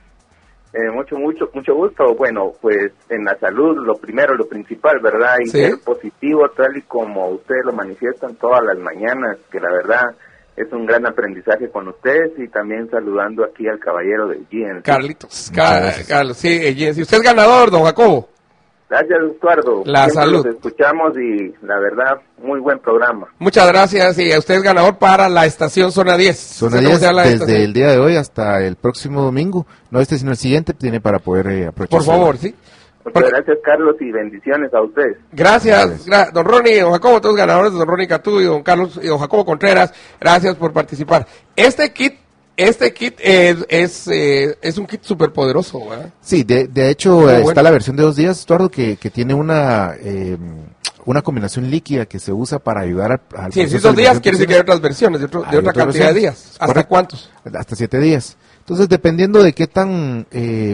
Eh, mucho, mucho, mucho gusto. Bueno, pues en la salud, lo primero, lo principal, ¿verdad? Y Sí. ser positivo, tal y como ustedes lo manifiestan todas las mañanas, que la verdad es un gran aprendizaje con ustedes, y también saludando aquí al caballero del G N C. Carlitos. Muchas Ca- gracias. Carlos, sí, eh, G N C. Usted es ganador, don Jacobo. Gracias, Estuardo. La Siempre salud. los escuchamos y la verdad, muy buen programa. Muchas gracias. Y usted es ganador para la estación Zona diez. Zona ¿Usted cómo diez, se llama la desde estación? el día de hoy hasta el próximo domingo, no este sino el siguiente, tiene para poder eh, aprovechar. Por favor, sí. Muchas Porque- gracias, Carlos, y bendiciones a ustedes. Gracias, gra- don Ronnie y don Jacobo, todos ganadores, don Ronnie Catú y don Carlos y don Jacobo Contreras, gracias por participar. Este kit, este kit es, es, eh, es un kit súper poderoso, ¿verdad? Sí, de, de hecho Muy eh, bueno. está la versión de dos días, Estuardo, que, que tiene una eh, una combinación líquida que se usa para ayudar al, al Sí, si proceso dos de días eliminación quiere decir que hay otras versiones, de, otro- de Hay otra otras cantidad de días. versiones, ¿Hasta correcto. cuántos? hasta siete días. Entonces, dependiendo de qué tan eh,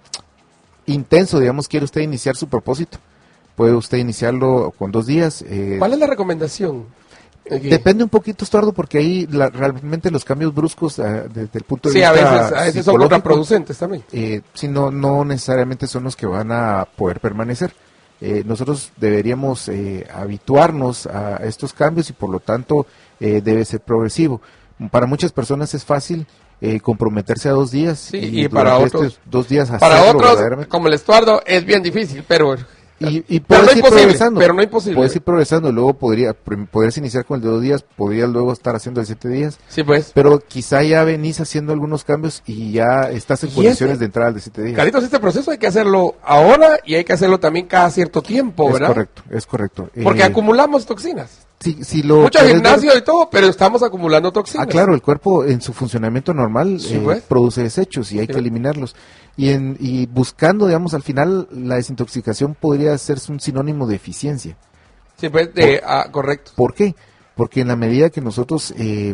intenso, digamos, quiere usted iniciar su propósito, puede usted iniciarlo con dos días. eh, ¿Cuál es la recomendación? Aquí. Depende un poquito, Estuardo, porque ahí la- realmente los cambios bruscos ah, desde el punto de Sí, a vista veces, a veces son psicológico, contraproducentes también. eh, si no, no necesariamente son los que van a poder permanecer. Eh, nosotros deberíamos eh, habituarnos a estos cambios y por lo tanto eh, debe ser progresivo. Para muchas personas es fácil eh, comprometerse a dos días Sí, y para durante otros- estos dos días Para hacerlo otros, verdaderamente. como el Estuardo, es bien difícil, pero... Y, y Pero puedes no ir imposible, progresando. pero no imposible. Puedes ir progresando, luego podría, prim- podrías iniciar con el de dos días, podrías luego estar haciendo el siete días, Sí, pues. pero quizá ya venís haciendo algunos cambios y ya estás en Y condiciones este- de entrar al de siete días. Caritos, este proceso hay que hacerlo ahora y hay que hacerlo también cada cierto tiempo, Es ¿verdad? correcto, es correcto. Porque Eh, acumulamos toxinas. si, si lo Mucho querés gimnasio ver- y todo, pero estamos acumulando toxinas. Ah, claro, el cuerpo en su funcionamiento normal Sí, eh, pues. produce desechos y hay Sí, que pues. eliminarlos. Y, en, y buscando, digamos, al final la desintoxicación podría hacerse un sinónimo de eficiencia. Sí, pues, de, ah, correcto. ¿Por qué? Porque en la medida que nosotros eh,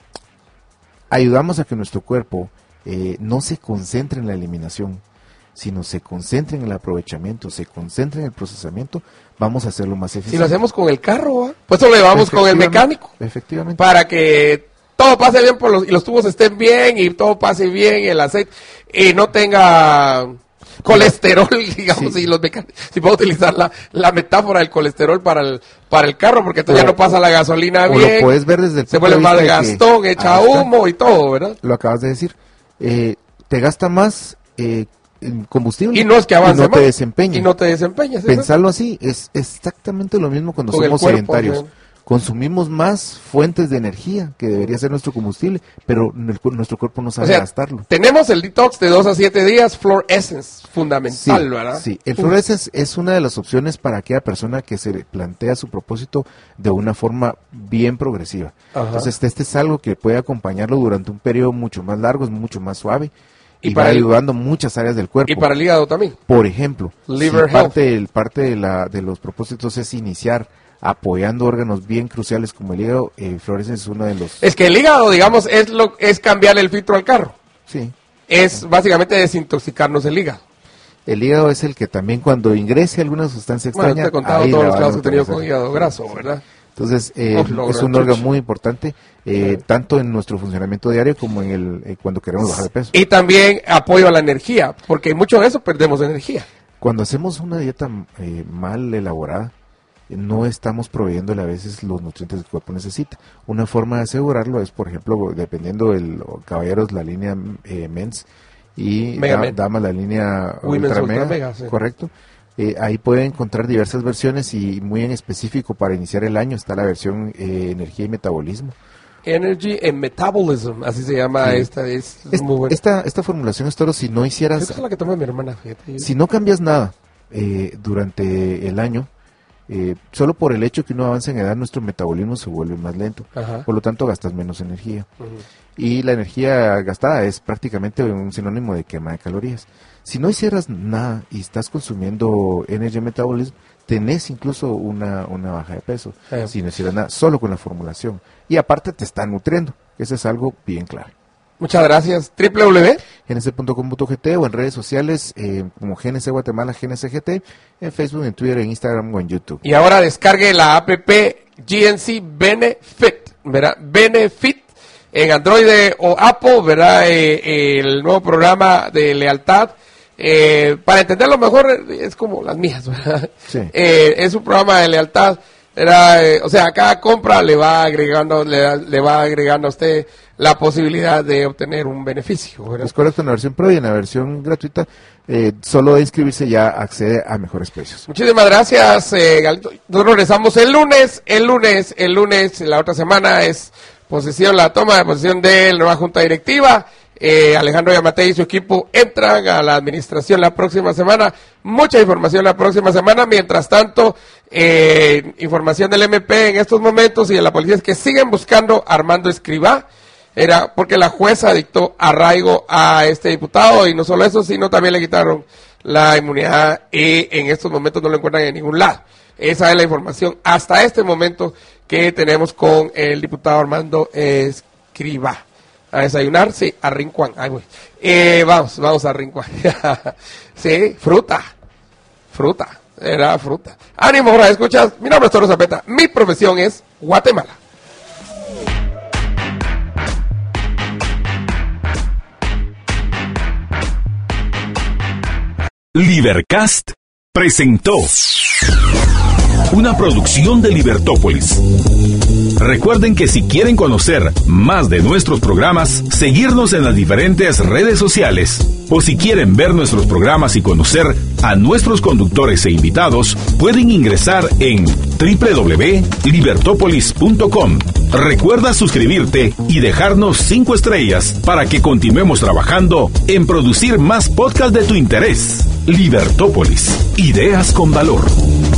ayudamos a que nuestro cuerpo eh, no se concentre en la eliminación, sino se concentre en el aprovechamiento, se concentre en el procesamiento, vamos a hacerlo más eficiente. Si lo hacemos con el carro, ¿va? Pues eso lo llevamos con el Efectivamente, mecánico. Efectivamente. Para que todo pase bien por los, y los tubos estén bien y todo pase bien, el aceite, y no tenga colesterol, digamos, Sí. y los mecánicos, si puedo utilizar la, la metáfora del colesterol para el, para el carro, porque entonces O- ya no pasa la gasolina o bien, lo puedes ver desde el se punto vuelve de más vista de que- gastón, echa Ahí está. humo y todo, ¿verdad? Lo acabas de decir. Eh, te gasta más eh, en combustible Y no es que avance y no más. te desempeña. Y no te desempeñas. ¿sí? Pensarlo así es exactamente lo mismo cuando Con el somos cuerpo, sedentarios. ¿no? Consumimos más fuentes de energía, que debería ser nuestro combustible, pero el cu- nuestro cuerpo no O sabe sea, gastarlo. tenemos el detox de dos a siete días, Floor Essence, Sí, fundamental, ¿verdad? sí. El Uf. fluorescence es una de las opciones para aquella persona que se le plantea su propósito de una forma bien progresiva. Ajá. Entonces, este es algo que puede acompañarlo durante un periodo mucho más largo, es mucho más suave. y, Y para va el- ayudando muchas áreas del cuerpo. Y para el hígado también. Por ejemplo, Liver si parte, del- parte de, la, de los propósitos es iniciar apoyando órganos bien cruciales como el hígado, eh, Flores es uno de los... Es que el hígado, digamos, es lo es cambiarle el filtro al carro. Sí. Es básicamente desintoxicarnos el hígado. El hígado es el que también cuando ingrese alguna sustancia Bueno, extraña... te he contado ahí todos la los van a casos que he tenido con neutralizar. hígado graso, ¿verdad? Entonces, eh, Uf, logro es un el órgano chucho. muy importante, eh, tanto en nuestro funcionamiento diario como en el eh, cuando queremos bajar de peso. Y también apoyo a la energía, porque mucho de eso perdemos energía. Cuando hacemos una dieta eh, mal elaborada, eh, no estamos proveyéndole a veces los nutrientes que el cuerpo necesita. Una forma de asegurarlo es, por ejemplo, dependiendo del caballeros, la línea eh, Men's y Mega da- Men. damas, la línea Women's Ultra Ultra Mega, Mega, sí. correcto. Eh, ahí pueden encontrar diversas versiones y muy en específico para iniciar el año está la versión eh, energía y metabolismo. Energy and Metabolism, así se llama Sí. esta. Es, Es- muy buena. esta, esta formulación es todo si no Creo hicieras que es la que toma mi hermana, fíjate. si no cambias nada eh, durante el año, eh, solo por el hecho que uno avanza en edad, nuestro metabolismo se vuelve más lento. Ajá. Por lo tanto, gastas menos energía. Ujú. Y la energía gastada es prácticamente un sinónimo de quema de calorías. Si no hicieras nada y estás consumiendo energy metabolism, tenés incluso una, una baja de peso. Eh. Si no hicieras nada, solo con la formulación. Y aparte te está nutriendo. Eso es algo bien clave. Muchas gracias. Triple W. G N C punto com punto G T o en redes sociales eh, como G N C Guatemala, G N C G T, en Facebook, en Twitter, en Instagram o en YouTube. Y ahora descargue la app G N C Benefit, ¿verdad? Benefit en Android o Apple, ¿verdad? Eh, el nuevo programa de lealtad. Eh, para entenderlo mejor, eh, es como las mías, ¿verdad? Sí. Eh, es un programa de lealtad. Era, eh, o sea, cada compra le va agregando, le, da- le va agregando a usted la posibilidad de obtener un beneficio, ¿verdad? Es correcto, en la versión Pro y en la versión gratuita, eh, solo de inscribirse ya accede a mejores precios. Muchísimas gracias, eh, Galito. Nosotros regresamos el lunes, el lunes, el lunes, la otra semana es posesión, la toma de posesión de la nueva junta directiva. Eh, Alejandro Yamatei y su equipo entran a la administración la próxima semana. Mucha información la próxima semana. Mientras tanto, eh, información del M P en estos momentos y de la policía es que siguen buscando a Armando Escribá. Era porque la jueza dictó arraigo a este diputado y no solo eso, sino también le quitaron la inmunidad y en estos momentos no lo encuentran en ningún lado. Esa es la información hasta este momento que tenemos con el diputado Armando Escribá. A desayunar, sí, a Rincón. Ahí voy. Eh, vamos, vamos a Rincón. Sí, fruta. Fruta. Era fruta. Ánimo, ahora escuchas. Mi nombre es Toro Zapeta. Mi profesión es Guatemala. Libercast presentó una producción de Libertópolis. Recuerden que si quieren conocer más de nuestros programas, seguirnos en las diferentes redes sociales, o si quieren ver nuestros programas y conocer a nuestros conductores e invitados, pueden ingresar en doble u doble u doble u punto libertópolis punto com. Recuerda suscribirte y dejarnos cinco estrellas para que continuemos trabajando en producir más podcasts de tu interés. Libertópolis, ideas con valor.